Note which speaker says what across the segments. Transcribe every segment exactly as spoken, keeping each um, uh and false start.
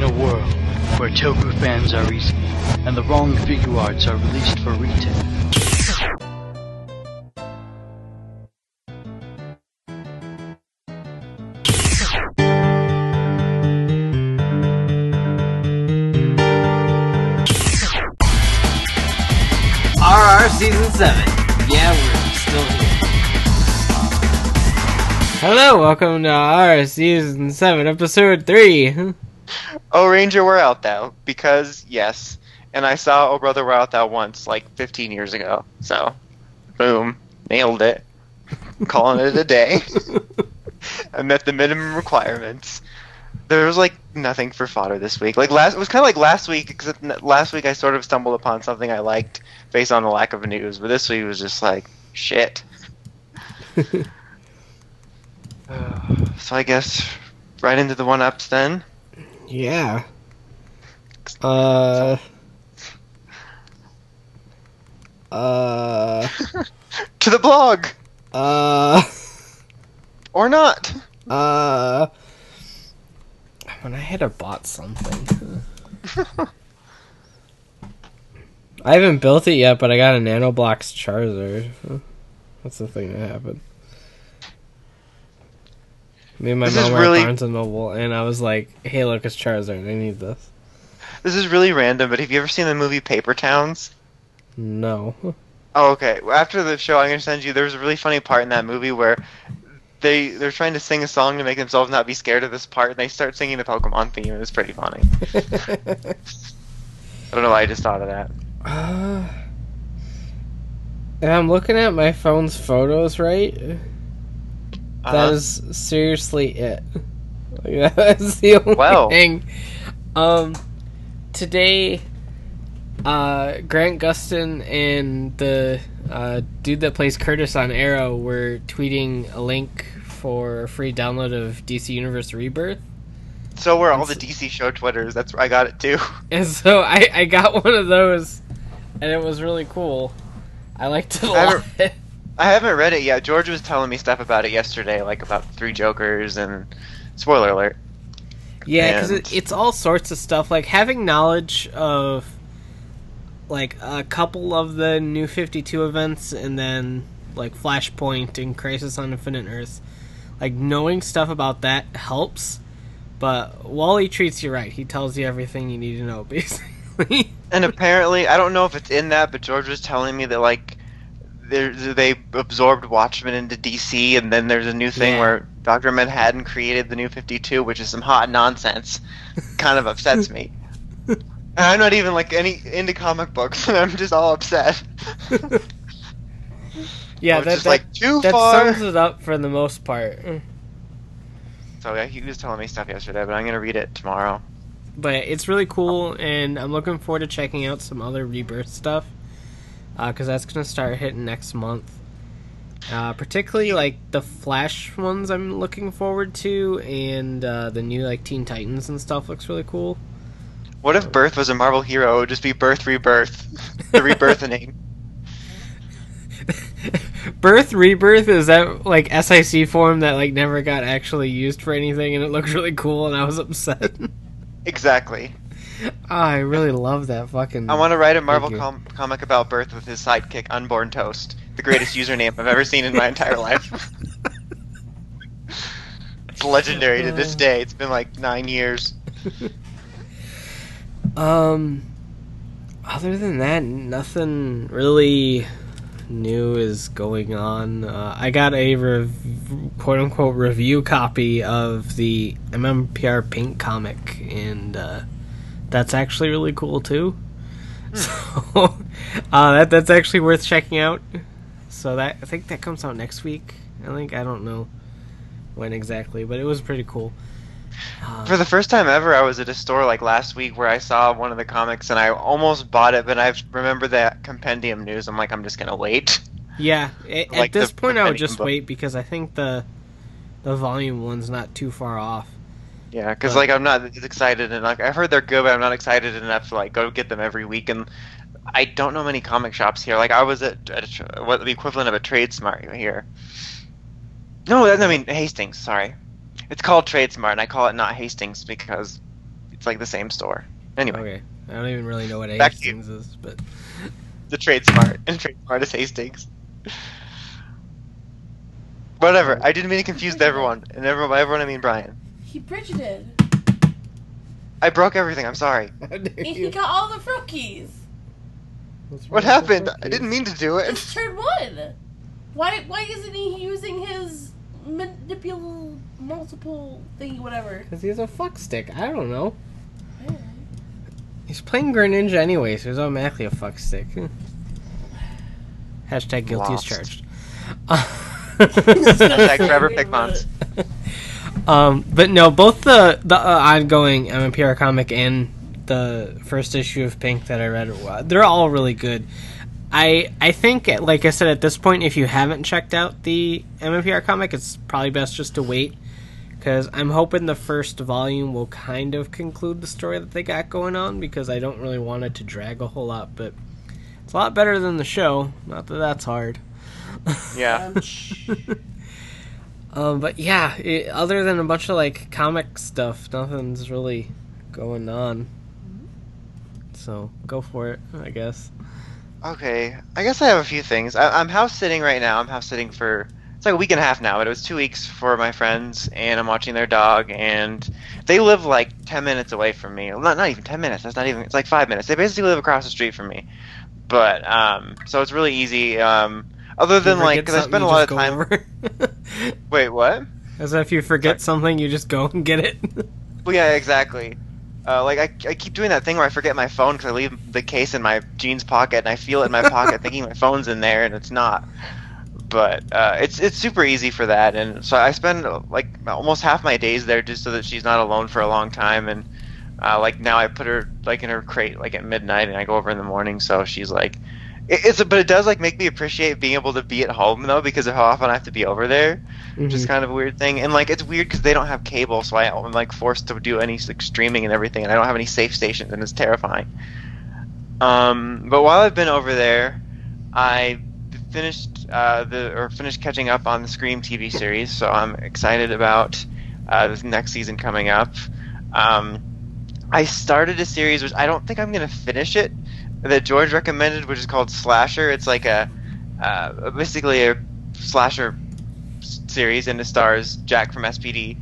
Speaker 1: a world where toku fans are easy, and the wrong figure arts are released for retail.
Speaker 2: R R Season seven. Yeah, we're still here. Hello, welcome to R R Season seven, Episode three.
Speaker 3: Oh, Ranger, we're out thou. Because, yes. And I saw Oh Brother, We're Out Thou once, like, fifteen years ago. So, boom. Nailed it. Calling it a day. I met the minimum requirements. There was, like, nothing for fodder this week. Like, last, it was kind of like last week, except last week I sort of stumbled upon something I liked based on the lack of news. But this week was just like, shit. uh, so I guess right into the one-ups then.
Speaker 2: Yeah. Uh. Uh.
Speaker 3: To the blog!
Speaker 2: Uh.
Speaker 3: Or not!
Speaker 2: Uh. When I had have bought something. I haven't built it yet, but I got a Nanoblox Charizard. That's the thing that happened. Me and my
Speaker 3: This
Speaker 2: mom
Speaker 3: is
Speaker 2: were
Speaker 3: really-
Speaker 2: at Barnes and Noble, and I was like, hey, look, it's Charizard. I need this.
Speaker 3: This is really random, but have you ever seen the movie Paper Towns?
Speaker 2: No.
Speaker 3: Oh, okay. Well, after the show, I'm going to send you... There was a really funny part in that movie where they, they're trying to sing a song to make themselves not be scared of this part, and they start singing the Pokemon theme, and it's pretty funny. I don't know why I just thought of that.
Speaker 2: Uh, and I'm looking at my phone's photos, right?
Speaker 3: Uh-huh.
Speaker 2: That is seriously it. Like, that's the only
Speaker 3: Wow.
Speaker 2: thing. Um, today, uh, Grant Gustin and the uh, dude that plays Curtis on Arrow were tweeting a link for a free download of D C Universe Rebirth.
Speaker 3: So were all the D C show Twitters. That's where I got it, too.
Speaker 2: And so I, I got one of those, and it was really cool. I liked it a
Speaker 3: I
Speaker 2: lot.
Speaker 3: haven't- I haven't read it yet. George was telling me stuff about it yesterday, like about Three Jokers and... Spoiler alert.
Speaker 2: Yeah, because
Speaker 3: And-
Speaker 2: it, it's all sorts of stuff. Like, having knowledge of, like, a couple of the New fifty-two events, and then, like, Flashpoint and Crisis on Infinite Earths. Like, knowing stuff about that helps, but Wally treats you right. He tells you everything you need to know, basically.
Speaker 3: And apparently, I don't know if it's in that, but George was telling me that, like, there- they absorbed Watchmen into D C, and then there's a new thing
Speaker 2: Yeah.
Speaker 3: where Doctor Manhattan created the New fifty-two, which is some hot nonsense. Kind of upsets me. And I'm not even, like, any into comic books, and I'm just all upset.
Speaker 2: yeah,
Speaker 3: Which
Speaker 2: that,
Speaker 3: is,
Speaker 2: that,
Speaker 3: like, too
Speaker 2: that
Speaker 3: far.
Speaker 2: sums it up for the most part.
Speaker 3: So, yeah, he was telling me stuff yesterday, but I'm going to read it tomorrow.
Speaker 2: But it's really cool, and I'm looking forward to checking out some other Rebirth stuff, because that's going to start hitting next month. Uh, particularly, like, the Flash ones I'm looking forward to, and uh, the new, like, Teen Titans and stuff looks really cool.
Speaker 3: What if Birth was a Marvel hero? It would just be Birth Rebirth. The rebirthening.
Speaker 2: Birth Rebirth, is that, like, S I C form that, like, never got actually used for anything, and it looked really cool, and I was upset.
Speaker 3: Exactly.
Speaker 2: Oh, I really love that fucking...
Speaker 3: I want to write a Marvel
Speaker 2: Thank you.
Speaker 3: com- comic about Birth with his sidekick, Unborn Toast. The greatest username I've ever seen in my entire life. It's legendary to this day. It's been like nine years.
Speaker 2: Um, other than that, nothing really new is going on. Uh, I got a rev- quote-unquote review copy of the M M P R Pink comic, and uh, that's actually really cool too. So uh, that that's actually worth checking out. So that I think that comes out next week. I think I don't know when exactly, but it was pretty cool. Uh,
Speaker 3: For the first time ever, I was at a store like last week where I saw one of the comics and I almost bought it, but I remember that compendium news. I'm like, I'm just gonna wait.
Speaker 2: Yeah, a- at
Speaker 3: Like
Speaker 2: this
Speaker 3: the
Speaker 2: point I would
Speaker 3: Compendium
Speaker 2: just
Speaker 3: book.
Speaker 2: wait because I think the the volume one's not too far off.
Speaker 3: Yeah, because
Speaker 2: But-
Speaker 3: like I'm not as excited enough. I've heard they're good, but I'm not excited enough to like go get them every week. And I don't know many comic shops here. Like I was at, at a, tr- what the equivalent of a Trade Smart here. No, that- I mean Hastings. Sorry, it's called Trade Smart, and I call it not Hastings because It's like the same store. Anyway,
Speaker 2: Okay. I don't even really know what
Speaker 3: Back to you.
Speaker 2: Hastings is, but
Speaker 3: the Trade Smart and Trade Smart is Hastings. Whatever. I didn't mean to confuse everyone, and everyone by everyone I mean Brian.
Speaker 4: He bridged it.
Speaker 3: I broke everything. I'm sorry.
Speaker 2: how dare
Speaker 4: And he
Speaker 2: you?
Speaker 4: got all the fruit keys.
Speaker 2: What's
Speaker 3: What
Speaker 2: wrong with
Speaker 3: happened?
Speaker 2: the
Speaker 3: I didn't mean to do it.
Speaker 4: It's turn one. Why? Why isn't he using his manipul multiple thingy whatever?
Speaker 2: Because he's a fuck stick. I don't know. He's playing Greninja anyway, so he's automatically a fuck stick. Hashtag guilty
Speaker 3: Lost.
Speaker 2: as charged.
Speaker 3: Hashtag Trevor Pickmons.
Speaker 2: Um, but no, both the the uh, ongoing M M P R comic and the first issue of Pink that I read, uh, they're all really good. I I think, like I said, at this point, if you haven't checked out the M M P R comic, it's probably best just to wait, because I'm hoping the first volume will kind of conclude the story that they got going on, because I don't really want it to drag a whole lot, but it's a lot better than the show. Not that that's hard.
Speaker 3: Yeah.
Speaker 2: Um, but yeah, it, other than a bunch of like comic stuff, nothing's really going on. So go for it, I guess.
Speaker 3: Okay. I guess I have a few things. I, I'm house sitting right now. I'm house sitting for it's like a week and a half now, but it was two weeks for my friends, and I'm watching their dog, and they live like ten minutes away from me. Well, not not even ten minutes. That's not even. It's like five minutes. They basically live across the street from me. But um, so it's really easy. Um, other than
Speaker 2: You
Speaker 3: like,
Speaker 2: forget
Speaker 3: because I spend
Speaker 2: something,
Speaker 3: a
Speaker 2: you
Speaker 3: lot of
Speaker 2: just
Speaker 3: time.
Speaker 2: go over.
Speaker 3: Wait, what?
Speaker 2: As if you forget something, you just go and get it.
Speaker 3: Well, yeah, exactly. Uh, like I, I keep doing that thing where I forget my phone because I leave the case in my jeans pocket and I feel it in my pocket, thinking my phone's in there, and it's not. But uh, it's it's super easy for that, and so I spend like almost half my days there just so that she's not alone for a long time. And uh, like now I put her like in her crate like at midnight, and I go over in the morning, so she's like, it, it's a, but it does like make me appreciate being able to be at home though, because of how often I have to be over there. Which is
Speaker 2: Mhm.
Speaker 3: kind of a weird thing, and like it's weird because they don't have cable, so I, I'm like forced to do any like, streaming and everything, and I don't have any safe stations, and it's terrifying. Um, but while I've been over there, I finished uh, the or finished catching up on the Scream T V series, so I'm excited about uh, this next season coming up. Um, I started a series which I don't think I'm gonna finish it, that George recommended, which is called Slasher. It's like a uh, basically a slasher series, and it stars Jack from S P D,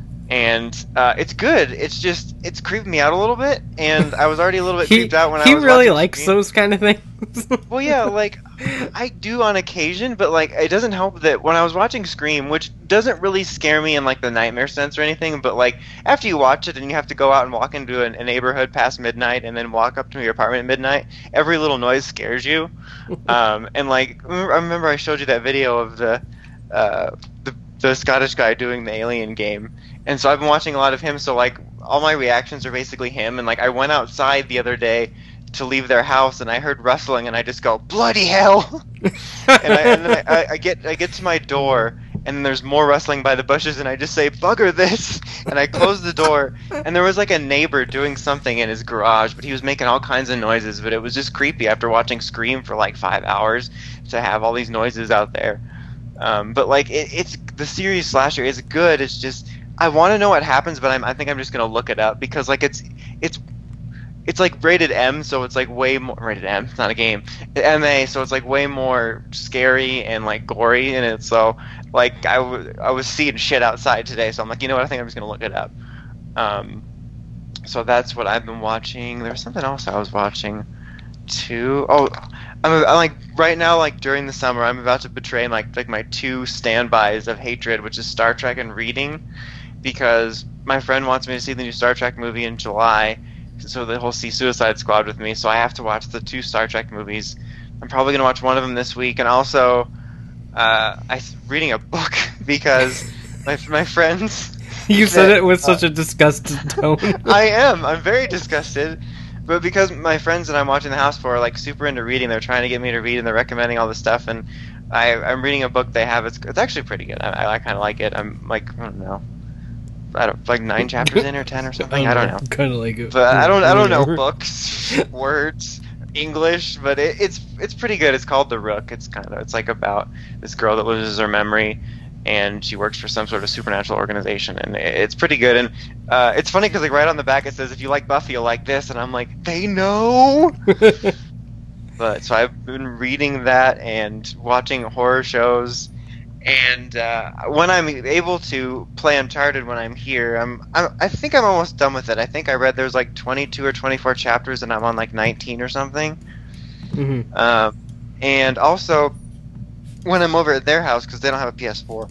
Speaker 3: and uh, it's good. It's just it's creeped me out a little bit, and I was already a little bit
Speaker 2: he
Speaker 3: creeped out when
Speaker 2: he
Speaker 3: I was
Speaker 2: really
Speaker 3: watching
Speaker 2: likes
Speaker 3: Scream.
Speaker 2: those kind of things.
Speaker 3: Well, yeah, like I do on occasion, but like it doesn't help that when I was watching Scream, which doesn't really scare me in like the nightmare sense or anything, but like after you watch it and you have to go out and walk into a, a neighborhood past midnight and then walk up to your apartment at midnight, every little noise scares you. um, and like I remember I showed you that video of the uh, the the Scottish guy doing the Alien game, and so I've been watching a lot of him. So like all my reactions are basically him. And like I went outside the other day to leave their house, and I heard rustling, and I just go, bloody hell! and I, and then I, I get I get to my door, and then there's more rustling by the bushes, and I just say, bugger this! And I close the door, and there was like a neighbor doing something in his garage, but he was making all kinds of noises, but it was just creepy after watching Scream for like five hours to have all these noises out there. Um, but like it, it's the series Slasher is good. It's just I want to know what happens, but I'm, I think I'm just gonna look it up because like it's it's it's like rated M, so it's like way more rated M. It's not a game. M A, so it's like way more scary and like gory in it. So like I, w- I was seeing shit outside today, so I'm like, you know what? I think I'm just gonna look it up. Um, so that's what I've been watching. There was something else I was watching too. Oh, I'm, I'm like right now, like during the summer, I'm about to betray my like my two standbys of hatred, which is Star Trek and reading, because my friend wants me to see the new Star Trek movie in July. So he'll see Suicide Squad with me, so I have to watch the two Star Trek movies. I'm probably going to watch one of them this week, and also uh, I'm reading a book because my my friends...
Speaker 2: You said
Speaker 3: that,
Speaker 2: it with
Speaker 3: uh,
Speaker 2: such a disgusted tone.
Speaker 3: I am. I'm very disgusted. But because my friends that I'm watching the house for are like super into reading, they're trying to get me to read, and they're recommending all this stuff, and I, I'm reading a book they have. It's, it's actually pretty good. I, I kind of like it. I'm like, I don't know. I don't like nine chapters in or ten or something. I don't know.
Speaker 2: Kind of like it.
Speaker 3: But I don't I don't know books, words, English, but it, it's it's pretty good. It's called The Rook. It's kind of it's like about this girl that loses her memory, and she works for some sort of supernatural organization, and it's pretty good. And uh, it's funny because like right on the back it says, if you like Buffy, you'll like this, and I'm like, they know. But so I've been reading that and watching horror shows, and uh, when I'm able to play Uncharted when I'm here, I'm, I'm I think I'm almost done with it. I think I read there's like twenty-two or twenty-four chapters, and I'm on like nineteen or something.
Speaker 2: Mm-hmm.
Speaker 3: Um, and also, when I'm over at their house, because they don't have a P S four,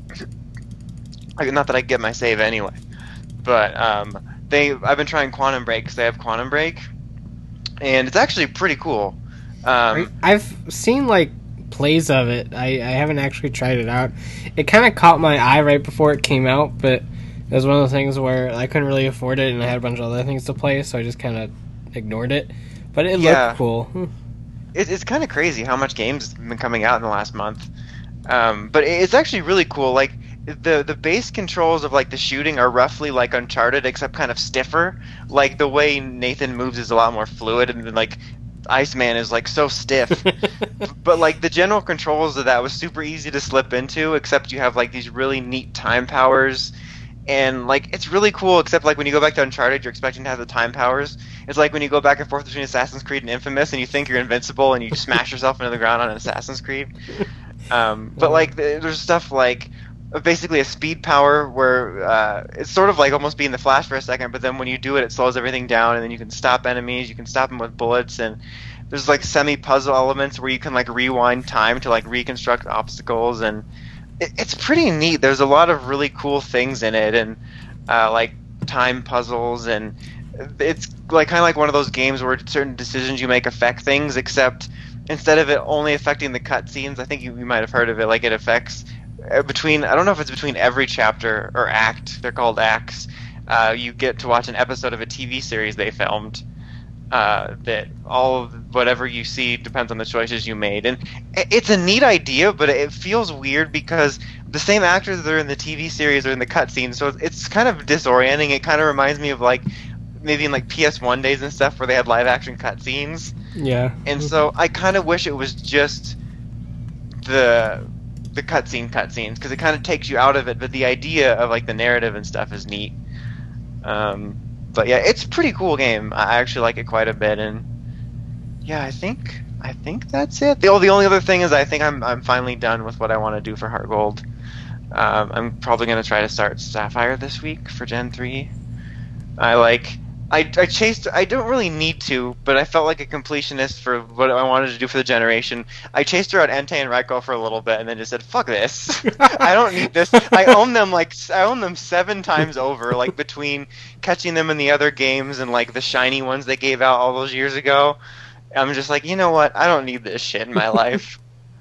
Speaker 3: not that I get my save anyway, but um, they I've been trying Quantum Break because they have Quantum Break, and it's actually pretty cool. Um,
Speaker 2: I've seen like plays of it. I, I haven't actually tried it out. It kind of caught my eye right before it came out, but it was one of those things where I couldn't really afford it, and I had a bunch of other things to play, so I just kind of ignored it. But it
Speaker 3: Yeah.
Speaker 2: looked cool. Hmm.
Speaker 3: it, it's kind of crazy how much games have been coming out in the last month. Um, but it's actually really cool. Like the the base controls of like the shooting are roughly like Uncharted, except kind of stiffer. Like the way Nathan moves is a lot more fluid, and then like Iceman is like so stiff. But like the general controls of that was super easy to slip into, except you have like these really neat time powers. And like it's really cool, except like when you go back to Uncharted, you're expecting to have the time powers. It's like when you go back and forth between Assassin's Creed and Infamous, and you think you're invincible, and you smash yourself into the ground on Assassin's Creed. Um, but like there's stuff like basically a speed power where uh, it's sort of like almost being the Flash for a second, but then when you do it, it slows everything down, and then you can stop enemies, you can stop them with bullets, and there's like semi-puzzle elements where you can like rewind time to like reconstruct obstacles, and it, it's pretty neat. There's a lot of really cool things in it, and uh, like time puzzles, and it's like kind of like one of those games where certain decisions you make affect things, except instead of it only affecting the cutscenes, I think you, you might have heard of it, like it affects uh, between, I don't know if it's between every chapter or act, they're called acts, uh, you get to watch an episode of a T V series they filmed. Uh, that all of whatever you see depends on the choices you made, and it's a neat idea, but it feels weird because the same actors that are in the T V series are in the cutscenes, so it's kind of disorienting. It kind of reminds me of like maybe in like P S one days and stuff where they had live action cutscenes.
Speaker 2: Yeah.
Speaker 3: And so I kind of wish it was just the the cutscene cutscenes, because it kind of takes you out of it, but the idea of like the narrative and stuff is neat. Um, but yeah, it's a pretty cool game. I actually like it quite a bit, and yeah, I think I think that's it. The, oh, the only other thing is I think I'm I'm finally done with what I want to do for Heart Gold. Um, I'm probably gonna try to start Sapphire this week for Gen three. I like. I, I chased. I don't really need to, but I felt like a completionist for what I wanted to do for the generation. I chased around Entei and Raikou for a little bit, and then just said, "Fuck this! I don't need this." I own them like I own them seven times over, like between catching them in the other games and like the shiny ones they gave out all those years ago. I'm just like, you know what? I don't need this shit in my life.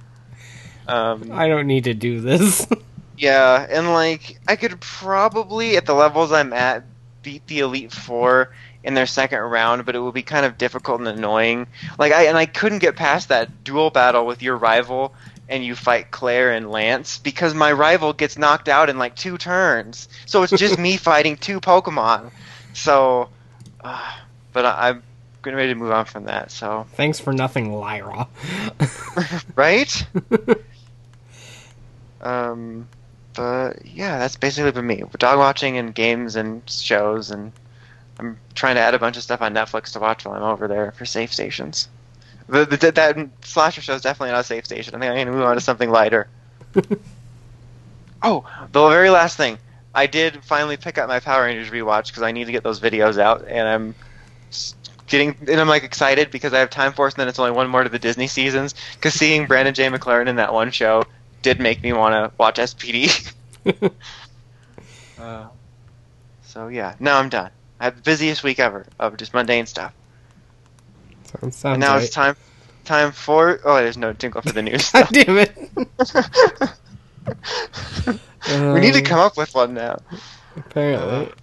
Speaker 3: Um,
Speaker 2: I don't need to do this.
Speaker 3: yeah, and like I could probably at the levels I'm at beat the Elite Four in their second round, but it would be kind of difficult and annoying. Like I and I couldn't get past that duel battle with your rival, and you fight Claire and Lance because my rival gets knocked out in like two turns. So it's just me fighting two Pokemon. So, uh, but I, I'm getting ready to move on from that. So
Speaker 2: Thanks for nothing, Lyra.
Speaker 3: right? um. But yeah, that's basically been me. Dog watching and games and shows, and I'm trying to add a bunch of stuff on Netflix to watch while I'm over there for safe stations. The, the, that slasher show is definitely not a safe station. I think I'm going to move on to something lighter. Oh, the very last thing. I did finally pick up my Power Rangers rewatch because I need to get those videos out, and I'm getting and I'm like excited because I have Time Force, and then it's only one more to the Disney seasons. Because seeing Brandon J. McLaren in that one show did make me want to watch S P D. uh, so yeah, now I'm done. I had the busiest week ever of just mundane stuff.
Speaker 2: Sounds, sounds
Speaker 3: And now
Speaker 2: right.
Speaker 3: it's time time for oh, there's no tinkle for the news.
Speaker 2: God damn it.
Speaker 3: We need to
Speaker 2: Um,
Speaker 3: come up with one now.
Speaker 2: Apparently.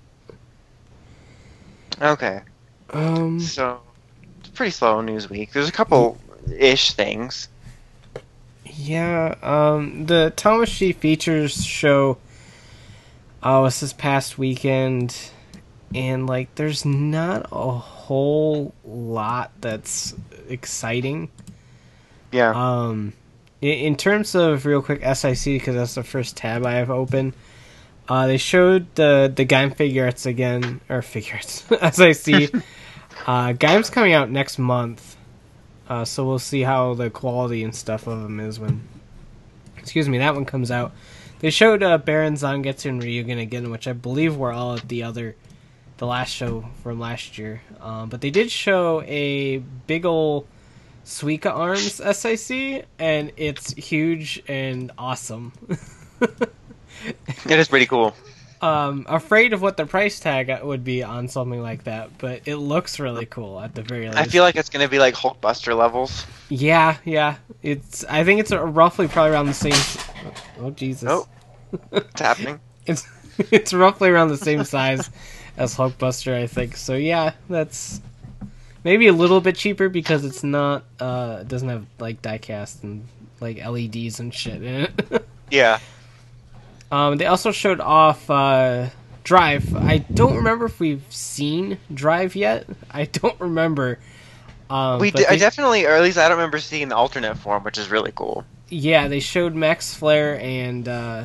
Speaker 3: Okay,
Speaker 2: Um.
Speaker 3: so it's a pretty slow news week. There's a couple ish things.
Speaker 2: Yeah, um, the Tamashii Features show uh, was this past weekend, and, like, there's not a whole lot that's exciting.
Speaker 3: Yeah.
Speaker 2: Um, in, in terms of real quick S I C, because that's the first tab I have open. Uh, they showed the the Gaim Figuarts again, or Figuarts S I C. uh, Gaim's coming out next month, uh, so we'll see how the quality and stuff of them is when. Excuse me, that one comes out. They showed uh, Baron Zangetsu and Ryugen again, which I believe were all at the other, the last show from last year. Um, but they did show a big ol' Suika Arms S I C, and it's huge and awesome.
Speaker 3: It is pretty cool.
Speaker 2: Um, afraid of what the price tag would be on something like that, but it looks really cool at the very least.
Speaker 3: I feel like it's gonna be like Hulkbuster levels.
Speaker 2: Yeah, yeah. It's. I think it's roughly probably around the same. Oh Jesus!
Speaker 3: Oh, it's happening.
Speaker 2: It's it's roughly around the same size as Hulkbuster, I think. So yeah, that's maybe a little bit cheaper because it's not. Uh, it doesn't have like diecast and like L E Ds and shit in it.
Speaker 3: Yeah.
Speaker 2: Um, they also showed off uh, Drive. I don't remember if we've seen Drive yet. I don't remember. Um,
Speaker 3: we
Speaker 2: but
Speaker 3: d-
Speaker 2: they,
Speaker 3: I definitely, or at least I don't remember seeing the alternate form, which is really cool.
Speaker 2: Yeah, they showed Max Flare and uh,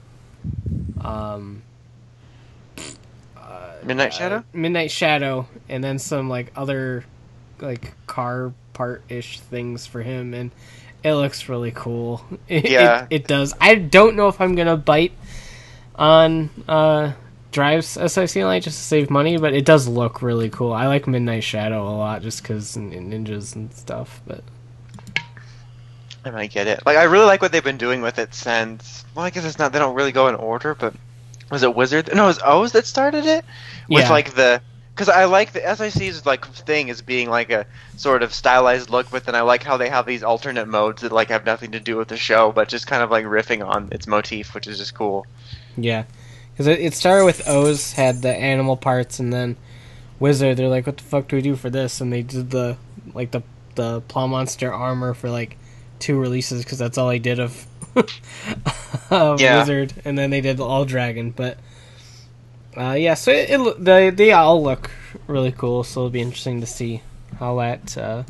Speaker 2: um, uh,
Speaker 3: Midnight Shadow?
Speaker 2: uh, Midnight Shadow, and then some like other like car part ish things for him, and it looks really cool. It,
Speaker 3: Yeah.
Speaker 2: it, it does. I don't know if I'm gonna bite on uh, Drive's S I C line just to save money, but it does look really cool. I like Midnight Shadow a lot just because ninjas and stuff. But
Speaker 3: I might get it. Like, I really like what they've been doing with it since. Well, I guess it's not. They don't really go in order, but was it Wizard? No, it was O's that started it with
Speaker 2: Yeah.
Speaker 3: like the. Because I like the S I C's like thing as being like a sort of stylized look, but then I like how they have these alternate modes that like have nothing to do with the show, but just kind of like riffing on its motif, which is just cool.
Speaker 2: yeah, because it, it started with O's, had the animal parts, and then Wizard. They're like, "What the fuck do we do for this?" And they did the like the the Plow Monster armor for like two releases because that's all I did of, of
Speaker 3: Yeah.
Speaker 2: Wizard, and then they did all Dragon. But uh, yeah, so it, it they they all look really cool. So it'll be interesting to see how that uh,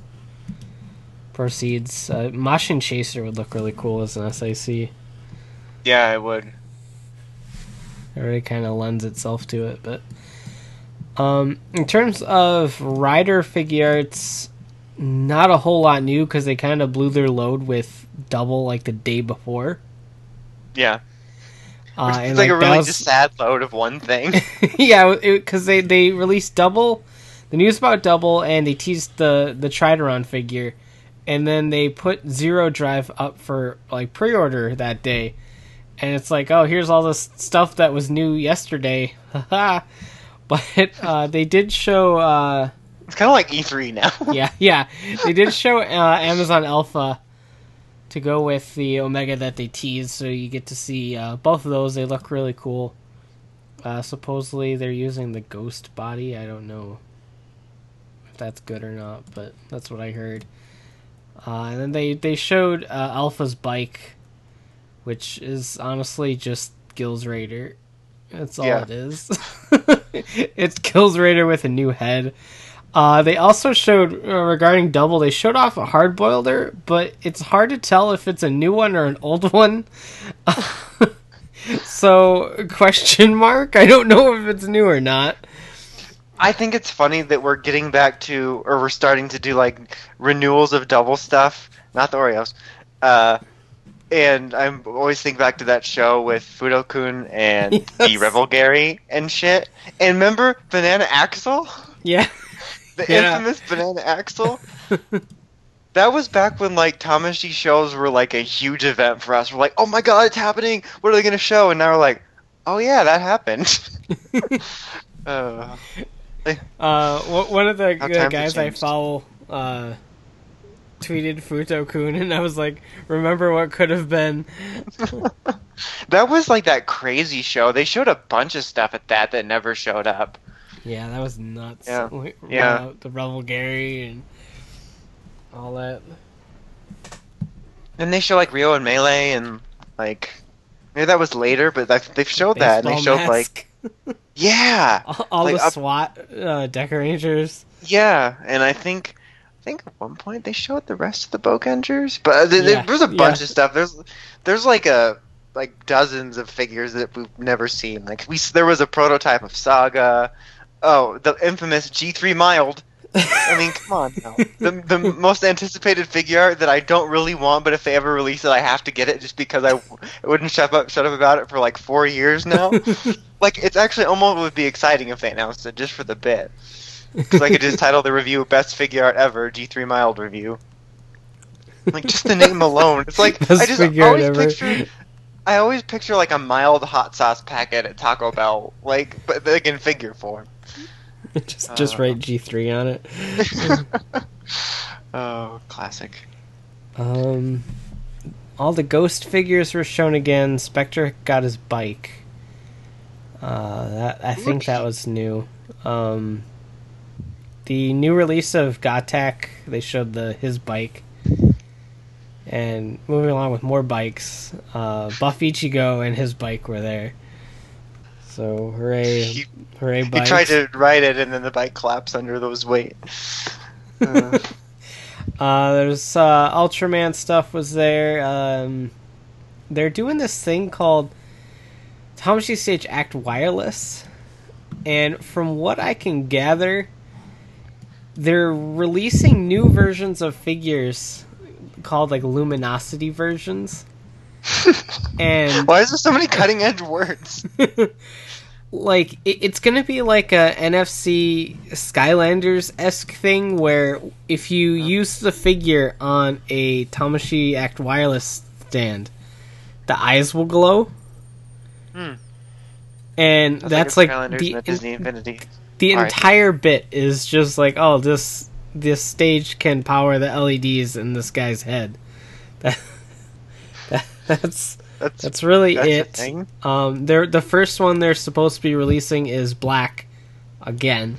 Speaker 2: proceeds. Uh, Mashin Chaser would look really cool as an S I C.
Speaker 3: Yeah, it would.
Speaker 2: It really kind of lends itself to it, but um, in terms of Rider Figuarts, not a whole lot new because they kind of blew their load with Double like the day before.
Speaker 3: Yeah.
Speaker 2: Uh,
Speaker 3: It's
Speaker 2: and,
Speaker 3: like, a
Speaker 2: that
Speaker 3: really
Speaker 2: was-
Speaker 3: just sad load of one thing.
Speaker 2: yeah, because they they released Double, the news about Double, and they teased the the Trideron figure, and then they put Zero Drive up for like pre-order that day, and it's like, oh, here's all this stuff that was new yesterday, haha. But uh, they did show, uh,
Speaker 3: It's kind of like E three now.
Speaker 2: yeah, yeah, they did show uh, Amazon Alpha to go with the Omega that they teased, so you get to see uh, both of those. They look really cool. Uh, supposedly they're using the Ghost body. I don't know if that's good or not, but that's what I heard. Uh, and then they, they showed uh, Alpha's bike, which is honestly just Gills Raider. That's all
Speaker 3: Yeah.
Speaker 2: it is. It's Gills Raider with a new head. Uh, they also showed, uh, regarding Double, they showed off a hard-boileder, but it's hard to tell if it's a new one or an old one. So, question mark? I don't know if it's new or not.
Speaker 3: I think it's funny that we're getting back to, or we're starting to do like renewals of Double stuff, not the Oreos. Uh, and I always think back to that show with Fudo-kun and the
Speaker 2: Yes.
Speaker 3: Rebel Gary and shit. And remember Banana Axel?
Speaker 2: Yeah.
Speaker 3: The
Speaker 2: Yeah.
Speaker 3: infamous Banana Axel? That was back when like Tamashi shows were like a huge event for us. We're like, oh my god, it's happening! What are they gonna show? And now we're like, oh yeah, that happened. uh,
Speaker 2: Uh, wh- one of the
Speaker 3: How
Speaker 2: uh,
Speaker 3: times have
Speaker 2: guys I
Speaker 3: changed.
Speaker 2: follow uh, tweeted Futo-kun, and I was like, remember what could have been.
Speaker 3: that was like that crazy show. They showed a bunch of stuff at that that never showed up.
Speaker 2: Yeah, that was nuts.
Speaker 3: Yeah.
Speaker 2: Like,
Speaker 3: Yeah.
Speaker 2: uh, the Rebel Gary and all that.
Speaker 3: And they show like Rio and Melee and like maybe that was later, but like, they've showed that and they
Speaker 2: Baseball
Speaker 3: showed like
Speaker 2: mask.
Speaker 3: yeah,
Speaker 2: all, all
Speaker 3: like,
Speaker 2: the
Speaker 3: up-
Speaker 2: SWAT uh, Deca Rangers.
Speaker 3: yeah, and I think think at one point they showed the rest of the Bokengers, but there,
Speaker 2: Yeah,
Speaker 3: there's a bunch
Speaker 2: yeah.
Speaker 3: of stuff. There's there's like a like dozens of figures that we've never seen. Like we there was a prototype of Saga. Oh, the infamous G three Mild. I mean, come on now. The the most anticipated figure art that I don't really want, but if they ever release it, I have to get it just because I, I wouldn't shut up shut up about it for like four years now. Like it's actually almost would be exciting if they announced it just for the bit. Because I could just title the review "Best Figure Art Ever G three Mild Review." Like just the name alone, it's like
Speaker 2: Best
Speaker 3: I just
Speaker 2: figure
Speaker 3: always
Speaker 2: art ever.
Speaker 3: picture. I always picture like a mild hot sauce packet at Taco Bell, like but like in figure form.
Speaker 2: just just
Speaker 3: Uh.
Speaker 2: write G three on it.
Speaker 3: Oh, classic.
Speaker 2: Um, all the Ghost figures were shown again. Spectre got his bike. Uh, that I think that was new. Um, the new release of Gotek, they showed the his bike. And moving along with more bikes, uh, Buff Ichigo and his bike were there. So hooray,
Speaker 3: He-
Speaker 2: hooray
Speaker 3: He
Speaker 2: bikes.
Speaker 3: tried to ride it, and then the bike collapsed under those weight. Uh,
Speaker 2: Uh, there's uh, Ultraman stuff was there. Um, they're doing this thing called Tamashii Stage Act Wireless, and from what I can gather, they're releasing new versions of figures called like Luminosity versions. And
Speaker 3: Why is there so many cutting edge words?
Speaker 2: like it, it's gonna be like a N F C Skylanders esque thing where if you use the figure on a Tamashii Act Wireless stand, the eyes will glow.
Speaker 3: Hmm.
Speaker 2: And
Speaker 3: Sounds
Speaker 2: that's
Speaker 3: like,
Speaker 2: like,
Speaker 3: Skylanders
Speaker 2: the
Speaker 3: and a Disney Infinity.
Speaker 2: the
Speaker 3: Alright.
Speaker 2: entire bit is just like, oh, this this stage can power the L E Ds in this guy's head. That, that that's
Speaker 3: That's
Speaker 2: that's really
Speaker 3: that's a
Speaker 2: it.
Speaker 3: thing.
Speaker 2: Um, they're the first one they're supposed to be releasing is Black, again.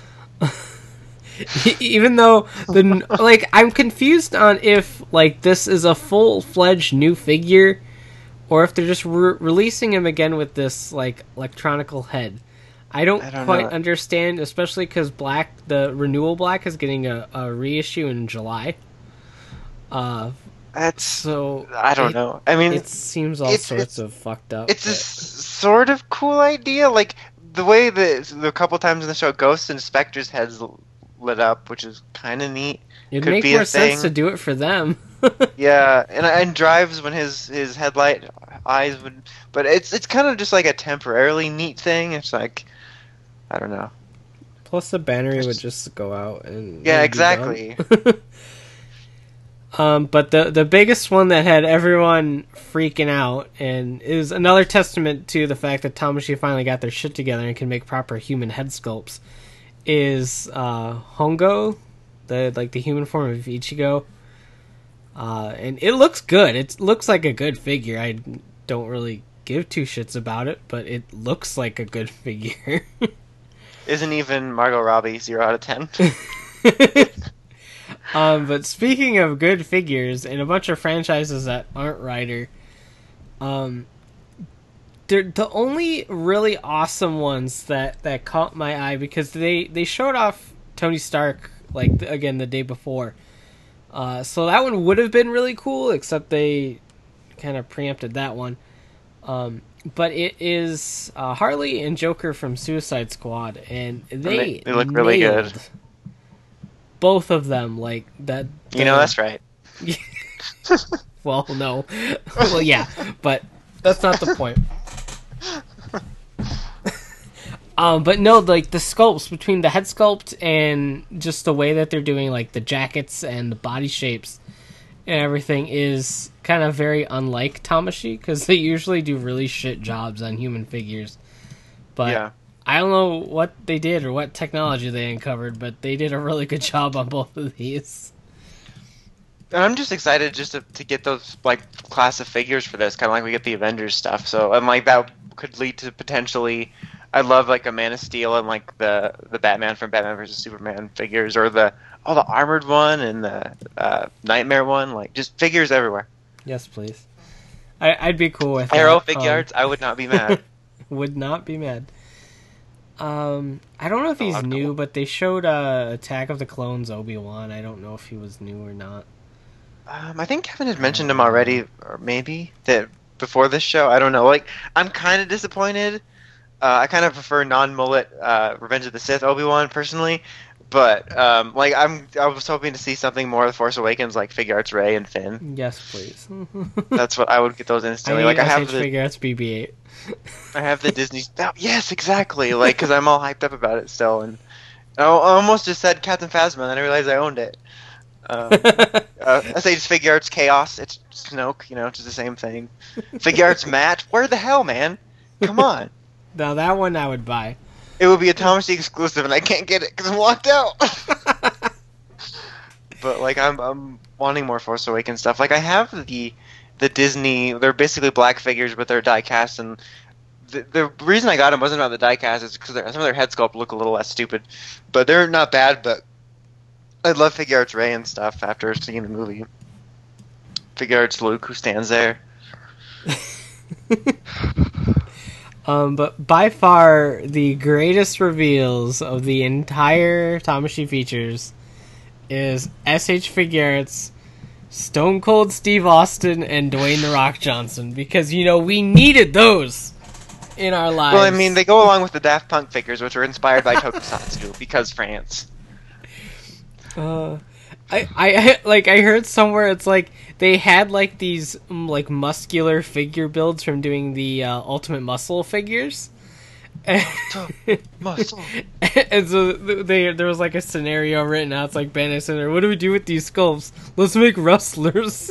Speaker 2: Even though the like, I'm confused on if like this is a full fledged new figure, or if they're just re- releasing him again with this like electronical head. I don't,
Speaker 3: I don't
Speaker 2: quite
Speaker 3: know.
Speaker 2: understand, especially because Black, the renewal Black, is getting a, a reissue in July. Uh,
Speaker 3: That's
Speaker 2: so
Speaker 3: I don't
Speaker 2: it-
Speaker 3: know. I mean,
Speaker 2: It seems all
Speaker 3: it's-
Speaker 2: sorts
Speaker 3: it's-
Speaker 2: of fucked up.
Speaker 3: it's a
Speaker 2: but-
Speaker 3: s- sort of cool idea. Like the way that the couple times in the show, Ghost and Spectre's heads l- lit up, which is kind of neat.
Speaker 2: It'd
Speaker 3: could
Speaker 2: make
Speaker 3: be a
Speaker 2: more sense
Speaker 3: thing.
Speaker 2: to do it for them.
Speaker 3: Yeah, and and drives when his his headlight eyes would, but it's it's kind of just like a temporarily neat thing. It's like I don't know.
Speaker 2: Plus, the battery
Speaker 3: There's-
Speaker 2: would just go out and
Speaker 3: Yeah,
Speaker 2: it'd be done.
Speaker 3: exactly.
Speaker 2: um, but the the biggest one that had everyone freaking out, and is another testament to the fact that Tamashii finally got their shit together and can make proper human head sculpts, is uh, Hongo, the like the human form of Ichigo. Uh, and it looks good. It looks like a good figure. I don't really give two shits about it, but it looks like a good figure.
Speaker 3: Isn't even Margot Robbie zero out of ten?
Speaker 2: um, but speaking of good figures and a bunch of franchises that aren't Rider, um, they're the only really awesome ones that, that caught my eye because they, they showed off Tony Stark like again the day before. Uh, so that one would have been really cool, except they kind of preempted that one. Um, but it is uh, Harley and Joker from Suicide Squad, and they
Speaker 3: they- they look really good.
Speaker 2: nailed both of them, like that.
Speaker 3: You know
Speaker 2: the-
Speaker 3: that's right.
Speaker 2: Well, no. Well, yeah, but that's not the point. Um, but no, like the sculpts between the head sculpt and just the way that they're doing like the jackets and the body shapes and everything is kind of very unlike Tamashii because they usually do really shit jobs on human figures. But
Speaker 3: Yeah.
Speaker 2: I don't know what they did or what technology they uncovered, but they did a really good job on both of these.
Speaker 3: And I'm just excited just to, to get those like class of figures for this, kind of like we get the Avengers stuff. So and like that could lead to potentially, I love like a Man of Steel and like the the Batman from Batman versus Superman figures, or the oh the armored one and the uh, Nightmare one, like just figures everywhere.
Speaker 2: Yes, please. I, I'd be cool with
Speaker 3: Arrow
Speaker 2: that.
Speaker 3: figure
Speaker 2: Um,
Speaker 3: arts, I would not be mad.
Speaker 2: Would not be mad. Um, I don't know if he's
Speaker 3: Oh,
Speaker 2: new,
Speaker 3: cool.
Speaker 2: but they showed uh, Attack of the Clones Obi-Wan. I don't know if he was new or not.
Speaker 3: Um, I think Kevin had mentioned him already, or maybe that before this show. I don't know. Like, I'm kind of disappointed. Uh, I kind of prefer non-mullet uh, Revenge of the Sith Obi-Wan personally, but um, like I'm, I was hoping to see something more of The Force Awakens, like Figure Arts Rey and Finn.
Speaker 2: Yes, please.
Speaker 3: That's what I would get those
Speaker 2: I
Speaker 3: instantly.
Speaker 2: need
Speaker 3: Like I have
Speaker 2: S H
Speaker 3: the,
Speaker 2: Figure Arts B B eight.
Speaker 3: I have the Disney. Oh, yes, exactly. Like, because I'm all hyped up about it still, and I almost just said Captain Phasma, and then I realized I owned it. Um, uh, I say just Figure Arts Chaos. It's Snoke, you know, it's just the same thing. Figure Arts Matt. Where the hell, man? Come on.
Speaker 2: Now that one I would buy.
Speaker 3: It would be a Thomas D exclusive, and I can't get it because I'm locked out. But like, I'm I'm wanting more Force Awakens stuff. Like, I have the the Disney. They're basically black figures, but they're die cast. And the the reason I got them wasn't about the die cast. It's because some of their head sculpt look a little less stupid. But they're not bad. But I love Figure Arts Rey and stuff after seeing the movie. Figure Arts Luke, who stands there.
Speaker 2: Um, but by far the greatest reveals of the entire Tamashii features is S H Figure Arts, Stone Cold Steve Austin, and Dwayne The Rock Johnson, because, you know, we needed those in our lives.
Speaker 3: Well, I mean, they go along with the Daft Punk figures, which were inspired by Tokusatsu, because France.
Speaker 2: Uh, I, I, like, I heard somewhere it's like they had, like, these, um, like, muscular figure builds from doing the uh, Ultimate Muscle figures.
Speaker 3: Muscle.
Speaker 2: And so they, there was, like, a scenario written out. It's like, Bandai Center, what do we do with these sculpts? Let's make wrestlers.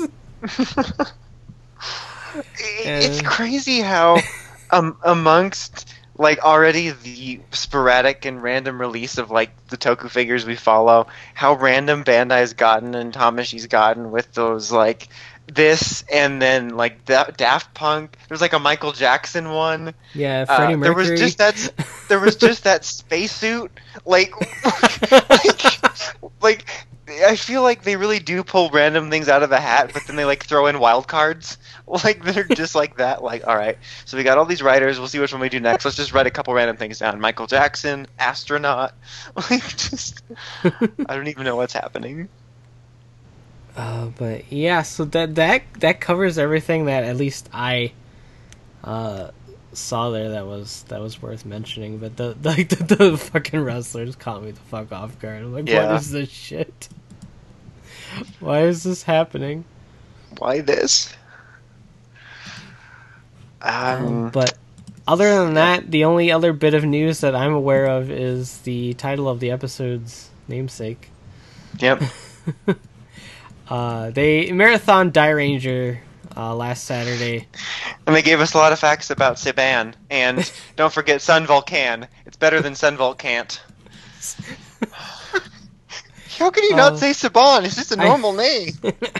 Speaker 3: It's crazy how, um, amongst like already the sporadic and random release of like the Toku figures we follow, how random Bandai's gotten and Tamashi's gotten with those like this and then like da- Daft Punk. There's like a Michael Jackson one.
Speaker 2: Yeah, Freddie
Speaker 3: uh, There
Speaker 2: Mercury.
Speaker 3: was just that. There was just that spacesuit. Like, like, like, I feel like they really do pull random things out of a hat, but then they like throw in wild cards. Like they're just like that. Like, all right, so we got all these writers. We'll see which one we do next. Let's just write a couple random things down. Michael Jackson, astronaut. Like, just I don't even know what's happening.
Speaker 2: Uh, but yeah, so that that that covers everything that at least I uh, saw there that was that was worth mentioning. But the like the, the, the fucking wrestlers caught me the fuck off guard. I'm like,
Speaker 3: Yeah.
Speaker 2: what is this shit? Why is this happening?
Speaker 3: Why this? Um,
Speaker 2: But other than that, the only other bit of news that I'm aware of is the title of the episode's namesake.
Speaker 3: Yep.
Speaker 2: Uh, they marathon Die Ranger uh, last Saturday.
Speaker 3: And they gave us a lot of facts about Siban. And don't forget Sun Volcan. It's better than Sun Volcant. How can you
Speaker 2: Uh,
Speaker 3: not say Saban? It's just a
Speaker 2: I-
Speaker 3: normal name.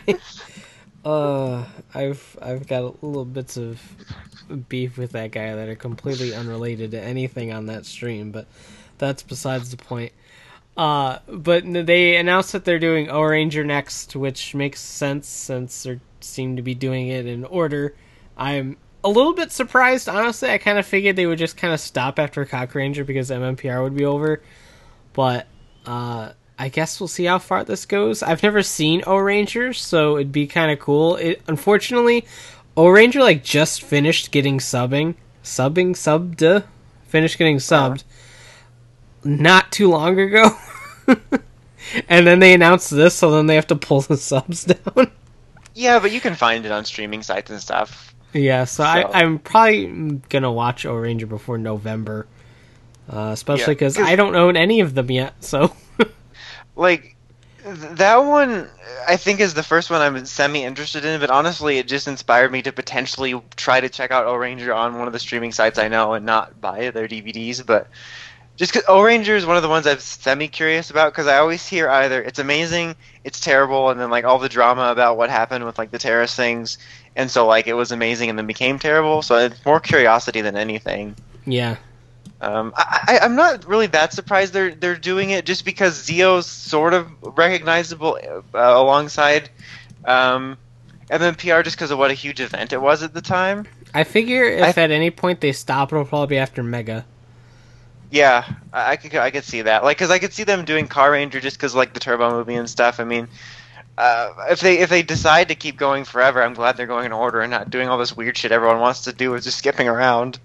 Speaker 2: Uh, I've I've got little bits of beef with that guy that are completely unrelated to anything on that stream, but that's besides the point. Uh, but they announced that they're doing O-Ranger next, which makes sense since they seem to be doing it in order. I'm a little bit surprised, honestly. I kind of figured they would just kind of stop after Cock Ranger because M M P R would be over, but uh. I guess we'll see how far this goes. I've never seen O-Ranger, so it'd be kind of cool. It, unfortunately, O-Ranger like just finished getting subbing, subbing, subbed, finished getting subbed not too long ago, and then they announced this, so then they have to pull the subs down.
Speaker 3: Yeah, but you can find it on streaming sites and stuff.
Speaker 2: Yeah, so,
Speaker 3: So-
Speaker 2: I, I'm probably gonna watch O-Ranger before November, uh, especially
Speaker 3: Yeah,
Speaker 2: because
Speaker 3: 'cause-
Speaker 2: I don't own any of them yet. So.
Speaker 3: Like, th- that one, I think, is the first one I'm semi-interested in, but honestly, it just inspired me to potentially try to check out O-Ranger on one of the streaming sites I know and not buy their D V Ds, but just because O-Ranger is one of the ones I'm semi-curious about, because I always hear either it's amazing, it's terrible, and then, like, all the drama about what happened with, like, the terrorist things, and so, like, it was amazing and then became terrible, so it's more curiosity than anything.
Speaker 2: Yeah.
Speaker 3: Um, I, I, I'm not really that surprised they're they're doing it, just because Zio's sort of recognizable uh, alongside um, M M P R, just because of what a huge event it was at the time.
Speaker 2: I figure if
Speaker 3: I-
Speaker 2: at any point they stop, it'll probably be after Mega.
Speaker 3: Yeah, I, I could I could see that. Like, cause I could see them doing Car Ranger just cause like the Turbo movie and stuff. I mean, uh, if they if they decide to keep going forever, I'm glad they're going in order and not doing all this weird shit everyone wants to do with just skipping around.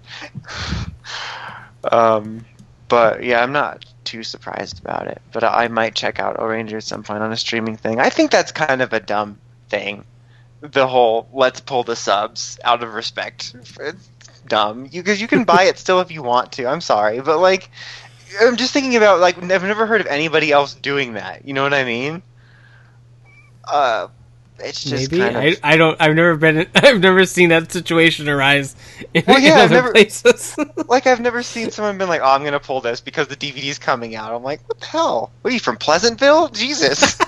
Speaker 3: um, but yeah, I'm not too surprised about it. But I, I might check out O Ranger at some point on a streaming thing. I think that's kind of a dumb thing. The whole let's pull the subs out of respect. It's dumb. You because you can buy it still if you want to. I'm sorry, but like, I'm just thinking about like I've never heard of anybody else doing that. You know what I mean? Uh, it's just
Speaker 2: Maybe
Speaker 3: kind of.
Speaker 2: I, I don't. I've never been. I've never seen that situation arise in,
Speaker 3: Well, yeah,
Speaker 2: in
Speaker 3: I've
Speaker 2: other
Speaker 3: never-
Speaker 2: places.
Speaker 3: Like, I've never seen someone been like, oh, I'm going to pull this because the D V D's coming out. I'm like, what the hell? What are you, from Pleasantville? Jesus.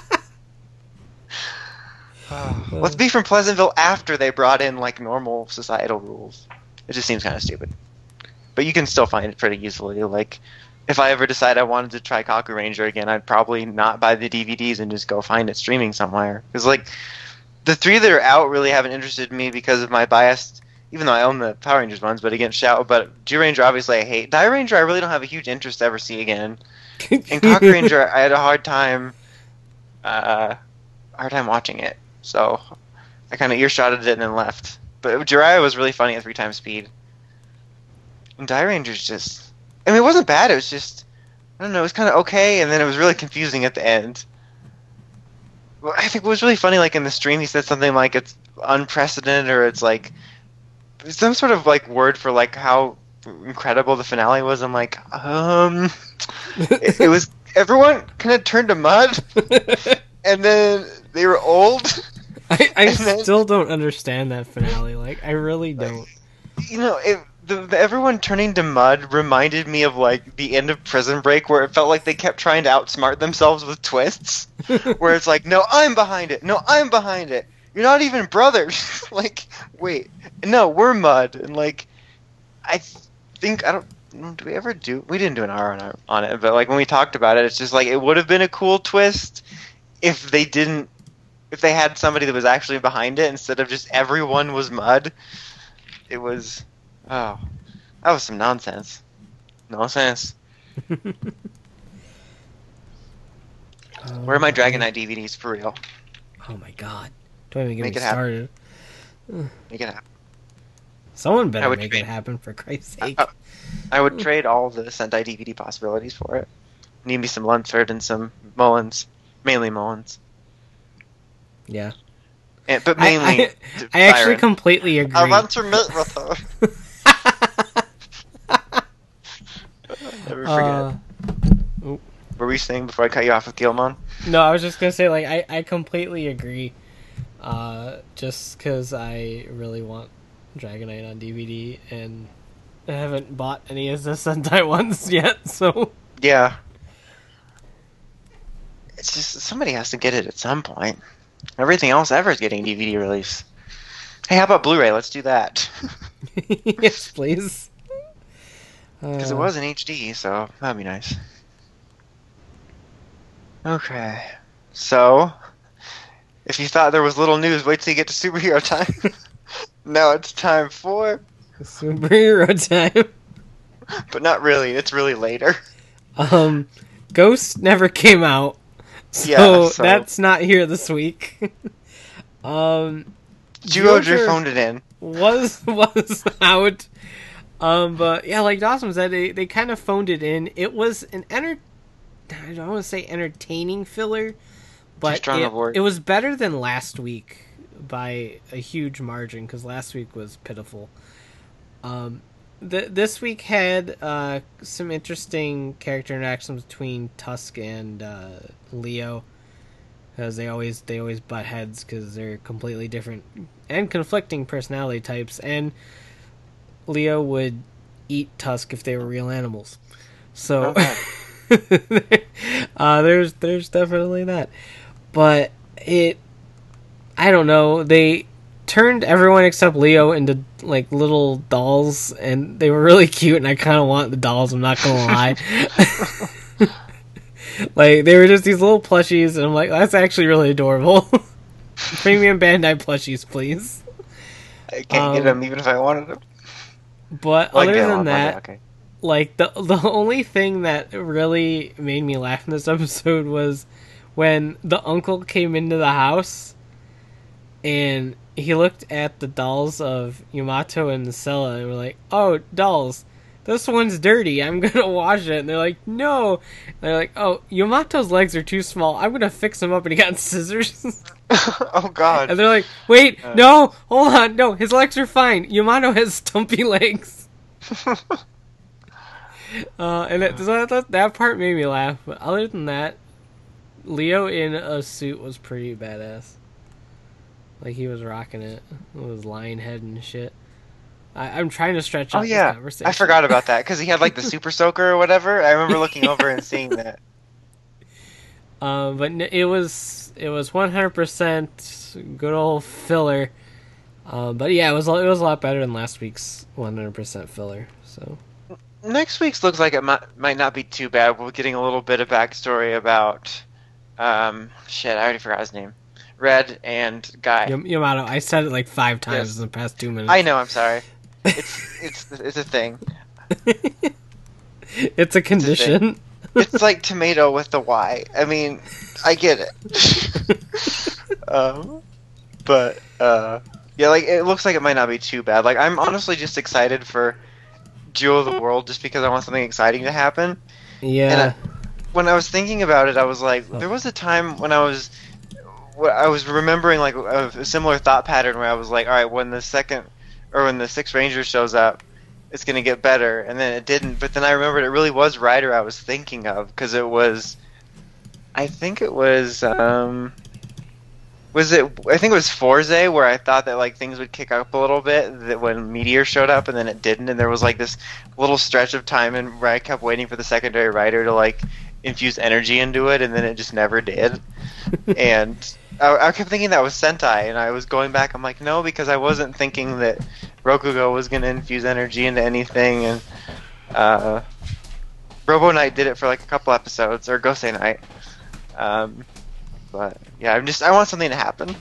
Speaker 3: Let's be from Pleasantville after they brought in, like, normal societal rules. It just seems kind of stupid. But you can still find it pretty easily. Like, if I ever decide I wanted to try Kaku Ranger again, I'd probably not buy the D V Ds and just go find it streaming somewhere. Because, like, the three that are out really haven't interested me because of my bias, even though I own the Power Rangers ones, but against Shout. But G-Ranger, obviously, I hate. Die Ranger, I really don't have a huge interest to ever see again. And Kaku Ranger, I had a hard time, uh, hard time watching it. So I kind of earshotted it and then left. But Jiraiya was really funny at three times speed. And Die Ranger's just... I mean, it wasn't bad. It was just... I don't know. It was kind of okay, and then it was really confusing at the end. Well, I think what was really funny, like, in the stream, he said something like it's unprecedented, or it's, like... some sort of, like, word for, like, how incredible the finale was. I'm like, um... it, it was... Everyone kind of turned to mud, and then they were old.
Speaker 2: I, I
Speaker 3: then,
Speaker 2: still don't understand that finale. Like, I really don't.
Speaker 3: You know, it, the, the everyone turning to mud reminded me of like the end of Prison Break, where it felt like they kept trying to outsmart themselves with twists. Where it's like, no, I'm behind it. No, I'm behind it. You're not even brothers. Like, wait, no, we're mud. And like, I think I don't. Do we ever do? We didn't do an R on, on it, but like when we talked about it, it's just like it would have been a cool twist if they didn't. If they had somebody that was actually behind it instead of just everyone was mud. It was, oh, that was some nonsense. Nonsense. Where are my Dragon Knight D V Ds for real?
Speaker 2: Oh my god! Don't even get
Speaker 3: Make
Speaker 2: me
Speaker 3: it happen.
Speaker 2: started.
Speaker 3: Make it happen.
Speaker 2: Someone
Speaker 3: I
Speaker 2: better
Speaker 3: would
Speaker 2: make
Speaker 3: trade-
Speaker 2: it happen, for Christ's
Speaker 3: I,
Speaker 2: sake.
Speaker 3: I- I would trade all the Sentai D V D possibilities for it. Need me some Lunsford and some Mullins, mainly Mullins,
Speaker 2: Yeah.
Speaker 3: and, but
Speaker 2: I,
Speaker 3: mainly.
Speaker 2: I, I actually
Speaker 3: Byron.
Speaker 2: completely agree.
Speaker 3: I want to meet with her. Never forget.
Speaker 2: Uh,
Speaker 3: What were we saying before I cut you off with Gilmon?
Speaker 2: no, I was just gonna say, like, I, I completely agree. Uh, just because I really want Dragon Knight on D V D, and I haven't bought any of the Sentai ones yet, so...
Speaker 3: Yeah. It's just, somebody has to get it at some point. Everything else ever is getting D V D release. Hey, how about Blu-ray? Let's do that.
Speaker 2: Yes, please.
Speaker 3: Because
Speaker 2: Uh,
Speaker 3: it was in H D, so that'd be nice. Okay. So, if you thought there was little news, wait till you get to superhero time. Now it's time for...
Speaker 2: Superhero time.
Speaker 3: But not really, it's really later.
Speaker 2: Um, Ghost never came out, so,
Speaker 3: Yeah, so-
Speaker 2: that's not here this week. um,
Speaker 3: Juodri
Speaker 2: Joker
Speaker 3: phoned it in.
Speaker 2: was was out. Um, but yeah, like Dawson said, they they kind of phoned it in. It was an enter. I don't want to say entertaining filler, but
Speaker 3: strong
Speaker 2: it,
Speaker 3: of word.
Speaker 2: it was better than last week by a huge margin, because last week was pitiful. Um, th- this week had uh, some interesting character interactions between Tusk and uh, Leo, because they always they always butt heads because they're completely different and conflicting personality types, and Leo would eat Tusk if they were real animals. So uh, there's there's definitely that, but it I don't know, they turned everyone except Leo into like little dolls, and they were really cute, and I kind of want the dolls, I'm not gonna lie. Like, they were just these little plushies, and I'm like, that's actually really adorable. Premium Bandai plushies, please.
Speaker 3: I can't
Speaker 2: Um,
Speaker 3: get them even if I wanted them.
Speaker 2: But
Speaker 3: Like
Speaker 2: other
Speaker 3: Gilmon,
Speaker 2: than
Speaker 3: but
Speaker 2: that,
Speaker 3: yeah, okay.
Speaker 2: like the the only thing that really made me laugh in this episode was when the uncle came into the house and he looked at the dolls of Yamato and Nacella and were like, "Oh, dolls, this one's dirty. I'm gonna wash it." And they're like, "No." And they're like, "Oh, Yamato's legs are too small. I'm gonna fix him up." And he got scissors.
Speaker 3: Oh God.
Speaker 2: And they're like, "Wait,
Speaker 3: Uh.
Speaker 2: no, hold on, no, his legs are fine. Yamato has stumpy legs." uh, and it, so that, that part made me laugh. But other than that, Leo in a suit was pretty badass. Like, he was rocking it with his lion head and shit. I, I'm trying to stretch out
Speaker 3: Oh yeah,
Speaker 2: this conversation.
Speaker 3: I forgot about that because he had like the super soaker or whatever. I remember looking over and seeing that.
Speaker 2: Um, but n- it was it was one hundred percent good old filler. Um, but yeah, it was it was a lot better than last week's one hundred percent filler. So
Speaker 3: Next week's looks like it might might not be too bad. We're getting a little bit of backstory about, um, shit, I already forgot his name. Red and Guy.
Speaker 2: Yam- Yamato, I said it like five times
Speaker 3: Yes.
Speaker 2: in the past two minutes.
Speaker 3: I know. I'm sorry. It's it's it's a thing.
Speaker 2: It's a condition.
Speaker 3: It's like tomato with the Y. I mean, I get it. um, but uh, yeah, like it looks like it might not be too bad. Like I'm honestly just excited for Jewel of the World just because I want something exciting to happen.
Speaker 2: Yeah.
Speaker 3: And I, when I was thinking about it, I was like, there was a time when I was, wh- I was remembering like a, a similar thought pattern where I was like, all right, when the second, or when the Sixth Ranger shows up, it's gonna get better, and then it didn't. But then I remembered it really was Ryder I was thinking of because it was, I think it was, um, was it? I think it was Forze where I thought that like things would kick up a little bit that when Meteor showed up, and then it didn't, and there was like this little stretch of time and where I kept waiting for the secondary Ryder to like infuse energy into it, and then it just never did. And I, I kept thinking that was Sentai, and I was going back. I'm like, no, because I wasn't thinking that Rokugo was going to infuse energy into anything, and uh, Robo Knight did it for like a couple episodes, or Gosei Knight. Um, but yeah, I'm just I want something to happen.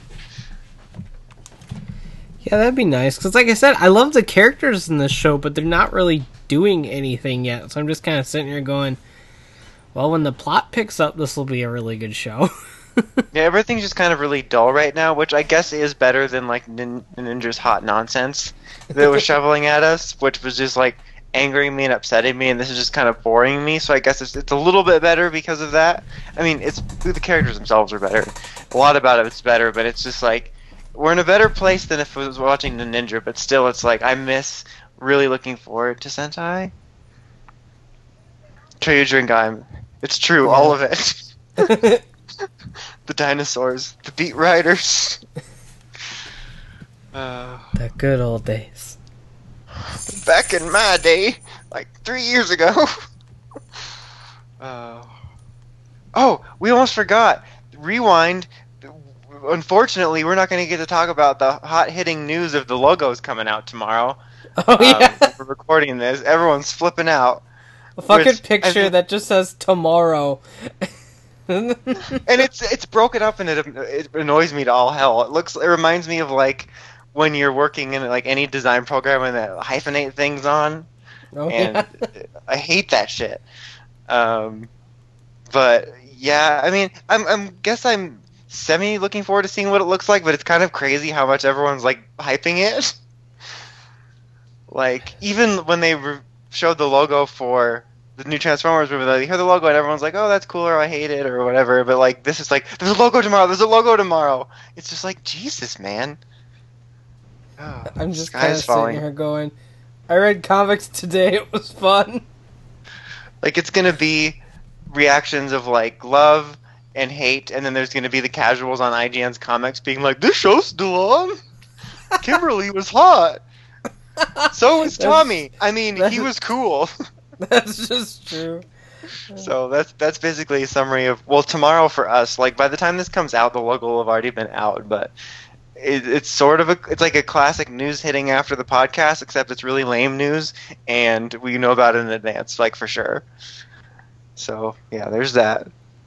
Speaker 2: Yeah, that'd be nice. Because, like I said, I love the characters in this show, but they're not really doing anything yet. So I'm just kind of sitting here going, well, when the plot picks up, this will be a really good show.
Speaker 3: Yeah, everything's just kind of really dull right now, which I guess is better than like nin- Ninja's hot nonsense that was shoveling at us, which was just like angering me and upsetting me, and this is just kind of boring me. So I guess it's it's a little bit better because of that. I mean, it's the characters themselves are better. A lot about it's better, but it's just like we're in a better place than if I was watching the Ninja. But still, it's like I miss really looking forward to Sentai. Kyojin Gaim. It's true,
Speaker 2: Yeah.
Speaker 3: all of it. The dinosaurs, the beat riders. Uh,
Speaker 2: The good old days.
Speaker 3: back in my day, like three years ago. uh, oh, we almost forgot. Rewind. Unfortunately, we're not going to get to talk about the hot-hitting news of the logos coming out tomorrow.
Speaker 2: Oh, yeah.
Speaker 3: Um, we're recording this. Everyone's flipping out.
Speaker 2: A fucking
Speaker 3: which, I
Speaker 2: picture
Speaker 3: think-
Speaker 2: that just says tomorrow.
Speaker 3: And it's it's broken up and it it annoys me to all hell. It looks it reminds me of like when you're working in like any design program and that hyphenate things on,
Speaker 2: Oh,
Speaker 3: and
Speaker 2: yeah.
Speaker 3: I hate that shit. Um, but yeah, I mean, I'm I'm guess I'm semi looking forward to seeing what it looks like, but it's kind of crazy how much everyone's like hyping it. Like even when they re- showed the logo for the new Transformers movie, they hear the logo and everyone's like, "Oh, that's cool," or "I hate it," or whatever. But like, this is like, "There's a logo tomorrow. There's a logo tomorrow." It's just like, Jesus, man. Oh,
Speaker 2: I'm just
Speaker 3: sky
Speaker 2: kind of
Speaker 3: is
Speaker 2: sitting
Speaker 3: falling.
Speaker 2: here going, I read comics today, it was fun.
Speaker 3: Like it's gonna be reactions of like love and hate, and then there's gonna be the casuals on I G N's comics being like, "This show's still on. Kimberly was hot. So was Tommy. I mean, he
Speaker 2: that's-
Speaker 3: was cool."
Speaker 2: That's just true.
Speaker 3: So that's that's basically a summary of well tomorrow for us. Like by the time this comes out, the logo will have already been out, but it, it's sort of a it's like a classic news hitting after the podcast, except it's really lame news, and we know about it in advance, like for sure. So yeah, there's that.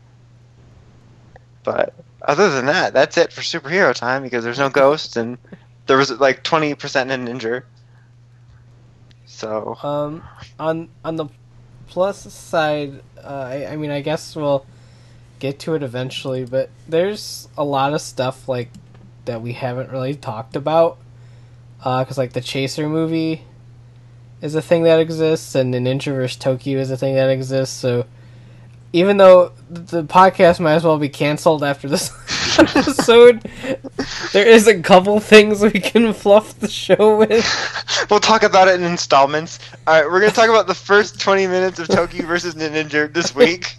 Speaker 3: But other than that, that's it for superhero time because there's no ghosts and there was like twenty percent in Ninja. So
Speaker 2: Um, on on the plus side, uh, I, I mean, I guess we'll get to it eventually, but there's a lot of stuff like that we haven't really talked about. Uh, cause like the Chaser movie is a thing that exists, and the Ninja versus. Tokyo is a thing that exists. So even though the podcast might as well be canceled after this episode, there is a couple things we can fluff the show with.
Speaker 3: we'll talk about it in installments. All right, we're gonna talk about the first twenty minutes of Tokyo versus Ninja this week.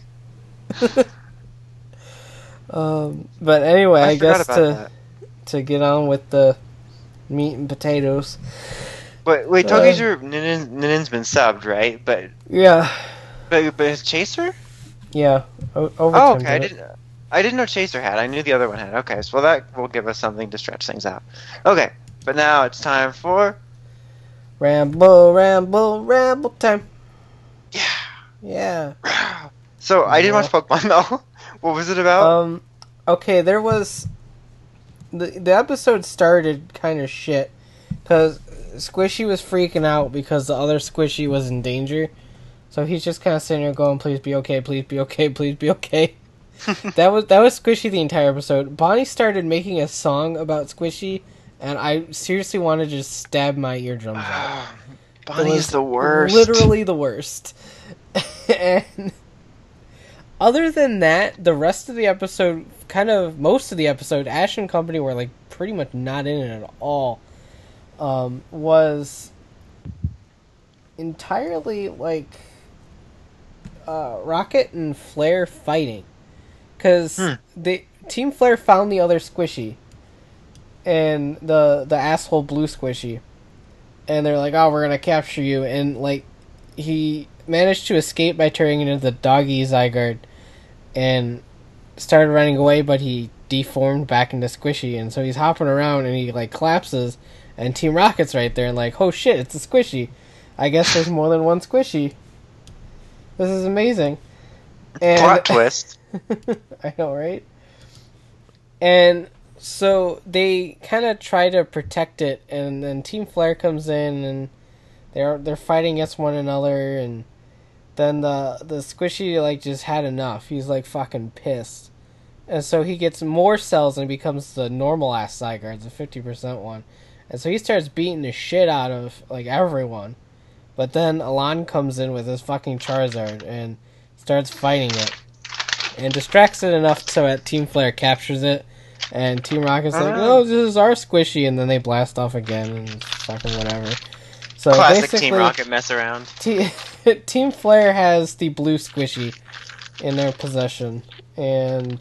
Speaker 2: um, but anyway,
Speaker 3: I,
Speaker 2: I,
Speaker 3: forgot
Speaker 2: guess
Speaker 3: about
Speaker 2: to
Speaker 3: that.
Speaker 2: to get on with the meat and potatoes.
Speaker 3: But wait,
Speaker 2: Uh,
Speaker 3: Tokyo's your Nin- Ninja's been subbed, right? But
Speaker 2: Yeah,
Speaker 3: but but is Chaser?
Speaker 2: yeah. O- over
Speaker 3: Oh,
Speaker 2: Tim
Speaker 3: okay. I
Speaker 2: did it.
Speaker 3: didn't. I didn't know Chaser had. I knew the other one had. Okay, so well, that will give us something to stretch things out. Okay, but now it's time for
Speaker 2: Ramble, ramble, ramble time.
Speaker 3: yeah.
Speaker 2: Yeah.
Speaker 3: So I didn't watch Pokemon though. What was it about?
Speaker 2: Um. Okay, there was the the episode started kind of shit because Squishy was freaking out because the other Squishy was in danger. So he's just kind of sitting there going, "Please be okay, please be okay, please be okay." that was that was Squishy the entire episode. Bonnie started making a song about Squishy, and I seriously wanted to just stab my eardrums out. It
Speaker 3: Bonnie
Speaker 2: was
Speaker 3: is the worst.
Speaker 2: Literally the worst. And other than that, the rest of the episode, kind of most of the episode, Ash and company were like pretty much not in it at all. Um, was entirely like uh, Rocket and Flare fighting. Because
Speaker 3: Hmm.
Speaker 2: they Team Flare found the other Squishy, and the the asshole blue Squishy, and they're like, "Oh, we're gonna capture you," and like he managed to escape by turning into the doggy Zygarde, and started running away, but he deformed back into Squishy, and so he's hopping around and he like collapses, and Team Rocket's right there and like, "Oh shit, it's a Squishy! I guess there's more than one Squishy. This is amazing." And
Speaker 3: Plot twist.
Speaker 2: I know, right? And so they kind of try to protect it, and then Team Flare comes in, and they're they're fighting against one another, and then the the Squishy like just had enough. He's like fucking pissed, and so he gets more cells and becomes the normal ass Zygarde, the fifty percent one, and so he starts beating the shit out of like everyone. But then Alon comes in with his fucking Charizard and starts fighting it, and distracts it enough so that Team Flare captures it, and Team Rocket's like,
Speaker 3: Oh.
Speaker 2: "Oh, this is our Squishy," and then they blast off again and it's fucking whatever. So
Speaker 3: Classic
Speaker 2: basically,
Speaker 3: Team Rocket mess around.
Speaker 2: Te- Team Flare has the blue Squishy in their possession, and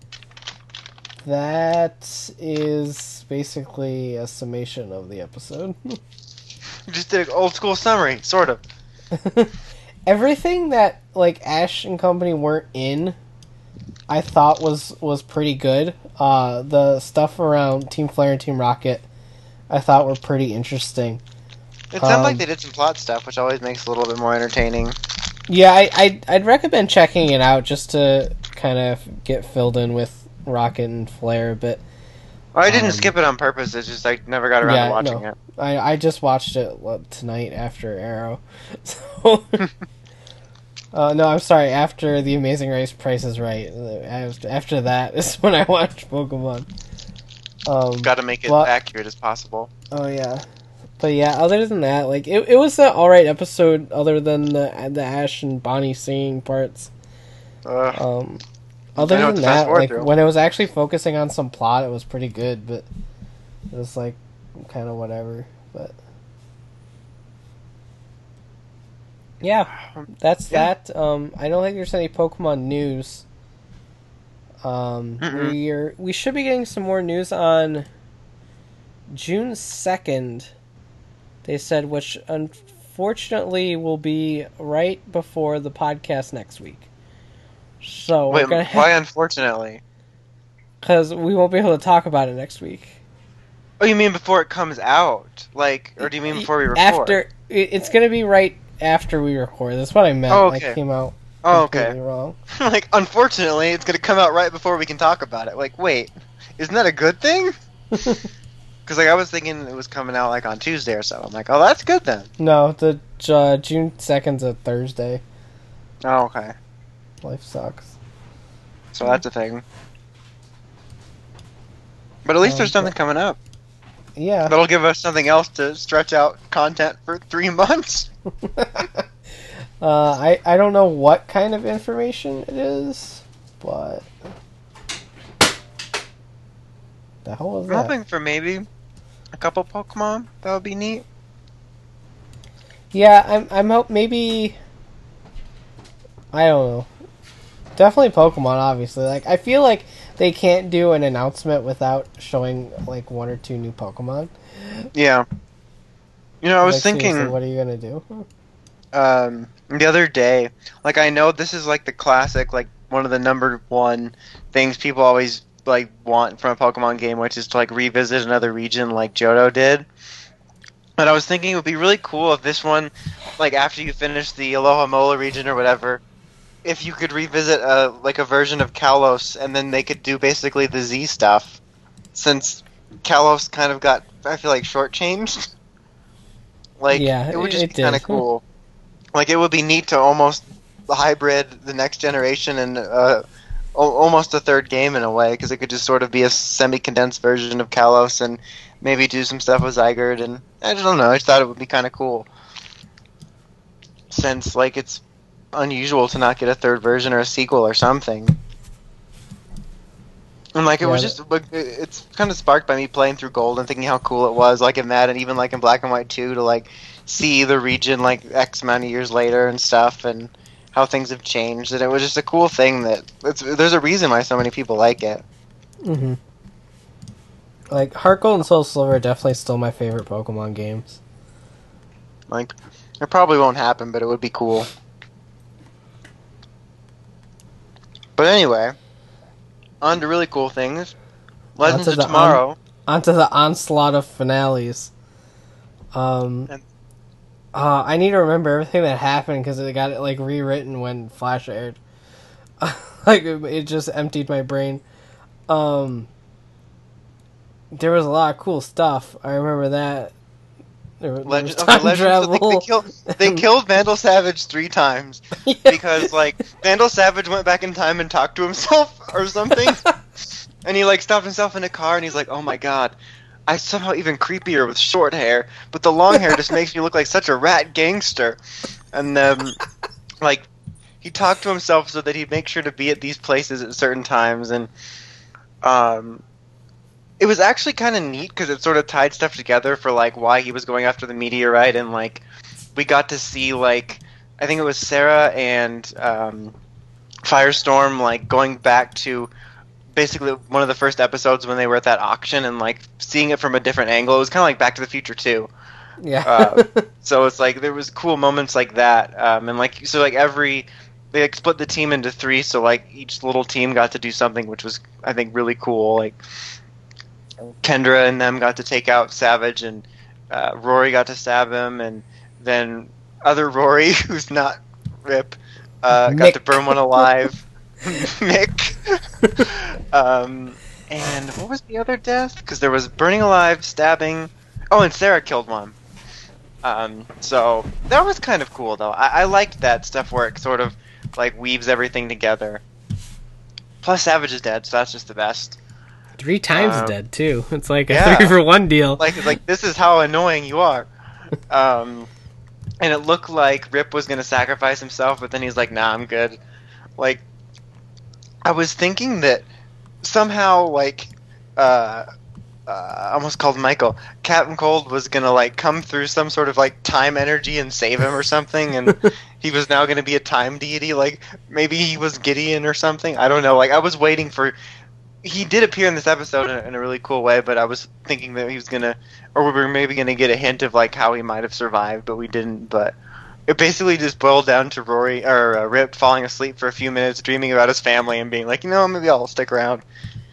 Speaker 2: that is basically a summation of the episode.
Speaker 3: Just did an old school summary, sort of.
Speaker 2: Everything that like Ash and company weren't in, I thought was was pretty good. Uh, the stuff around Team Flare and Team Rocket, I thought were pretty interesting.
Speaker 3: It sounded
Speaker 2: Um,
Speaker 3: like they did some plot stuff, which always makes it a little bit more entertaining.
Speaker 2: Yeah, I I'd, I'd recommend checking it out just to kind of get filled in with Rocket and Flare a bit.
Speaker 3: I didn't
Speaker 2: Um,
Speaker 3: skip it on purpose. It's just I never got around
Speaker 2: Yeah,
Speaker 3: to watching
Speaker 2: no.
Speaker 3: it.
Speaker 2: I I just watched it what, tonight after Arrow. So uh, no, I'm sorry. After The Amazing Race, Price is Right. After, after that is when I watched Pokemon. Um,
Speaker 3: Got to make it
Speaker 2: well-
Speaker 3: accurate as possible.
Speaker 2: Oh yeah, but yeah. Other than that, like it, it was an all right episode. Other than the the Ash and Bonnie singing parts.
Speaker 3: Ugh.
Speaker 2: Um, other
Speaker 3: I know what
Speaker 2: than
Speaker 3: to fast
Speaker 2: that,
Speaker 3: forward
Speaker 2: like
Speaker 3: through.
Speaker 2: when it was actually focusing on some plot, it was pretty good. But it was like kind of whatever. But yeah, that's
Speaker 3: Yeah.
Speaker 2: that. Um, I don't think there's any Pokemon news. Um,
Speaker 3: Mm-mm.
Speaker 2: we're we should be getting some more news on June second. They said, which unfortunately will be right before the podcast next week. So
Speaker 3: Wait,
Speaker 2: we're gonna
Speaker 3: why unfortunately?
Speaker 2: because we won't be able to talk about it next week.
Speaker 3: Oh, you mean before it comes out? Like, or do you mean before we record?
Speaker 2: After it- it's gonna be right after we record. That's what I meant.
Speaker 3: Oh,
Speaker 2: I
Speaker 3: okay.
Speaker 2: came out
Speaker 3: Oh,
Speaker 2: completely
Speaker 3: okay.
Speaker 2: wrong.
Speaker 3: Like, unfortunately, it's gonna come out right before we can talk about it. Like, wait, isn't that a good thing? Because like I was thinking it was coming out like on Tuesday or so. I'm like, oh, that's good then.
Speaker 2: No, the uh, June second's a Thursday.
Speaker 3: Oh, okay.
Speaker 2: Life sucks.
Speaker 3: So that's a thing. But at least
Speaker 2: Um,
Speaker 3: there's something
Speaker 2: but-
Speaker 3: coming up.
Speaker 2: Yeah.
Speaker 3: That'll give us something else to stretch out content for three months.
Speaker 2: uh, I I don't know what kind of information it is, but the hell was
Speaker 3: I'm
Speaker 2: that?
Speaker 3: hoping for maybe a couple Pokemon. That would be neat.
Speaker 2: Yeah, I'm I'm hope maybe I don't know. Definitely Pokemon, obviously. Like I feel like they can't do an announcement without showing like one or two new Pokemon.
Speaker 3: Yeah. You know, I was
Speaker 2: Like, seriously,
Speaker 3: thinking
Speaker 2: what are you gonna do?
Speaker 3: um, the other day, like I know this is like the classic, like one of the number one things people always like want from a Pokemon game, which is to like revisit another region like Johto did. But I was thinking it would be really cool if this one, like after you finish the Aloha Mola region or whatever, if you could revisit a like a version of Kalos, and then they could do basically the Z stuff, since Kalos kind of got, I feel like, shortchanged. Like,
Speaker 2: Yeah,
Speaker 3: it would
Speaker 2: it-
Speaker 3: just
Speaker 2: it
Speaker 3: be kind
Speaker 2: did.
Speaker 3: of cool. Like, it would be neat to almost hybrid the next generation and uh, al- almost a third game in a way, because it could just sort of be a semi-condensed version of Kalos and maybe do some stuff with Zygarde, and I don't know, I just thought it would be kind of cool. Since, like, it's unusual to not get a third version or a sequel or something. And like it
Speaker 2: Yeah,
Speaker 3: was
Speaker 2: that-
Speaker 3: just like it- it's kind of sparked by me playing through Gold and thinking how cool it was, like in that, and even like in Black and White too, to like see the region like X amount of years later and stuff, and how things have changed. And it was just a cool thing that it's, there's a reason why so many people like it.
Speaker 2: Mm-hmm. Like Heart Gold and Soul Silver are definitely still my favorite Pokemon games.
Speaker 3: Like it probably won't happen, but it would be cool. But anyway, on to really cool things. Legends
Speaker 2: Onto
Speaker 3: of
Speaker 2: the
Speaker 3: Tomorrow.
Speaker 2: Onto the onslaught of finales. Um,
Speaker 3: And-
Speaker 2: uh, I need to remember everything that happened because it got it like rewritten when Flash aired. Like it, it just emptied my brain. Um, there was a lot of cool stuff. I remember that. There, there
Speaker 3: Legend,
Speaker 2: was
Speaker 3: okay,
Speaker 2: time
Speaker 3: Legends, so they,
Speaker 2: travel.
Speaker 3: they, killed, they killed Vandal Savage three times
Speaker 2: Yeah.
Speaker 3: because like Vandal Savage went back in time and talked to himself or something, and he like stopped himself in a car and he's like, "Oh my god, I'm somehow even creepier with short hair, but the long hair just makes me look like such a rat gangster." And then like he talked to himself so that he'd make sure to be at these places at certain times, and um. It was actually kind of neat because it sort of tied stuff together for like why he was going after the meteorite, and like we got to see like I think it was Sarah and um, Firestorm like going back to basically one of the first episodes when they were at that auction and like seeing it from a different angle. It was kind of like Back to the Future too.
Speaker 2: Yeah.
Speaker 3: Uh, So it's like there was cool moments like that, um, and like so like every they like split the team into three, so like each little team got to do something, which was I think really cool. Like Kendra and them got to take out Savage, and uh, Rory got to stab him, and then other Rory, who's not Rip, uh, got
Speaker 2: Mick.
Speaker 3: to burn one alive. Mick. um, and what was the other death? Because there was burning alive, stabbing. Oh, and Sarah killed one. Um, so that was kind of cool, though. I, I liked that stuff where it sort of like weaves everything together. Plus, Savage is dead, so that's just the best.
Speaker 2: Three times
Speaker 3: Um,
Speaker 2: dead too. It's like a
Speaker 3: yeah.
Speaker 2: three for one deal.
Speaker 3: Like, like this is how annoying you are. Um, and it looked like Rip was gonna sacrifice himself, but then he's like, "Nah, I'm good." Like, I was thinking that somehow, like, uh, uh, I almost called Michael. Captain Cold was gonna like come through some sort of like time energy and save him or something, and he was now gonna be a time deity. Like maybe he was Gideon or something. I don't know. Like I was waiting for. He did appear in this episode in a, in a really cool way, but I was thinking that he was gonna, or we were maybe gonna get a hint of like how he might have survived, but we didn't. But it basically just boiled down to Rory or uh, Rip falling asleep for a few minutes, dreaming about his family, and being like, you know, maybe I'll stick around.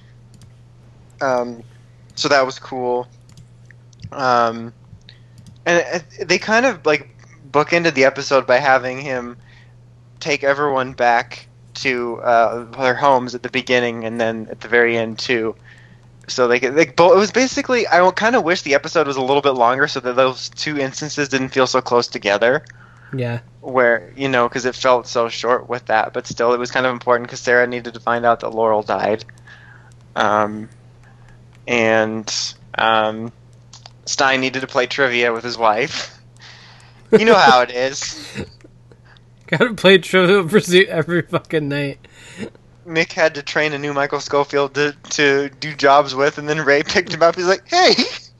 Speaker 3: Um, so that was cool. Um, and it, they kind of like bookended the episode by having him take everyone back to uh, their homes at the beginning and then at the very end too. So they could, like, both. It was basically. I kind of wish the episode was a little bit longer so that those two instances didn't feel so close together.
Speaker 2: Yeah.
Speaker 3: Where, you know, because it felt so short with that, but still, it was kind of important because Sarah needed to find out that Laurel died. Um, and um, Stein needed to play trivia with his wife. You know how it is.
Speaker 2: Gotta play Trivial Pursuit every fucking night.
Speaker 3: Mick had to train a new Michael Scofield to, to do jobs with, and then Ray picked him up. He's like, hey!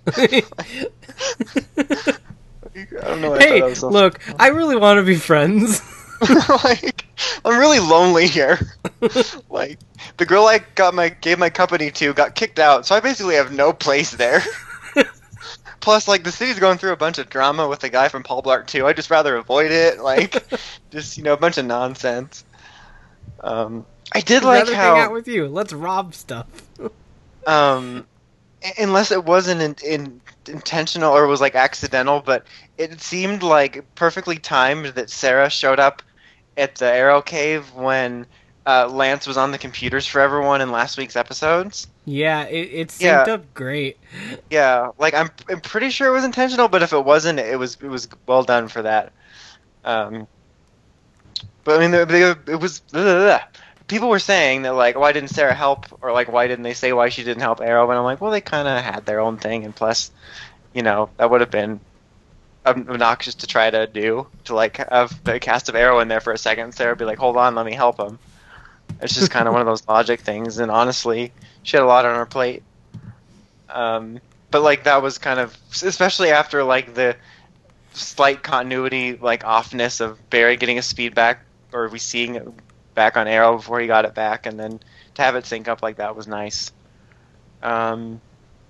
Speaker 3: I don't know.
Speaker 2: Hey,
Speaker 3: I so
Speaker 2: look, I really want to be friends.
Speaker 3: Like, I'm really lonely here. Like, the girl I got my gave my company to got kicked out, so I basically have no place there. Plus, like, the city's going through a bunch of drama with the guy from Paul Blart two. I'd just rather avoid it. Like, just, you know, a bunch of nonsense. Um, I did
Speaker 2: I'd
Speaker 3: like
Speaker 2: rather
Speaker 3: how...
Speaker 2: hang out with you. Let's rob stuff.
Speaker 3: um, unless it wasn't in, in, intentional or was, like, accidental, but it seemed, like, perfectly timed that Sarah showed up at the Arrow Cave when uh, Lance was on the computers for everyone in last week's episodes.
Speaker 2: Yeah, it, it synced
Speaker 3: Yeah.
Speaker 2: up great.
Speaker 3: Yeah, like I'm, I'm pretty sure it was intentional, but if it wasn't, it was it was well done for that. Um, but I mean, they, they, it was blah, blah, blah. People were saying that like, why didn't Sarah help, or like, why didn't they say why she didn't help Arrow? And I'm like, well, they kind of had their own thing, and plus, you know, that would have been obnoxious to try to do to like have the cast of Arrow in there for a second. Sarah would be like, hold on, let me help him. It's just kind of one of those logic things, and honestly, she had a lot on her plate. Um, but like that was kind of, especially after like the slight continuity like offness of Barry getting his speed back, or we seeing it back on Arrow before he got it back, and then to have it sync up like that was nice. Um,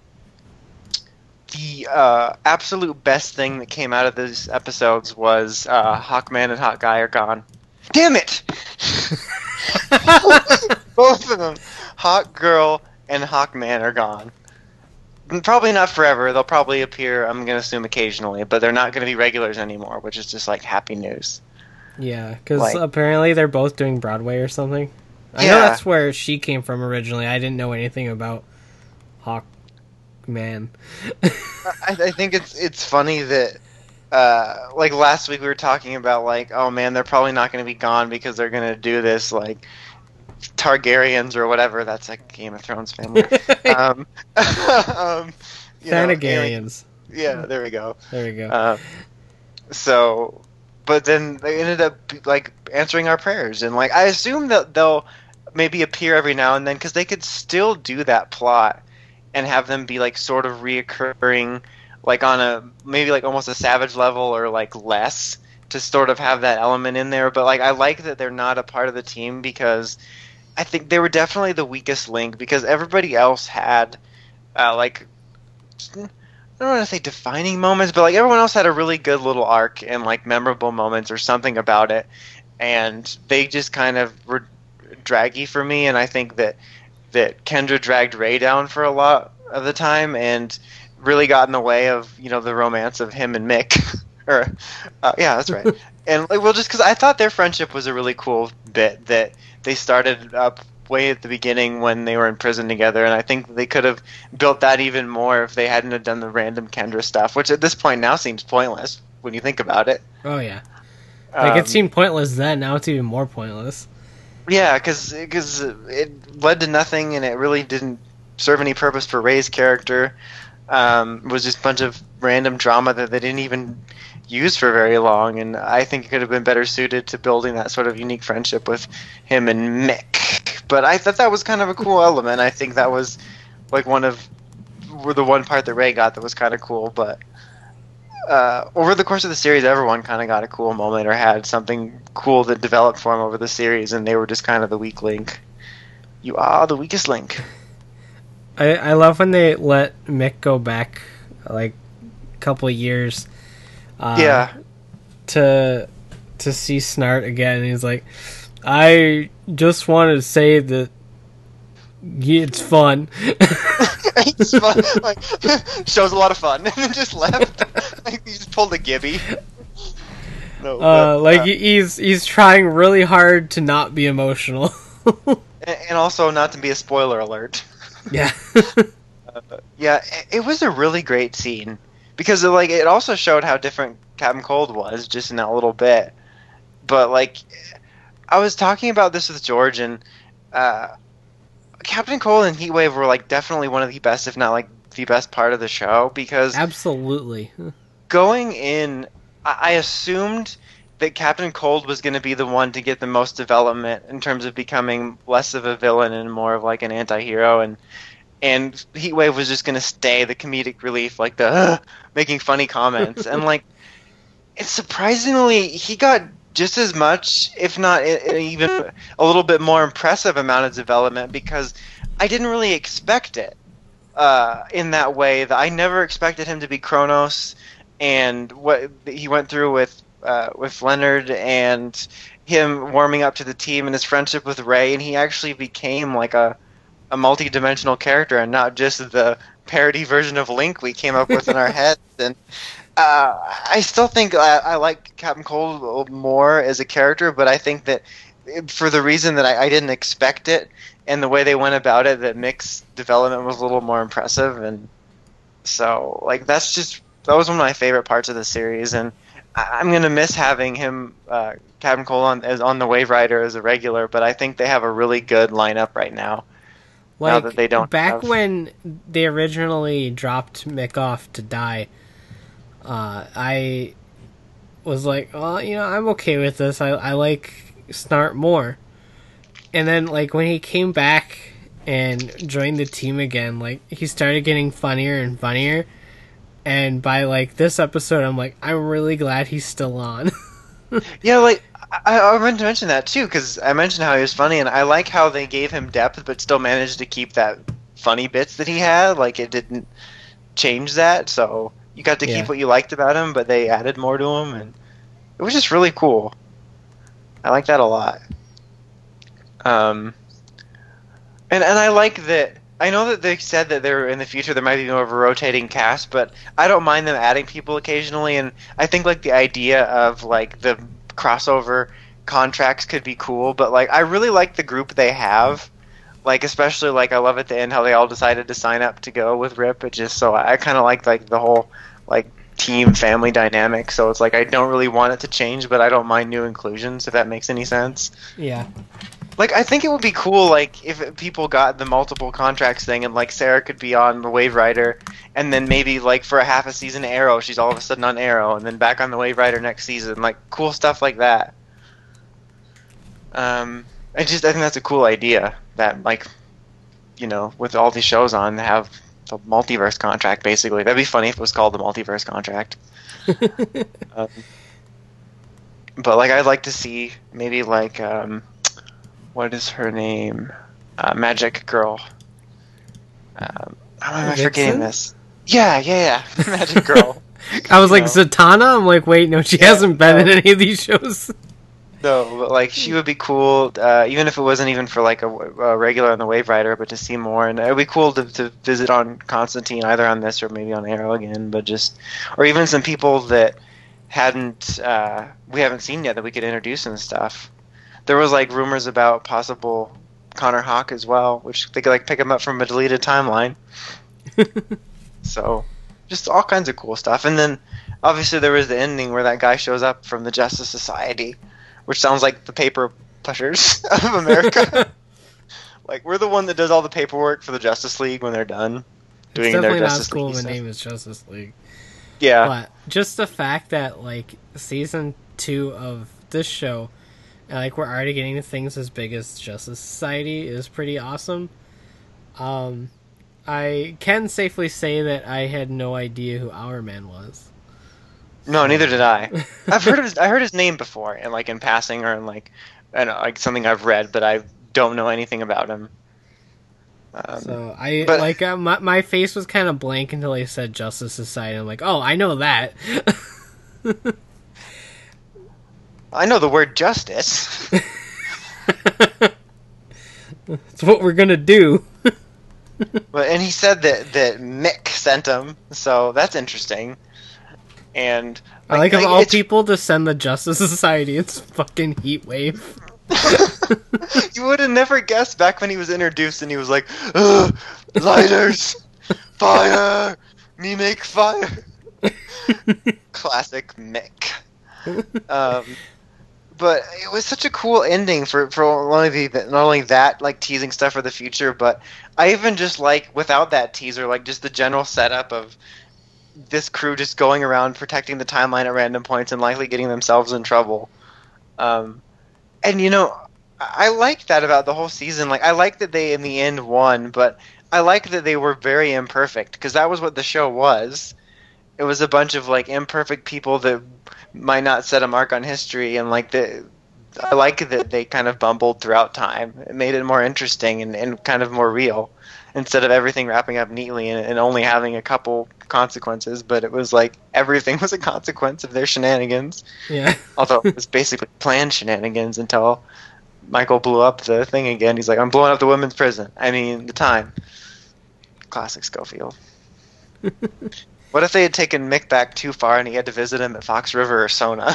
Speaker 3: the uh, absolute best thing that came out of these episodes was uh, Hawkman and Hawk Guy are gone. Damn it! Both of them, Hawk Girl and Hawkman, are gone. Probably not forever. They'll probably appear, I'm going to assume, occasionally, but they're not going to be regulars anymore, which is just like happy news.
Speaker 2: Yeah, because
Speaker 3: Like-
Speaker 2: apparently they're both doing Broadway or something. I
Speaker 3: Yeah.
Speaker 2: know that's where she came from originally. I didn't know anything about Hawkman.
Speaker 3: I, I think it's it's funny that, uh, like last week we were talking about like, oh man, they're probably not going to be gone because they're going to do this like Targaryens or whatever. That's like Game of Thrones family. um, um, you know,
Speaker 2: Thanagarians.
Speaker 3: yeah, there we go.
Speaker 2: There we go.
Speaker 3: Uh, so, but then they ended up like answering our prayers, and like I assume that they'll maybe appear every now and then because they could still do that plot and have them be like sort of reoccurring, like on a maybe like almost a Savage level or like less, to sort of have that element in there. But like I like that they're not a part of the team because I think they were definitely the weakest link because everybody else had uh, like. I don't want to say defining moments, but like everyone else had a really good little arc and like memorable moments or something about it, and they just kind of were draggy for me. And I think that that Kendra dragged Ray down for a lot of the time and really got in the way of you know the romance of him and Mick. or uh, yeah, that's right. And like, well, just because I thought their friendship was a really cool bit that they started up way at the beginning when they were in prison together, and I think they could have built that even more if they hadn't have done the random Kendra stuff, which at this point now seems pointless when you think about it.
Speaker 2: Oh yeah, like
Speaker 3: Um,
Speaker 2: it seemed pointless then. Now it's even more pointless.
Speaker 3: Yeah, because it led to nothing, and it really didn't serve any purpose for Ray's character. Um, it was just a bunch of random drama that they didn't even use for very long, and I think it could have been better suited to building that sort of unique friendship with him and Mick. But I thought that was kind of a cool element. I think that was like one of were the one part that Ray got that was kind of cool. But uh, over the course of the series, everyone kind of got a cool moment or had something cool that developed for them over the series, and they were just kind of the weak link. You are the weakest link.
Speaker 2: I I love when they let Mick go back like a couple of years. Uh,
Speaker 3: Yeah.
Speaker 2: To to see Snart again, and he's like, I just wanted to say that it's fun.
Speaker 3: It's fun. Like, show's a lot of fun, and then just left. Like, he just pulled a Gibby. No,
Speaker 2: Uh,
Speaker 3: but,
Speaker 2: like
Speaker 3: uh,
Speaker 2: he's he's trying really hard to not be emotional.
Speaker 3: and and also not to be a spoiler alert.
Speaker 2: Yeah.
Speaker 3: Yeah, it, it was a really great scene because it, like it also showed how different Captain Cold was just in that little bit. But like, I was talking about this with George, and uh, Captain Cold and Heatwave were like definitely one of the best, if not like the best part of the show, because
Speaker 2: Absolutely.
Speaker 3: going in, I, I assumed that Captain Cold was going to be the one to get the most development in terms of becoming less of a villain and more of like an anti-hero, and and Heatwave was just going to stay the comedic relief, like the uh, making funny comments, and like it's surprisingly he got just as much, if not even a little bit more impressive amount of development, because I didn't really expect it uh, in that way. That I never expected him to be Kronos, and what he went through with uh, with Leonard, and him warming up to the team, and his friendship with Ray, and he actually became like a a multi-dimensional character, and not just the parody version of Link we came up with in our heads. And Uh, I still think I, I like Captain Cold more as a character, but I think that for the reason that I, I didn't expect it, and the way they went about it, that Mick's development was a little more impressive, and so like that's just that was one of my favorite parts of the series, and I, I'm gonna miss having him, uh, Captain Cold, on as on the Wave Rider as a regular, but I think they have a really good lineup right now.
Speaker 2: Like,
Speaker 3: now that they don't
Speaker 2: back
Speaker 3: have...
Speaker 2: when they originally dropped Mick off to die, Uh, I was like, well, you know, I'm okay with this. I, I like Snart more. And then, like, when he came back and joined the team again, like, he started getting funnier and funnier. And by, like, this episode, I'm like, I'm really glad he's still on.
Speaker 3: Yeah, like, I, I meant to mention that, too, because I mentioned how he was funny, and I like how they gave him depth, but still managed to keep that funny bits that he had. Like, it didn't change that, so... You got to
Speaker 2: Yeah.
Speaker 3: keep what you liked about him, but they added more to him, and it was just really cool. I like that a lot. Um, and and I like that. I know that they said that there in the future there might be more of a rotating cast, but I don't mind them adding people occasionally. And I think like the idea of like the crossover contracts could be cool, but like I really like the group they have. Like, especially, like, I love at the end how they all decided to sign up to go with Rip. It just, so I kind of like, like, the whole, like, team family dynamic. So it's like, I don't really want it to change, but I don't mind new inclusions, if that makes any sense.
Speaker 2: Yeah.
Speaker 3: Like, I think it would be cool, like, if people got the multiple contracts thing, and, like, Sarah could be on the Wave Rider, and then maybe, like, for a half a season Arrow, she's all of a sudden on Arrow, and then back on the Wave Rider next season. Like, cool stuff like that. Um... I just I think that's a cool idea that, like, you know, with all these shows on, have the multiverse contract, basically. That'd be funny if it was called the multiverse contract. um, but, like, I'd like to see maybe, like, um, what is her name? Uh, Magic Girl. Um, how am I forgetting this? Yeah, yeah, yeah. Magic Girl.
Speaker 2: I was like,
Speaker 3: know.
Speaker 2: Zatanna? I'm like, wait, no, she
Speaker 3: Yeah,
Speaker 2: hasn't been
Speaker 3: no.
Speaker 2: in any of these shows.
Speaker 3: No, but like she would be cool, uh, even if it wasn't even for like a, a regular on the Wave Rider, but to see more, and it would be cool to, to visit on Constantine, either on this or maybe on Arrow again, but just, or even some people that hadn't, uh, we haven't seen yet that we could introduce and stuff. There was like rumors about possible Connor Hawk as well, which they could like pick him up from a deleted timeline. So, just all kinds of cool stuff, and then obviously there was the ending where that guy shows up from the Justice Society. Which sounds like the paper pushers of America. Like, we're the one that does all the paperwork for the Justice League when they're done doing
Speaker 2: It's
Speaker 3: their
Speaker 2: definitely not
Speaker 3: Justice
Speaker 2: as cool
Speaker 3: League
Speaker 2: of a
Speaker 3: stuff.
Speaker 2: name as Justice League.
Speaker 3: Yeah.
Speaker 2: But just the fact that, like, season two of this show, and, like, we're already getting to things as big as Justice Society is pretty awesome. Um, I can safely say that I had no idea who Our Man was.
Speaker 3: No, neither did I. I've heard of his, I heard his name before, and like in passing or in like, I don't know, like something I've read, but I don't know anything about him. Um,
Speaker 2: So I
Speaker 3: but-
Speaker 2: like uh, my my face was kind of blank until I said Justice Society. I'm like, oh, I know that.
Speaker 3: I know the word justice.
Speaker 2: It's what we're gonna do.
Speaker 3: But and he said that that Mick sent him, so that's interesting. And
Speaker 2: I like of all
Speaker 3: it's-
Speaker 2: people to send the Justice Society. It's fucking Heatwave.
Speaker 3: You would have never guessed back when he was introduced and he was like, ugh, lighters, Fire! Me make fire! Classic Mick. Um, but it was such a cool ending for for only the, not only that like teasing stuff for the future, but I even just like without that teaser, like just the general setup of this crew just going around protecting the timeline at random points and likely getting themselves in trouble. Um, and you know, I, I like that about the whole season. Like I like that they in the end won, but I like that they were very imperfect because that was what the show was. It was a bunch of like imperfect people that might not set a mark on history, and like the I like that they kind of bumbled throughout time. It made it more interesting and, and kind of more real instead of everything wrapping up neatly and, and only having a couple consequences. But it was like everything was a consequence of their shenanigans.
Speaker 2: Yeah.
Speaker 3: Although it was basically planned shenanigans until Michael blew up the thing again. He's like, I'm blowing up the women's prison. I mean, the time. Classic Schofield. What if they had taken Mick back too far and he had to visit him at Fox River or Sona?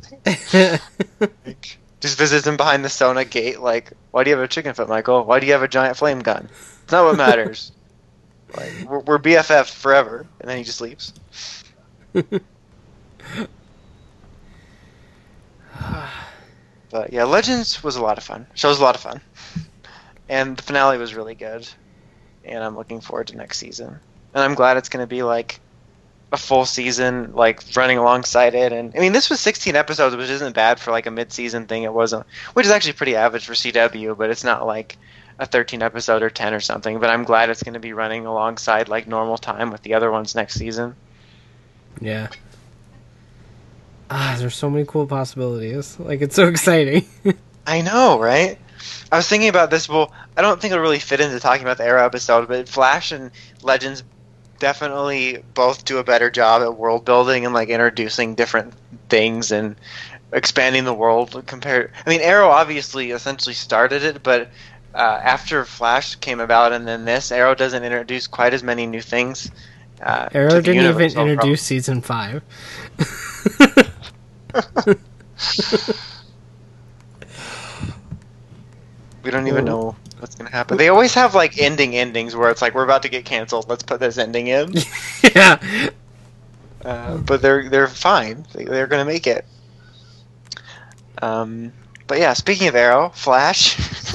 Speaker 3: Like, just visits him behind the Sona gate, like, why do you have a chicken foot, Michael? Why do you have a giant flame gun? It's not what matters. Like, we're, we're B F F forever. And then he just leaves. But yeah, Legends was a lot of fun. Show was a lot of fun. And the finale was really good. And I'm looking forward to next season. And I'm glad it's going to be like a full season, like running alongside it. And I mean, this was sixteen episodes, which isn't bad for like a mid-season thing. It wasn't, which is actually pretty average for C W, but it's not like a thirteen episode or ten or something. But I'm glad it's going to be running alongside like normal time with the other ones next season.
Speaker 2: Yeah. Ah, there's so many cool possibilities. Like, it's so exciting.
Speaker 3: I know, right? I was thinking about this. Well, I don't think it'll really fit into talking about the Arrow episode, but Flash and Legends definitely both do a better job at world building and like introducing different things and expanding the world compared. I mean, Arrow obviously essentially started it, but uh, after Flash came about and then this, Arrow doesn't introduce quite as many new things. Uh,
Speaker 2: Arrow
Speaker 3: to the
Speaker 2: didn't
Speaker 3: universe
Speaker 2: even
Speaker 3: overall.
Speaker 2: introduce season five.
Speaker 3: We don't even know what's going to happen. They always have like ending endings where it's like we're about to get canceled. Let's put this ending in.
Speaker 2: Yeah.
Speaker 3: Uh, but they're they're fine. They, they're going to make it. Um, but yeah, speaking of Arrow, Flash.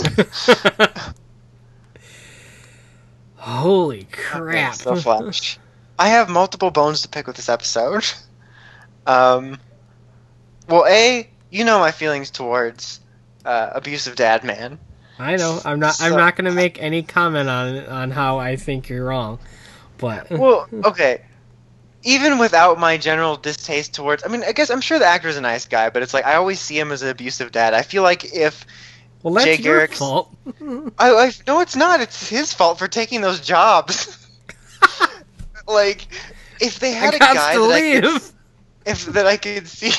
Speaker 2: Holy crap.
Speaker 3: Okay, so Flash. I have multiple bones to pick with this episode. Um, well, A, you know my feelings towards uh, abusive dad man.
Speaker 2: I know. I'm not. I'm
Speaker 3: So-
Speaker 2: not going to make any comment on on how I think you're wrong. But
Speaker 3: Well, okay. Even without my general distaste towards, I mean, I guess I'm sure the actor's a nice guy, but it's like I always see him as an abusive dad. I feel like if
Speaker 2: well, that's
Speaker 3: Jay
Speaker 2: your
Speaker 3: Garrick's-
Speaker 2: fault.
Speaker 3: I, I no, it's not. It's his fault for taking those jobs. Like, if they had
Speaker 2: I
Speaker 3: a
Speaker 2: got
Speaker 3: guy
Speaker 2: to
Speaker 3: that I could,
Speaker 2: leave.
Speaker 3: if that I could see.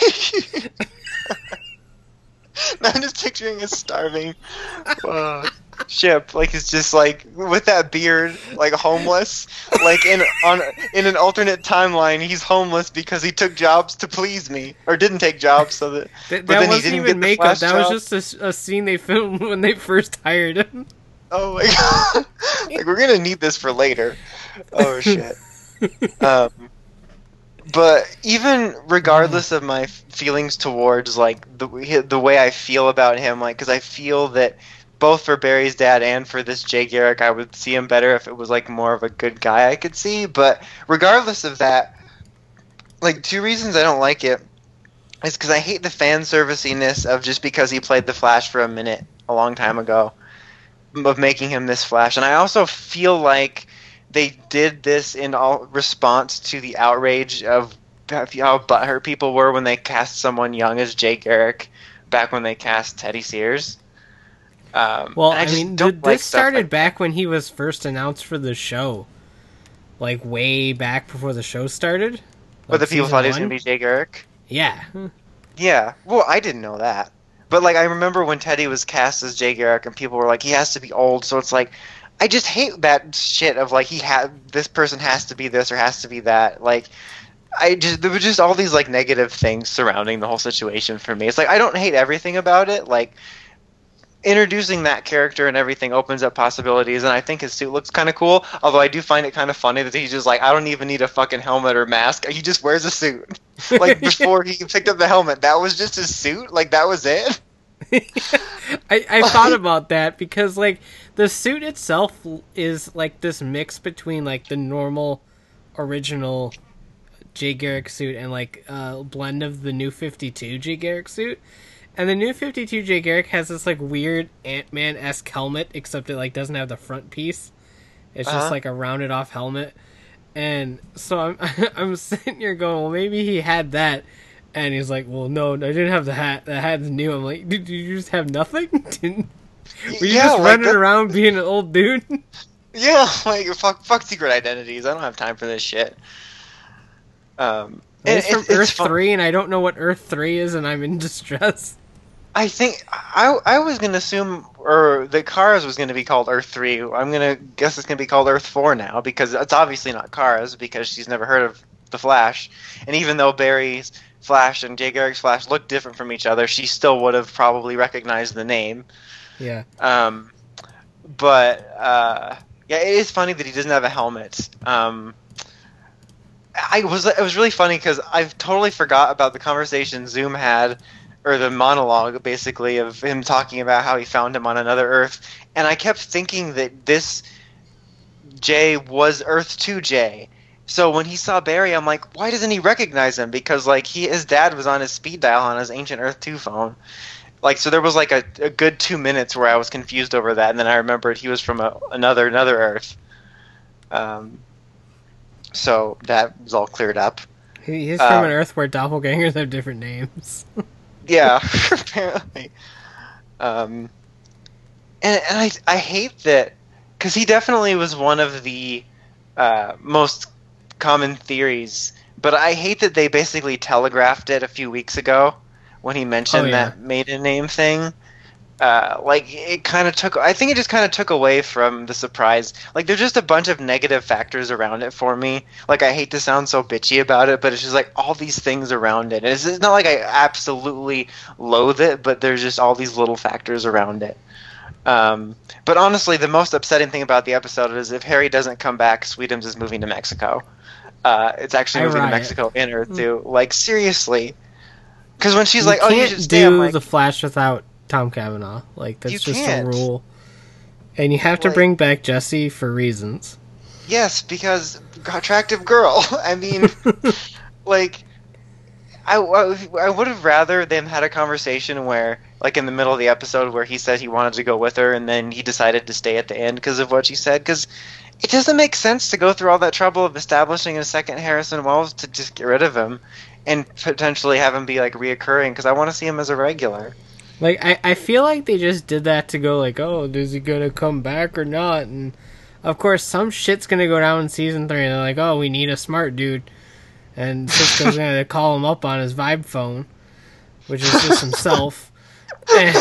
Speaker 3: Now I'm just picturing a starving uh, ship, like it's just like with that beard, like homeless. Like in on in an alternate timeline, he's homeless because he took jobs to please me, or didn't take jobs so that.
Speaker 2: That,
Speaker 3: but
Speaker 2: that
Speaker 3: then he
Speaker 2: wasn't
Speaker 3: didn't
Speaker 2: even
Speaker 3: get the
Speaker 2: makeup.
Speaker 3: Flash
Speaker 2: That
Speaker 3: job.
Speaker 2: was just a, a scene they filmed when they first hired him.
Speaker 3: Oh my god! Like we're gonna need this for later. Oh shit. Um, but even regardless of my f- feelings towards like the the way I feel about him, like because I feel that both for Barry's dad and for this Jay Garrick, I would see him better if it was like more of a good guy I could see. But regardless of that, like two reasons I don't like it is because I hate the fan serviciness of just because he played the Flash for a minute a long time ago, of making him this Flash, and I also feel like they did this in all response to the outrage of how butthurt people were when they cast someone young as Jay Garrick back when they cast Teddy Sears. Um,
Speaker 2: Well,
Speaker 3: and
Speaker 2: I,
Speaker 3: just
Speaker 2: mean,
Speaker 3: don't
Speaker 2: th-
Speaker 3: like
Speaker 2: this
Speaker 3: stuff
Speaker 2: started
Speaker 3: like
Speaker 2: back when he was first announced for the show, like way back before the show started.
Speaker 3: But the
Speaker 2: Like
Speaker 3: people
Speaker 2: season
Speaker 3: thought he was
Speaker 2: one.
Speaker 3: going to be Jay Garrick.
Speaker 2: Yeah.
Speaker 3: Yeah, well, I didn't know that. But, like, I remember when Teddy was cast as Jay Garrick and people were like, he has to be old, so it's like, I just hate that shit of, like, he had this person has to be this or has to be that. Like, I just, there were just all these, like, negative things surrounding the whole situation for me. It's like, I don't hate everything about it. Like, introducing that character and everything opens up possibilities, and I think his suit looks kind of cool. Although I do find it kind of funny that he's just like, I don't even need a fucking helmet or mask. He just wears a suit. Like before he picked up the helmet, that was just his suit. Like that was it.
Speaker 2: I, I thought about that because like the suit itself is like this mix between like the normal original Jay Garrick suit and like a blend of the new fifty-two Jay Garrick suit. And the new fifty-two Jay Garrick has this like weird Ant-Man-esque helmet, except it like doesn't have the front piece. It's
Speaker 3: Uh-huh.
Speaker 2: just like a rounded off helmet. And so I'm I'm sitting here going, well, maybe he had that. And he's like, well, no, I didn't have the hat. The hat's new. I'm like, did you just have nothing? Didn't, were you
Speaker 3: Yeah,
Speaker 2: just
Speaker 3: like
Speaker 2: running
Speaker 3: that-
Speaker 2: around being an old dude?
Speaker 3: Yeah, like fuck, fuck secret identities. I don't have time for this shit. Um, and
Speaker 2: It's from
Speaker 3: it's- it's
Speaker 2: Earth
Speaker 3: fun-
Speaker 2: three, and I don't know what Earth three is, and I'm in distress.
Speaker 3: I think I I was gonna assume, or that Kara's was gonna be called Earth three. I'm gonna guess it's gonna be called Earth four now because it's obviously not Kara's because she's never heard of the Flash, and even though Barry's Flash and Jay Garrick's Flash look different from each other, she still would have probably recognized the name.
Speaker 2: Yeah.
Speaker 3: Um, but uh, yeah, it is funny that he doesn't have a helmet. Um, I was it was really funny because I've totally forgot about the conversation Zoom had, or the monologue basically of him talking about how he found him on another Earth, and I kept thinking that this Jay was Earth two Jay. So when he saw Barry, I'm like, why doesn't he recognize him? Because like he, his dad was on his speed dial on his ancient Earth two phone. Like so, there was like a, a good two minutes where I was confused over that, and then I remembered he was from a, another another Earth. Um, so that was all cleared up.
Speaker 2: He, he's
Speaker 3: Uh,
Speaker 2: from an Earth where doppelgangers have different names.
Speaker 3: Yeah, apparently. Um, and and I I hate that because he definitely was one of the uh, most common theories, but I hate that they basically telegraphed it a few weeks ago when he mentioned
Speaker 2: Oh, yeah.
Speaker 3: that maiden name thing. Uh, like it kind of took. I think it just kind of took away from the surprise. Like there's just a bunch of negative factors around it for me. Like I hate to sound so bitchy about it, but it's just like all these things around it. It's, it's not like I absolutely loathe it, but there's just all these little factors around it. Um, but honestly, the most upsetting thing about the episode is if Harry doesn't come back, Sweetums is moving to Mexico. Uh, it's actually
Speaker 2: I
Speaker 3: moving to
Speaker 2: riot.
Speaker 3: Mexico in Earth two. Like seriously, because when she's
Speaker 2: you
Speaker 3: like, "Oh,
Speaker 2: can't
Speaker 3: you should stay," I'm
Speaker 2: do
Speaker 3: like,
Speaker 2: the Flash without Tom Cavanaugh. Like that's
Speaker 3: You
Speaker 2: just
Speaker 3: can't.
Speaker 2: a rule. And you have to
Speaker 3: Like-
Speaker 2: bring back Jesse for reasons.
Speaker 3: Yes, because attractive girl. I mean, like, I, I would have rather them had a conversation where, like, in the middle of the episode where he said he wanted to go with her and then he decided to stay at the end because of what she said. Because it doesn't make sense to go through all that trouble of establishing a second Harrison Wells to just get rid of him and potentially have him be, like, reoccurring because I want to see him as a regular.
Speaker 2: Like I, I feel like they just did that to go like, oh, is he gonna come back or not? And of course, some shit's gonna go down in season three. And they're like, oh, we need a smart dude, and Cisco's gonna call him up on his Vibe phone, which is just himself. And,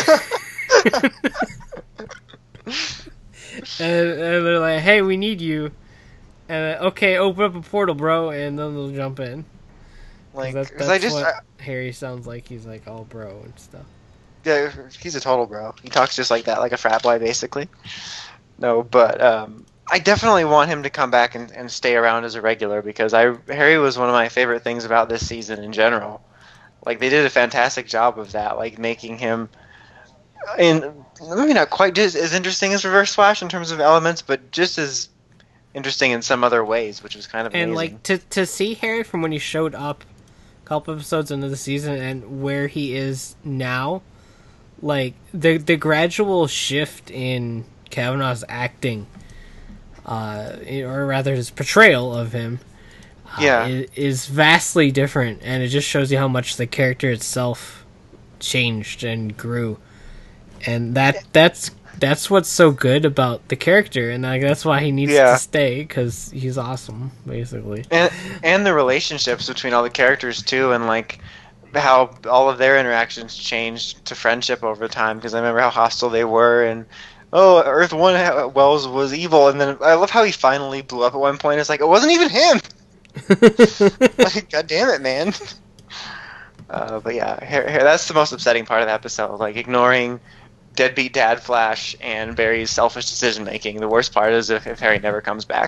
Speaker 2: and, and they're like, hey, we need you. And uh, okay, open up a portal, bro, and then they'll jump in. 'Cause
Speaker 3: Like,
Speaker 2: that-
Speaker 3: 'cause
Speaker 2: that's
Speaker 3: I just,
Speaker 2: what
Speaker 3: I-
Speaker 2: Harry sounds like. He's like all bro and stuff.
Speaker 3: yeah, he's a total bro. He talks just like that, like a frat boy, basically. No, but um, I definitely want him to come back and, and stay around as a regular because I Harry was one of my favorite things about this season in general. Like they did a fantastic job of that, like making him, in maybe not quite just as interesting as Reverse Flash in terms of elements, but just as interesting in some other ways, which was kind of
Speaker 2: And
Speaker 3: amazing.
Speaker 2: like to to see Harry from when he showed up a couple episodes into the season and where he is now, like the the gradual shift in Kavanaugh's acting, uh, or rather his portrayal of him, uh,
Speaker 3: Yeah.
Speaker 2: i- is vastly different, and it just shows you how much the character itself changed and grew, and that that's that's what's so good about the character, and like that's why he needs
Speaker 3: Yeah.
Speaker 2: to stay because he's awesome, basically.
Speaker 3: and and the relationships between all the characters too, and like how all of their interactions changed to friendship over time. Because I remember how hostile they were, and oh, Earth One ha- Wells was evil, and then I love how he finally blew up at one point. It's like it wasn't even him. Like, God damn it, man. Uh, but yeah, Har- Har- that's the most upsetting part of the episode. Like ignoring deadbeat dad Flash and Barry's selfish decision making. The worst part is if, if Harry never comes back.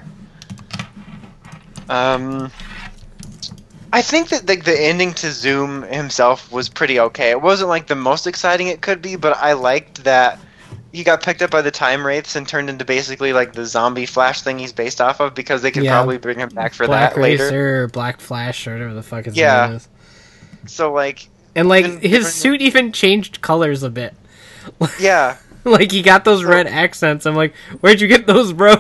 Speaker 3: Um, I think that the, the ending to Zoom himself was pretty okay. It wasn't like the most exciting it could be, but I liked that he got picked up by the Time Wraiths and turned into basically like the zombie Flash thing he's based off of, because they could
Speaker 2: Yeah.
Speaker 3: probably bring him back for
Speaker 2: Black
Speaker 3: that later.
Speaker 2: Racer, or Black Flash, or whatever the fuck his
Speaker 3: Yeah.
Speaker 2: name is.
Speaker 3: So like,
Speaker 2: And like
Speaker 3: even-
Speaker 2: his
Speaker 3: even-
Speaker 2: suit even changed colors a bit.
Speaker 3: yeah.
Speaker 2: Like he got those red accents. I'm like, where'd you get those, bro?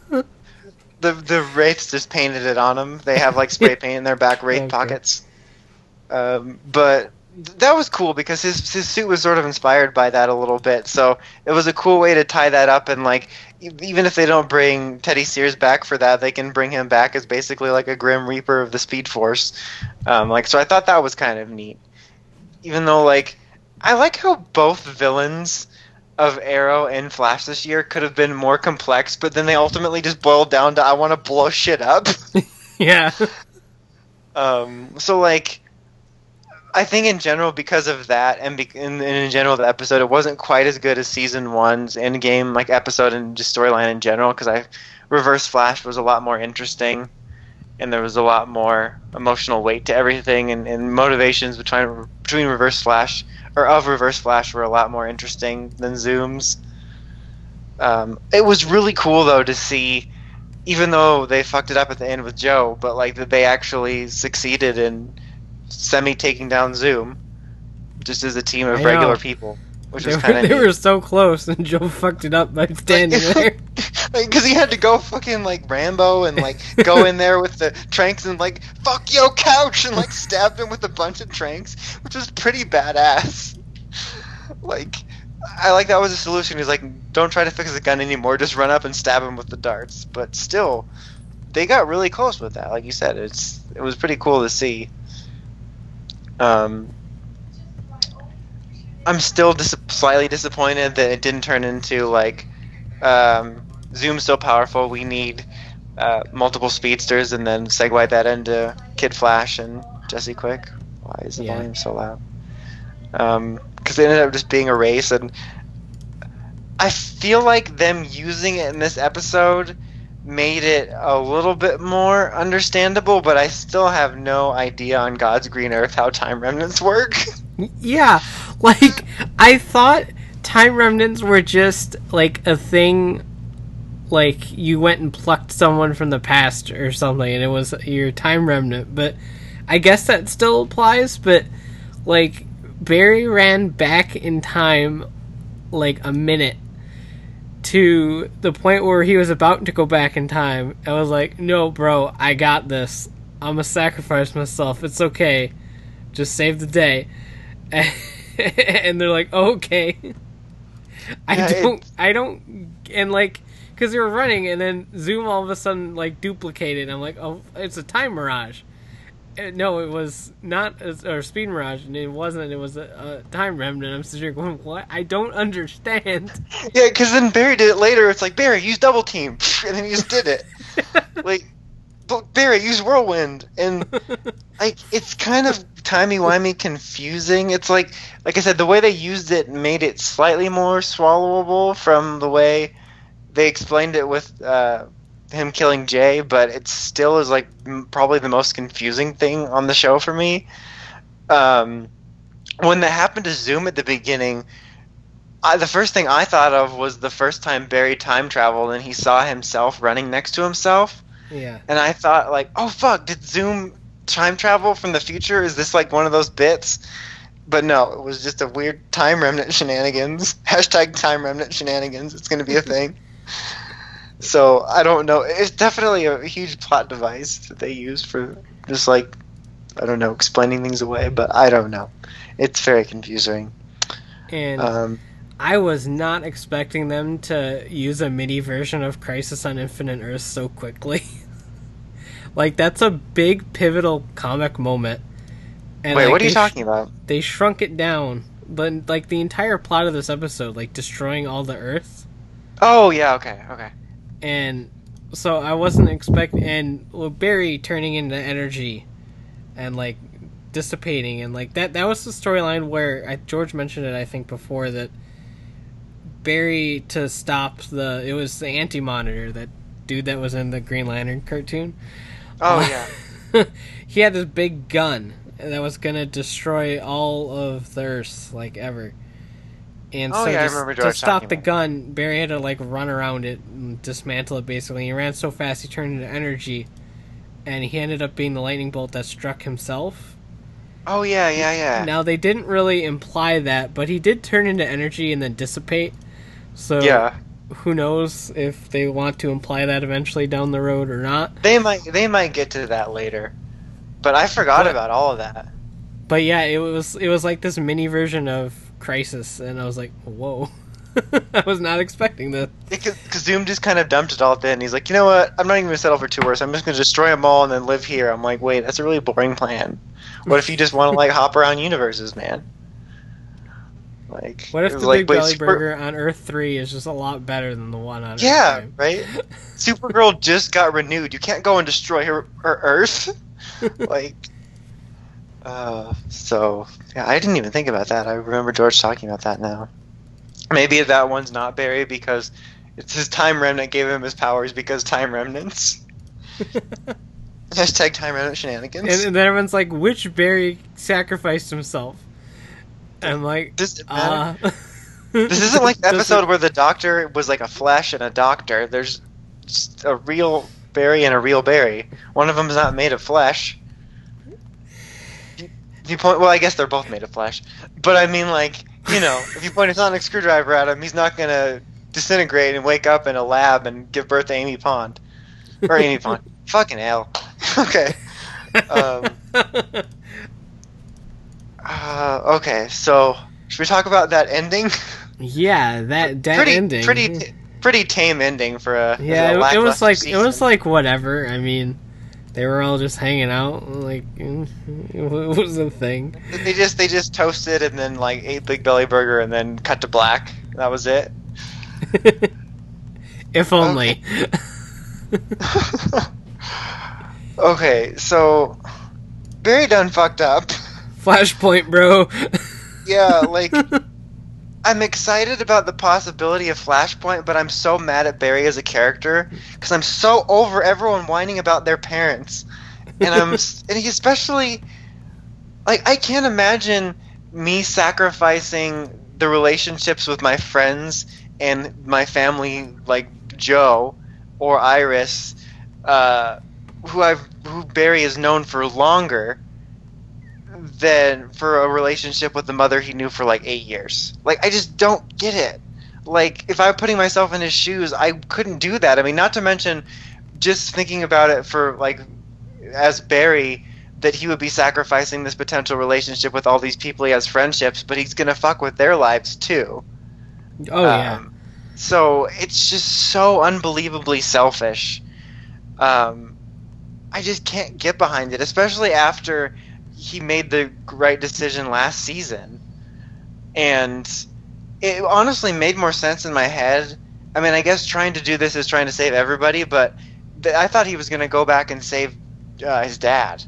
Speaker 3: The the Wraiths just painted it on them. They have like spray paint in their back Wraith
Speaker 2: Okay.
Speaker 3: pockets. Um, but th- that was cool because his his suit was sort of inspired by that a little bit. So it was a cool way to tie that up. And like, e- even if they don't bring Teddy Sears back for that, they can bring him back as basically like a Grim Reaper of the Speed Force. Um, like, so I thought that was kind of neat. Even though like, I like how both villains of Arrow and Flash this year could have been more complex, but then they ultimately just boiled down to I want to blow shit up.
Speaker 2: Yeah.
Speaker 3: um, so like, I think in general because of that, and, be- and, and in general the episode, it wasn't quite as good as season one's Endgame like episode and just storyline in general. Because I Reverse Flash was a lot more interesting, and there was a lot more emotional weight to everything, and, and motivations between between Reverse Flash or of Reverse Flash were a lot more interesting than Zoom's. Um, it was really cool though to see, even though they fucked it up at the end with Joe, but like that they actually succeeded in semi taking down Zoom, just as a team of
Speaker 2: I
Speaker 3: regular
Speaker 2: know.
Speaker 3: people, which
Speaker 2: They,
Speaker 3: was
Speaker 2: were,
Speaker 3: kind of
Speaker 2: they were so close, and Joe fucked it up by standing there.
Speaker 3: because he had to go fucking like Rambo and like go in there with the tranks and like fuck yo couch and like stabbed him with a bunch of tranks, which was pretty badass. Like, I like that was a solution. He's like, don't try to fix the gun anymore, just run up and stab him with the darts. But still, they got really close with that. Like you said, it's it was pretty cool to see. Um, I'm still dis- slightly disappointed that it didn't turn into like. Um, Zoom's so powerful, we need uh, multiple speedsters, and then segue that into Kid Flash and Jesse Quick. Why is the
Speaker 2: Yeah.
Speaker 3: volume so loud? Um, because it ended up just being a race, and I feel like them using it in this episode made it a little bit more understandable, but I still have no idea on God's green earth how time remnants work.
Speaker 2: Yeah, like I thought time remnants were just like a thing, like you went and plucked someone from the past or something, and it was your time remnant. But I guess that still applies. But like Barry ran back in time like a minute to the point where he was about to go back in time. I was like, no, bro, I got this. I'm gonna sacrifice myself. It's okay. Just save the day. And they're like, oh, okay. I
Speaker 3: Yeah,
Speaker 2: don't,
Speaker 3: it's-
Speaker 2: I don't, and like, because they were running, and then Zoom all of a sudden like duplicated. I'm like, oh, it's a time mirage. Uh, No, it was not, a, or speed mirage, and it wasn't. It was a, a time remnant. I'm sitting here going, what? I don't understand.
Speaker 3: Yeah, because then Barry did it later. It's like, Barry, use double team, and then he just did it. Like, but Barry, use whirlwind, and like it's kind of timey-wimey confusing. It's like, like I said, the way they used it made it slightly more swallowable from the way they explained it with uh, him killing Jay, but it still is like m- probably the most confusing thing on the show for me. Um, when that happened to Zoom at the beginning, I, the first thing I thought of was the first time Barry time traveled and he saw himself running next to himself.
Speaker 2: Yeah.
Speaker 3: And I thought, like, oh, fuck, did Zoom time travel from the future? Is this, like, one of those bits? But no, it was just a weird time remnant shenanigans. Hashtag time remnant shenanigans. It's going to be a thing. So, I don't know. It's definitely a huge plot device that they use for just, like, I don't know, explaining things away. But I don't know. It's very confusing.
Speaker 2: And
Speaker 3: Um,
Speaker 2: I was not expecting them to use a mini version of Crisis on Infinite Earths so quickly. Like, that's a big pivotal comic moment. And
Speaker 3: wait,
Speaker 2: like,
Speaker 3: what are you
Speaker 2: they
Speaker 3: talking about?
Speaker 2: They shrunk it down. But, like, the entire plot of this episode, like, destroying all the Earth.
Speaker 3: Oh, yeah, okay, okay.
Speaker 2: And so I wasn't expecting... And well, Barry turning into energy and, like, dissipating. And, like, that, that was the storyline where... I, George mentioned it, I think, before, that Barry to stop the... It was the Anti-Monitor, that dude that was in the Green Lantern cartoon.
Speaker 3: Oh,
Speaker 2: Uh,
Speaker 3: yeah.
Speaker 2: He had this big gun that was going to destroy all of the Earth, like, ever. And
Speaker 3: Oh,
Speaker 2: so
Speaker 3: yeah, I
Speaker 2: to,
Speaker 3: remember
Speaker 2: to
Speaker 3: George
Speaker 2: stop
Speaker 3: talking
Speaker 2: the
Speaker 3: about
Speaker 2: gun, Barry had to, like, run around it and dismantle it, basically. He ran so fast he turned into energy, and he ended up being the lightning bolt that struck himself.
Speaker 3: Oh, yeah, yeah, yeah.
Speaker 2: Now, they didn't really imply that, but he did turn into energy and then dissipate. So,
Speaker 3: Yeah.
Speaker 2: who knows if they want to imply that eventually down the road or not.
Speaker 3: They might they might get to that later. But I forgot
Speaker 2: But-
Speaker 3: about all of that.
Speaker 2: But yeah, it was it was like this mini version of Crisis, and I was like, whoa. I was not expecting this.
Speaker 3: Because Zoom just kind of dumped it all then. He's like, you know what? I'm not even going to settle for two worse. I'm just going to destroy them all and then live here. I'm like, wait, that's a really boring plan. What if you just want to, like, hop around universes, man? Like,
Speaker 2: What if
Speaker 3: it was
Speaker 2: the
Speaker 3: like,
Speaker 2: Big
Speaker 3: wait,
Speaker 2: Belly
Speaker 3: Super-
Speaker 2: Burger on Earth three is just a lot better than the one on Earth
Speaker 3: Yeah,
Speaker 2: five?
Speaker 3: right? Supergirl just got renewed. You can't go and destroy her, her Earth. Like, uh, so, yeah, I didn't even think about that. I remember George talking about that now. Maybe that one's not Barry because it's his time remnant gave him his powers because time remnants. Hashtag time remnant shenanigans.
Speaker 2: And, and then everyone's like, which Barry sacrificed himself? And I'm like,
Speaker 3: Does it
Speaker 2: uh...
Speaker 3: matter? This isn't like the
Speaker 2: Does
Speaker 3: episode
Speaker 2: it-
Speaker 3: where the doctor was like a Flash and a doctor. There's just a real Barry and a real Barry. One of them is not made of flesh. You, you point. Well, I guess they're both made of flesh. But I mean, like, you know, if you point a sonic screwdriver at him, he's not gonna disintegrate and wake up in a lab and give birth to Amy Pond or Amy Pond. Fucking hell. Okay. Um, uh, okay. So should we talk about that ending?
Speaker 2: yeah, that, that
Speaker 3: pretty,
Speaker 2: ending.
Speaker 3: Pretty, t- pretty tame ending for a
Speaker 2: yeah,
Speaker 3: a
Speaker 2: it, it was
Speaker 3: lackluster
Speaker 2: like
Speaker 3: season.
Speaker 2: it was like whatever. I mean, they were all just hanging out. Like, it was a thing.
Speaker 3: They just they just toasted and then like ate Big Belly Burger and then cut to black. That was it.
Speaker 2: If only.
Speaker 3: Okay, so Barry done fucked up.
Speaker 2: Flashpoint, bro.
Speaker 3: Yeah, like I'm excited about the possibility of Flashpoint, but I'm so mad at Barry as a character because I'm so over everyone whining about their parents, and I'm and he especially like I can't imagine me sacrificing the relationships with my friends and my family, like Joe or Iris, uh, who I've who Barry is known for longer than for a relationship with the mother he knew for like eight years. Like, I just don't get it. Like, if I were putting myself in his shoes, I couldn't do that. I mean, not to mention just thinking about it for like as Barry, that he would be sacrificing this potential relationship with all these people he has friendships, but he's gonna fuck with their lives too.
Speaker 2: Oh yeah.
Speaker 3: Um, so it's just so unbelievably selfish. Um, I just can't get behind it, especially after he made the right decision last season. And it honestly made more sense in my head. I mean, I guess trying to do this is trying to save everybody, but th- I thought he was going to go back and save uh, his dad.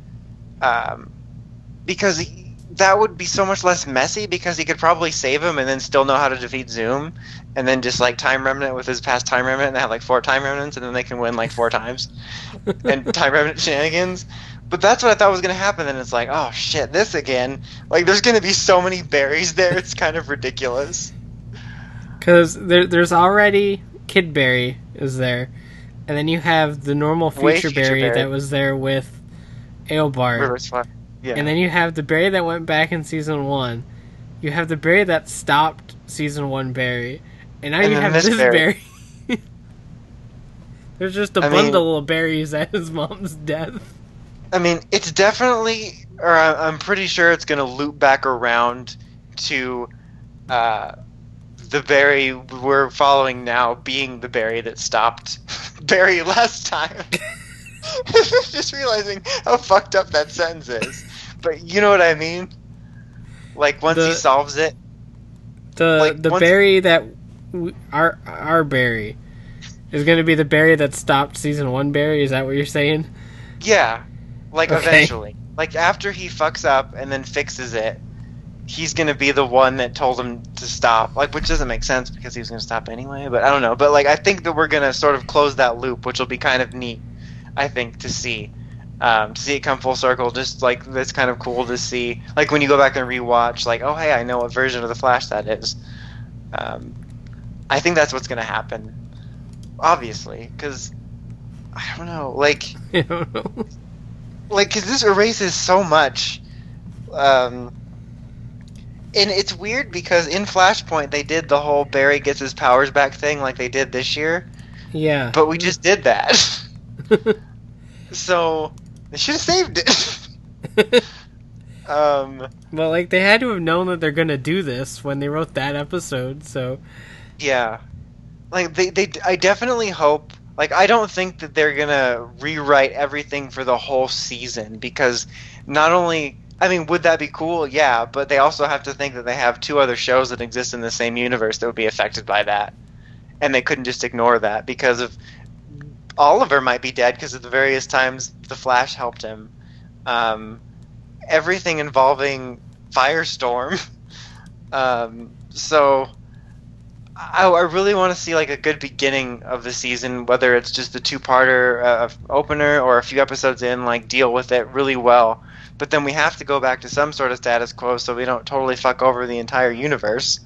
Speaker 3: Um, because he, that would be so much less messy, because he could probably save him and then still know how to defeat Zoom, and then just like time remnant with his past time remnant, and they have like four time remnants, and then they can win like four times. And time remnant shenanigans. But that's what I thought was going to happen, and it's like, oh shit, this again. Like, there's going to be so many berries there, it's kind of ridiculous.
Speaker 2: Because there, there's already Kid Barry is there, and then you have the normal
Speaker 3: Way
Speaker 2: Future
Speaker 3: Future
Speaker 2: Barry
Speaker 3: Barry.
Speaker 2: that was there with Eobard.
Speaker 3: Reverse fire. Yeah.
Speaker 2: And then you have the Barry that went back in season one. You have the Barry that stopped season one Barry. And now
Speaker 3: And
Speaker 2: you
Speaker 3: then
Speaker 2: have
Speaker 3: this
Speaker 2: this
Speaker 3: Barry.
Speaker 2: Barry. There's just a
Speaker 3: I mean-
Speaker 2: bundle of berries at his mom's death.
Speaker 3: I mean, it's definitely, or I- I'm pretty sure it's going to loop back around to uh, the Barry we're following now being the Barry that stopped Barry last time. Just realizing how fucked up that sentence is. But you know what I mean? Like, once
Speaker 2: The-
Speaker 3: he solves it.
Speaker 2: The
Speaker 3: Like,
Speaker 2: the
Speaker 3: once-
Speaker 2: Barry that w- our our Barry is going to be the Barry that stopped season one Barry. Is that what you're saying?
Speaker 3: Yeah, like
Speaker 2: Okay.
Speaker 3: eventually. Like after he fucks up and then fixes it, he's gonna be the one that told him to stop, like, which doesn't make sense because he was gonna stop anyway. But I don't know. But like, I think that we're gonna sort of close that loop, which will be kind of neat, I think, to see, um, to see it come full circle. Just like that's kind of cool to see. Like when you go back and rewatch, like, oh hey, I know what version of the Flash that is. Um, I think that's what's gonna happen, obviously, because I don't know, like,
Speaker 2: I don't know.
Speaker 3: like, because this erases so much. Um, and it's weird because in Flashpoint they did the whole Barry gets his powers back thing like they did this year.
Speaker 2: Yeah.
Speaker 3: But we just did that. So they should have saved it. um,
Speaker 2: Well, like, they had to have known that they're gonna do this when they wrote that episode, so...
Speaker 3: yeah. Like, they, they, I definitely hope... Like, I don't think that they're gonna rewrite everything for the whole season, because not only... I mean, would that be cool? Yeah, but they also have to think that they have two other shows that exist in the same universe that would be affected by that. And they couldn't just ignore that, because of... Oliver might be dead because of the various times the Flash helped him. Um, everything involving Firestorm. um, so... I, I really want to see like a good beginning of the season, whether it's just the two-parter uh, opener or a few episodes in, like deal with it really well. But then we have to go back to some sort of status quo so we don't totally fuck over the entire universe.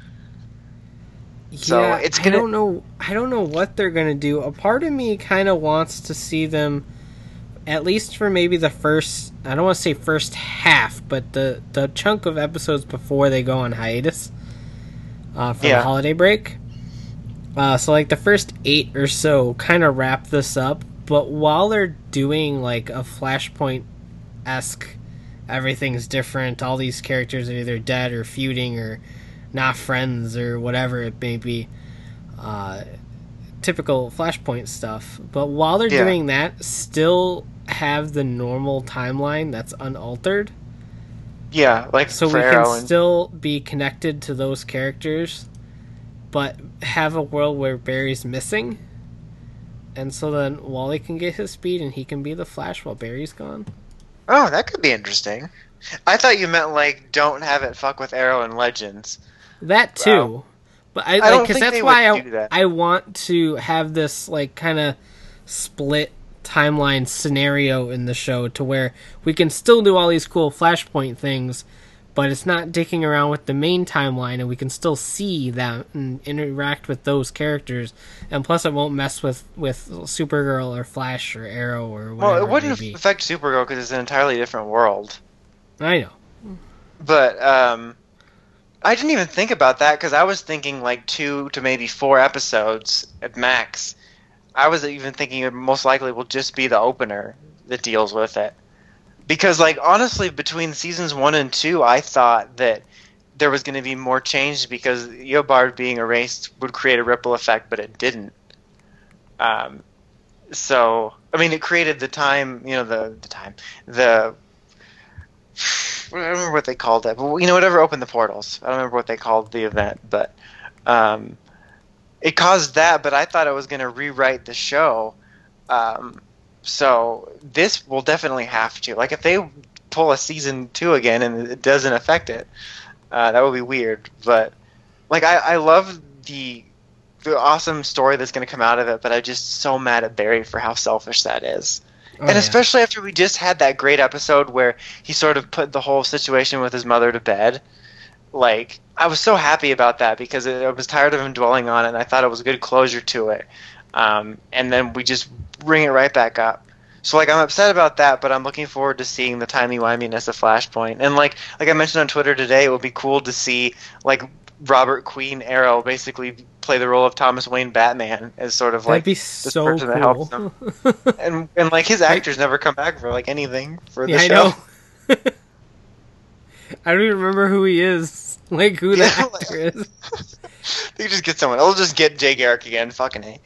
Speaker 3: So
Speaker 2: yeah,
Speaker 3: it's
Speaker 2: I
Speaker 3: gonna...
Speaker 2: don't know. I don't know what they're gonna do. A part of me kind of wants to see them, at least for maybe the first. I don't want to say first half, but the the chunk of episodes before they go on hiatus. Uh, for
Speaker 3: Yeah.
Speaker 2: the holiday break. Uh, so, like, the first eight or so kind of wrap this up, but while they're doing, like, a Flashpoint-esque, everything's different, all these characters are either dead or feuding or not friends or whatever it may be, uh, typical Flashpoint stuff, but while they're
Speaker 3: Yeah.
Speaker 2: doing that, still have the normal timeline that's unaltered.
Speaker 3: Yeah, like
Speaker 2: So
Speaker 3: for
Speaker 2: we can
Speaker 3: Arrow and...
Speaker 2: still be connected to those characters, but have a world where Barry's missing. And so then Wally can get his speed and he can be the Flash while Barry's gone.
Speaker 3: Oh, that could be interesting. I thought you meant like don't have it fuck with Arrow and Legends.
Speaker 2: That too.
Speaker 3: Wow.
Speaker 2: But I,
Speaker 3: I
Speaker 2: like,
Speaker 3: don't
Speaker 2: because
Speaker 3: think
Speaker 2: that's
Speaker 3: they
Speaker 2: why
Speaker 3: would do
Speaker 2: I,
Speaker 3: that.
Speaker 2: I want to have this like kind of split timeline scenario in the show to where we can still do all these cool Flashpoint things, but it's not dicking around with the main timeline, and we can still see that and interact with those characters, and plus it won't mess with, with Supergirl or Flash or Arrow or whatever
Speaker 3: Well, it wouldn't
Speaker 2: it may be.
Speaker 3: affect Supergirl because it's an entirely different world.
Speaker 2: I know.
Speaker 3: But um, I didn't even think about that because I was thinking like two to maybe four episodes at max. I was even thinking it most likely will just be the opener that deals with it. Because, like, honestly, between seasons one and two, I thought that there was going to be more change because Eobard being erased would create a ripple effect, but it didn't. Um, so, I mean, it created the time, you know, the, the time, the... I don't remember what they called it, but, you know, whatever opened the portals. I don't remember what they called the event, but... Um, it caused that, but I thought it was going to rewrite the show. Um, so this will definitely have to. Like, if they pull a season two again and it doesn't affect it, uh, that would be weird. But, like, I, I love the the awesome story that's going to come out of it, but I'm just so mad at Barry for how selfish that is.
Speaker 2: Oh,
Speaker 3: and
Speaker 2: yeah.
Speaker 3: especially after we just had that great episode where he sort of put the whole situation with his mother to bed. Like, I was so happy about that because it, I was tired of him dwelling on it, and I thought it was a good closure to it. Um, and then we just bring it right back up. So, like, I'm upset about that, but I'm looking forward to seeing the timey-wiminess of Flashpoint. And, like, like I mentioned on Twitter today, it would be cool to see, like, Robert Queen Arrow basically play the role of Thomas Wayne Batman as sort of,
Speaker 2: That'd
Speaker 3: like,
Speaker 2: be
Speaker 3: this
Speaker 2: so
Speaker 3: person that
Speaker 2: cool.
Speaker 3: helps him. and, and, like, his actors never come back for, like, anything for the
Speaker 2: Yeah, I
Speaker 3: show.
Speaker 2: know. I don't even remember who he is. Like, who the
Speaker 3: Yeah,
Speaker 2: actor is.
Speaker 3: They just get someone. They'll just get Jay Garrick again. Fucking A.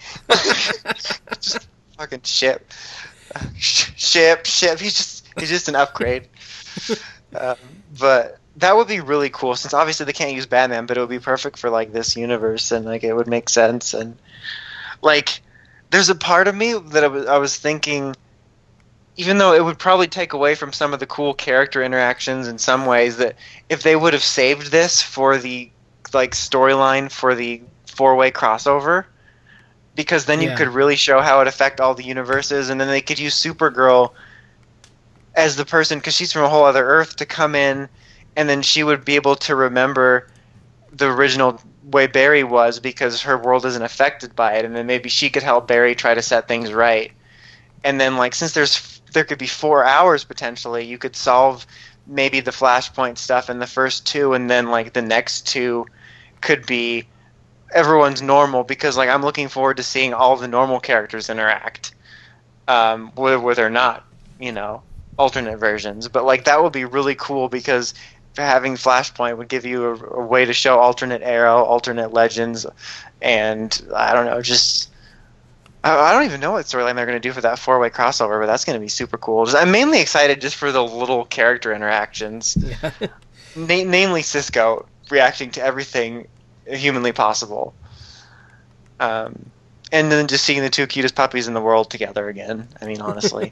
Speaker 3: Just fucking ship. Uh, sh- ship, ship. He's just he's just an upgrade. um, but that would be really cool since obviously they can't use Batman, but it would be perfect for like this universe and like it would make sense. And like, there's a part of me that I was, I was thinking even though it would probably take away from some of the cool character interactions in some ways, that if they would have saved this for the like storyline for the four-way crossover, because then you
Speaker 2: Yeah.
Speaker 3: could really show how it affect all the universes, and then they could use Supergirl as the person, because she's from a whole other Earth, to come in, and then she would be able to remember the original way Barry was because her world isn't affected by it, and then maybe she could help Barry try to set things right. And then, like, since there's there could be four hours potentially, you could solve maybe the Flashpoint stuff in the first two, and then like the next two could be everyone's normal, because like I'm looking forward to seeing all the normal characters interact, um, whether, whether they're not, you know, alternate versions. But like that would be really cool, because having Flashpoint would give you a, a way to show alternate Arrow, alternate Legends, and I don't know, just I, I don't even know what storyline they're going to do for that four-way crossover, but that's going to be super cool. Just, I'm mainly excited just for the little character interactions,
Speaker 2: Yeah.
Speaker 3: Na- namely Cisco reacting to everything humanly possible, um, and then just seeing the two cutest puppies in the world together again. I mean, honestly.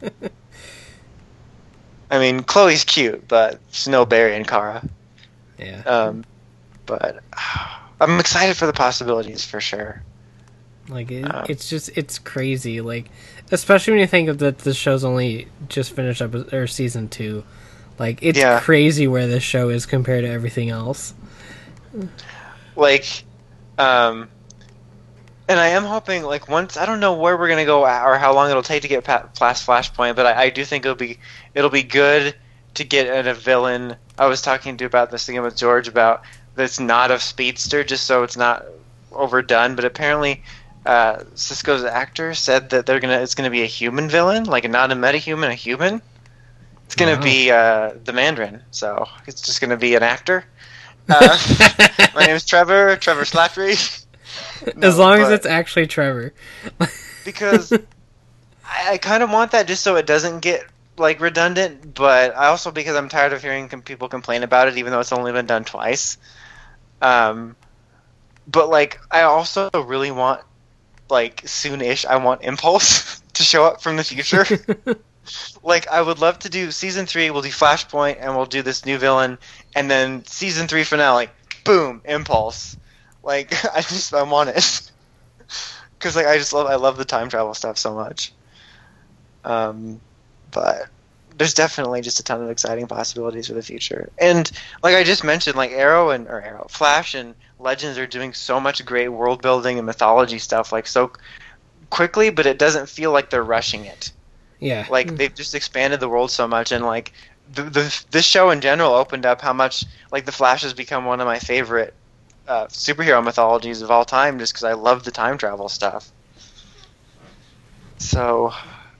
Speaker 3: I mean, Chloe's cute, but it's no Barry and Kara.
Speaker 2: Yeah.
Speaker 3: Um, but I'm excited for the possibilities for sure.
Speaker 2: Like it,
Speaker 3: Um,
Speaker 2: it's just it's crazy. Like especially when you think of that the show's only just finished up or season two. Like it's
Speaker 3: Yeah.
Speaker 2: crazy where this show is compared to everything else.
Speaker 3: Like, um, and I am hoping, like, once I don't know where we're gonna go at or how long it'll take to get pa- past Flashpoint, but I, I do think it'll be it'll be good to get at a villain. I was talking to about this thing with George about that's not a speedster, just so it's not overdone. But apparently, uh, Cisco's actor said that they're gonna it's gonna be a human villain, like not a metahuman, a human. It's gonna
Speaker 2: Wow.
Speaker 3: be uh, the Mandarin, so it's just gonna be an actor. Uh, my name is Trevor, Trevor Slattery.
Speaker 2: As
Speaker 3: No,
Speaker 2: long as
Speaker 3: but-
Speaker 2: it's actually Trevor.
Speaker 3: because I, I kind of want that just so it doesn't get like redundant, but I also because I'm tired of hearing com- people complain about it, even though it's only been done twice. Um, but like I also really want like soon-ish, I want Impulse to show up from the future. Like I would love to do season three. We'll do Flashpoint, and we'll do this new villain, and then season three finale. Boom, Impulse. Like I just I want it because like I just love I love the time travel stuff so much. Um, but there's definitely just a ton of exciting possibilities for the future. And like I just mentioned, like Arrow and or Arrow, Flash and Legends are doing so much great world building and mythology stuff like so quickly, but it doesn't feel like they're rushing it.
Speaker 2: Yeah.
Speaker 3: Like they've just expanded the world so much, and like the, the this show in general opened up how much like the Flash has become one of my favorite uh, superhero mythologies of all time, just because I love the time travel stuff. So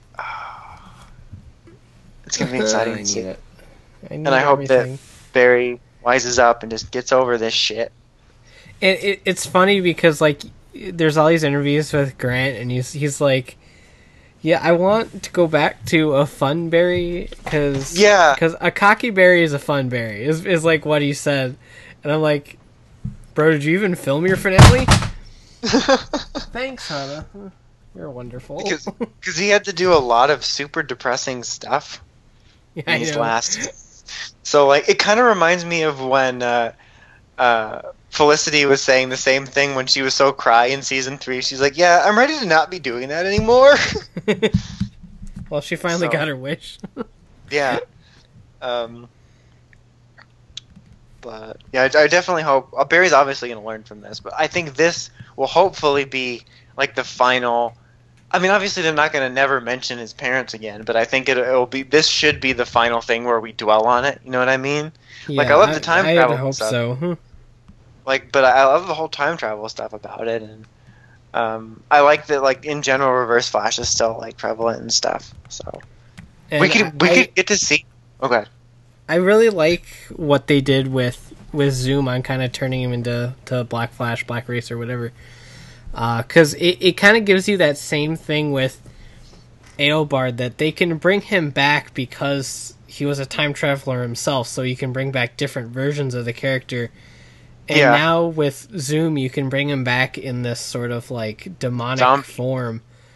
Speaker 3: it's gonna be exciting
Speaker 2: I
Speaker 3: to
Speaker 2: need
Speaker 3: see.
Speaker 2: it. I need
Speaker 3: And I hope
Speaker 2: everything.
Speaker 3: that Barry wises up and just gets over this shit.
Speaker 2: And it, it's funny because like there's all these interviews with Grant, and he's he's like, yeah, I want to go back to a fun Barry because
Speaker 3: Yeah.
Speaker 2: because a cocky Barry is a fun Barry is is like what he said, and I'm like, bro, did you even film your finale? Thanks, Hannah. You're wonderful.
Speaker 3: because because he had to do a lot of super depressing stuff
Speaker 2: Yeah,
Speaker 3: in
Speaker 2: I
Speaker 3: these
Speaker 2: know.
Speaker 3: last. So like it kind of reminds me of when uh, uh, Felicity was saying the same thing when she was so cry in season three. She's like, "Yeah, I'm ready to not be doing that anymore."
Speaker 2: Well, she finally
Speaker 3: So-
Speaker 2: got her wish.
Speaker 3: Yeah. Um. But yeah, I, I definitely hope uh, Barry's obviously going to learn from this, but I think this will hopefully be like the final. I mean, obviously they're not going to never mention his parents again, but I think it will be. This should be the final thing where we dwell on it. You know what I mean? Like, I love the time
Speaker 2: I,
Speaker 3: travel
Speaker 2: I hope
Speaker 3: stuff.
Speaker 2: so. Hmm.
Speaker 3: Like, but I love the whole time travel stuff about it, and um, I like that. Like in general, Reverse Flash is still like prevalent and stuff. So
Speaker 2: And
Speaker 3: we could we
Speaker 2: I,
Speaker 3: could get to see. Okay.
Speaker 2: I really like what they did with with Zoom on kind of turning him into to Black Flash, Black Racer, whatever. Because it, it kind of gives you that same thing with Eobard, that they can bring him back because he was a time traveler himself, so you can bring back different versions of the character. And
Speaker 3: Yeah.
Speaker 2: now with Zoom, you can bring him back in this sort of like demonic
Speaker 3: Zombie.
Speaker 2: form.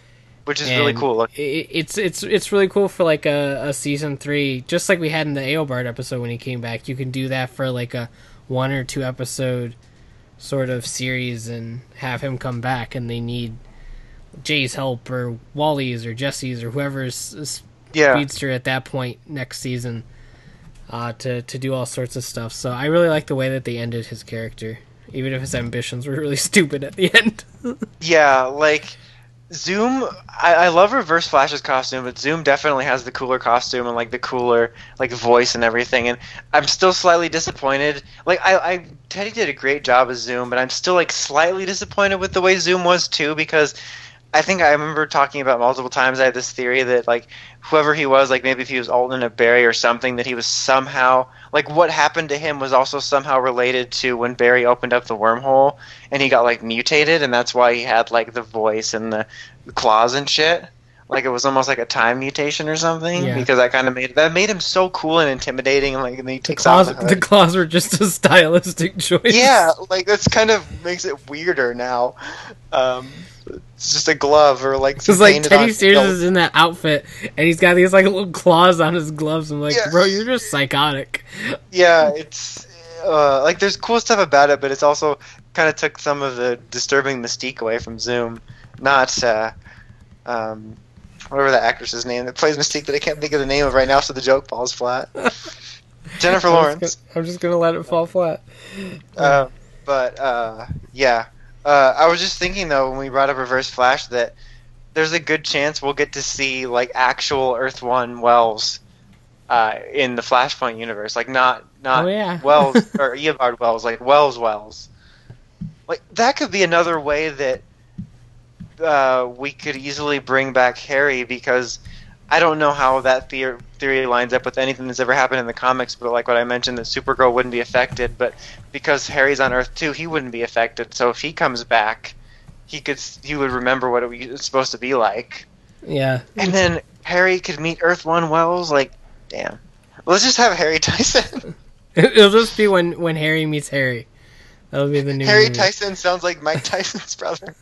Speaker 3: which is really
Speaker 2: And
Speaker 3: cool. Look,
Speaker 2: it- It's it's it's really cool for like a, a season three, just like we had in the Eobard episode when he came back. You can do that for like a one or two episode sort of series and have him come back, and they need Jay's help or Wally's or Jesse's or whoever's s-
Speaker 3: yeah,
Speaker 2: speedster at that point next season uh, to to do all sorts of stuff. So I really like the way that they ended his character, even if his ambitions were really stupid at the end.
Speaker 3: yeah, like. Zoom, I, I love Reverse Flash's costume, but Zoom definitely has the cooler costume and like the cooler like voice and everything. And I'm still slightly disappointed. Like I, I Teddy did a great job as Zoom, but I'm still like slightly disappointed with the way Zoom was too, because I think I remember talking about multiple times. I had this theory that like whoever he was, like maybe if he was Alden or Barry or something, that he was somehow like what happened to him was also somehow related to when Barry opened up the wormhole and he got like mutated, and that's why he had like the voice and the claws and shit. Like it was almost like a time mutation or something,
Speaker 2: Yeah.
Speaker 3: because that kind of made that made him so cool and intimidating. And like and then he
Speaker 2: The
Speaker 3: takes off
Speaker 2: claws,
Speaker 3: the hood.
Speaker 2: the claws were just a stylistic choice.
Speaker 3: Yeah, like that's kind of makes it weirder now. Um, it's just a glove or like some
Speaker 2: Because like
Speaker 3: painted
Speaker 2: Teddy
Speaker 3: on
Speaker 2: Sears
Speaker 3: felt.
Speaker 2: is in that outfit, and he's got these like little claws on his gloves. I'm like,
Speaker 3: Yeah.
Speaker 2: bro, you're just psychotic.
Speaker 3: Yeah, it's uh, like there's cool stuff about it, but it's also kind of took some of the disturbing mystique away from Zoom. Not uh, um, whatever the actress's name that plays Mystique that I can't think of the name of right now, so the joke falls flat. Jennifer
Speaker 2: I'm
Speaker 3: Lawrence.
Speaker 2: just, gonna, I'm just gonna let it fall flat.
Speaker 3: Uh, but uh, yeah, uh, I was just thinking though when we brought up Reverse Flash that there's a good chance we'll get to see like actual Earth One Wells uh, in the Flashpoint universe, like not not
Speaker 2: Oh, yeah.
Speaker 3: Wells or Eobard Wells, like Wells Wells. Like that could be another way that uh, we could easily bring back Harry, because I don't know how that theory, theory lines up with anything that's ever happened in the comics, but like what I mentioned, that Supergirl wouldn't be affected, but because Harry's on Earth too, he wouldn't be affected. So if he comes back, he could he would remember what it was supposed to be like,
Speaker 2: Yeah.
Speaker 3: and then Harry could meet Earth One Wells. Like, damn, let's just have Harry Tyson.
Speaker 2: It'll just be when, when Harry meets Harry. That'll be the new
Speaker 3: Harry
Speaker 2: movie.
Speaker 3: Tyson sounds like Mike Tyson's brother.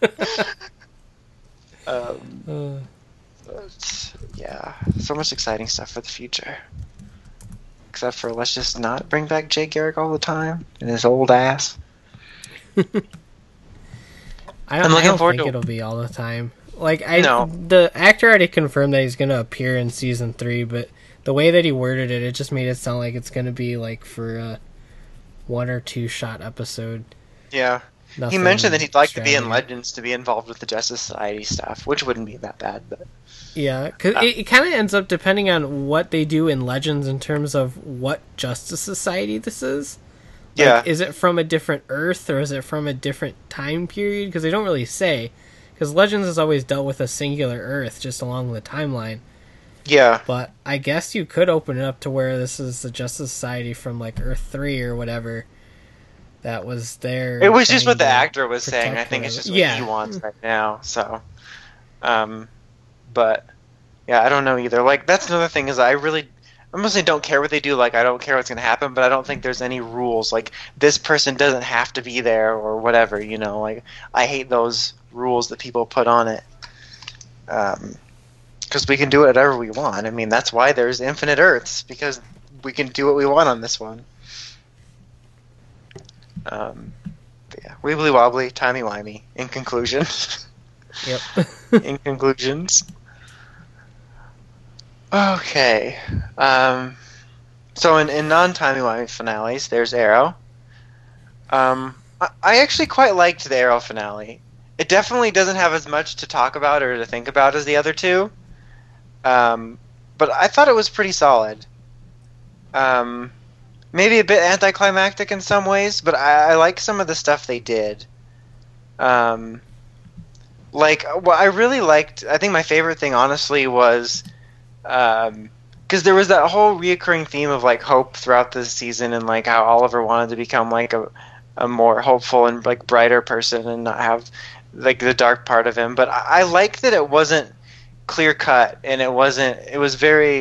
Speaker 3: um,
Speaker 2: Uh,
Speaker 3: but, yeah, so much exciting stuff for the future. Except for let's just not bring back Jay Garrick all the time and his old ass.
Speaker 2: I don't,
Speaker 3: I'm
Speaker 2: I
Speaker 3: looking
Speaker 2: don't
Speaker 3: forward
Speaker 2: think
Speaker 3: to-
Speaker 2: it'll be all the time. Like I,
Speaker 3: No.
Speaker 2: the actor already confirmed that he's gonna appear in season three, but the way that he worded it, it just made it sound like it's gonna be like for a one or two shot episode.
Speaker 3: Yeah. He
Speaker 2: Nothing
Speaker 3: mentioned that he'd like to be in
Speaker 2: extravagant.
Speaker 3: Legends to be involved with the Justice Society stuff, which wouldn't be that bad. But
Speaker 2: Yeah, because it, it kind of ends up depending on what they do in Legends in terms of what Justice Society this is. Like,
Speaker 3: yeah,
Speaker 2: is it from a different Earth or is it from a different time period? Because they don't really say. Because Legends has always dealt with a singular Earth just along the timeline.
Speaker 3: yeah,
Speaker 2: But I guess you could open it up to where this is the Justice Society from like Earth three or whatever that was there.
Speaker 3: it was just
Speaker 2: trying
Speaker 3: what the
Speaker 2: to
Speaker 3: actor was saying. I
Speaker 2: protect
Speaker 3: think it's
Speaker 2: whatever.
Speaker 3: just what
Speaker 2: Yeah.
Speaker 3: he wants right now. So, um, but yeah, I don't know either. Like that's another thing is I really, I mostly don't care what they do. Like I don't care what's gonna happen, but I don't think there's any rules. Like this person doesn't have to be there or whatever. You know, like I hate those rules that people put on it. Um, because we can do whatever we want. I mean, that's why there's infinite Earths, because we can do what we want on this one. Um, but yeah, wibbly wobbly, timey wimey. In conclusion,
Speaker 2: Yep.
Speaker 3: in conclusions. Okay. Um, so in, in non-timey wimey finales, there's Arrow. Um, I, I actually quite liked the Arrow finale. It definitely doesn't have as much to talk about or to think about as the other two. Um, but I thought it was pretty solid. Um, maybe a bit anticlimactic in some ways, but I, I like some of the stuff they did. Um, like, what I really liked, I think my favorite thing, honestly, was um, because there was that whole reoccurring theme of like hope throughout the season, and like how Oliver wanted to become like a a more hopeful and like brighter person and not have like the dark part of him. But I, I liked that it wasn't clear cut, and it wasn't. It was very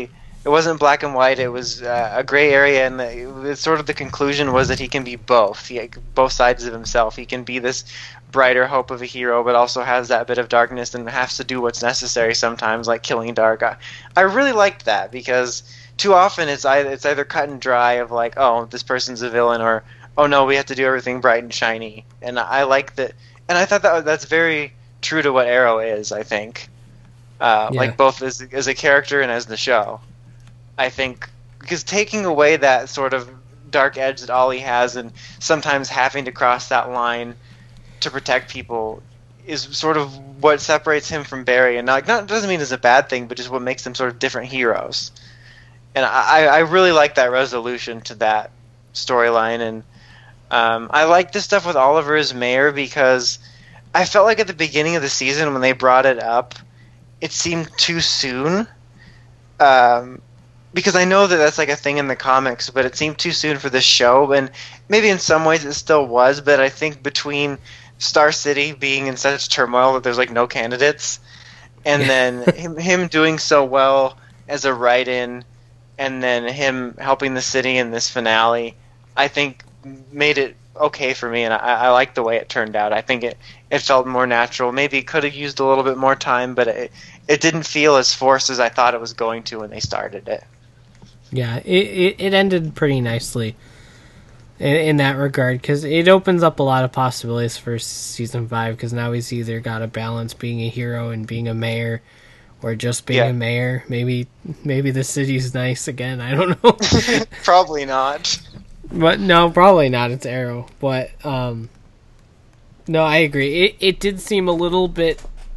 Speaker 3: it wasn't black and white. It was uh, a gray area, and the, it was sort of the conclusion was that he can be both. He, both sides of himself. He can be this brighter hope of a hero, but also has that bit of darkness and has to do what's necessary sometimes, like killing Dark. I, I really liked that because too often it's either it's either cut and dry of like, oh, this person's a villain, or oh no, we have to do everything bright and shiny. And I like that, and I thought that that's very true to what Arrow is. I think, uh,
Speaker 2: Yeah.
Speaker 3: like both as as a character and as the show. I think because taking away that sort of dark edge that Ollie has, and sometimes having to cross that line to protect people, is sort of what separates him from Barry. And like, not doesn't mean it's a bad thing, but just what makes them sort of different heroes. And I, I really like that resolution to that storyline. And um, I like this stuff with Oliver as mayor because I felt like at the beginning of the season when they brought it up, it seemed too soon. Um, because I know that that's like a thing in the comics, but it seemed too soon for this show. And maybe in some ways it still was, but I think between Star City being in such turmoil that there's like no candidates, and then him, him doing so well as a write-in, and then him helping the city in this finale, I think made it okay for me, and I, I like the way it turned out. I think it, it felt more natural. Maybe it could have used a little bit more time, but it, it didn't feel as forced as I thought it was going to when they started it.
Speaker 2: Yeah, it, it, it ended pretty nicely in, in that regard, because it opens up a lot of possibilities for season five, because now he's either got to balance being a hero and being a mayor, or just being
Speaker 3: Yeah.
Speaker 2: a mayor. Maybe maybe the city's nice again, I don't know.
Speaker 3: Probably not.
Speaker 2: But no, probably not, it's Arrow. But, um, no, I agree. It, it did seem a little bit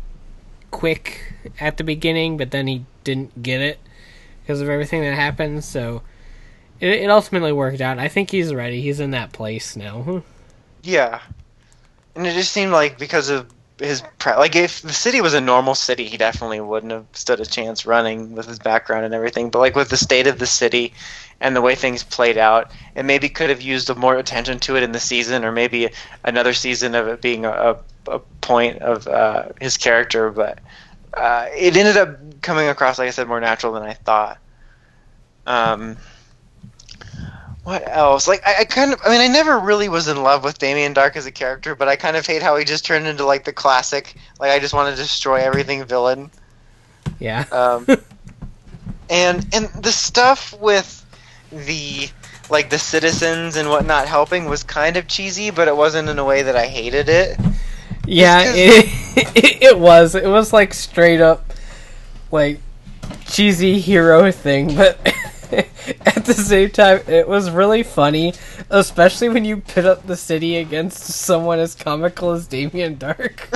Speaker 2: quick at the beginning, but then he didn't get it because of everything that happened, so it, it ultimately worked out. I think he's ready. He's in that place now.
Speaker 3: Yeah. And it just seemed like because of his... Pre- like, if the city was a normal city, he definitely wouldn't have stood a chance running with his background and everything. But, like, with the state of the city and the way things played out, it maybe could have used more attention to it in the season, or maybe another season of it being a, a point of uh, his character. But uh, it ended up coming across, like I said, more natural than I thought. Um... What else? Like, I, I kind of, I mean, I never really was in love with Damien Dark as a character, but I kind of hate how he just turned into, like, the classic, like, I just want to destroy everything villain.
Speaker 2: Yeah.
Speaker 3: Um, and, and the stuff with the, like, the citizens and whatnot helping was kind of cheesy, but it wasn't in a way that I hated it.
Speaker 2: Yeah, it, it, it was. It was, like, straight up, like, cheesy hero thing, but... at the same time, it was really funny, especially when you pit up the city against someone as comical as Damien Dark.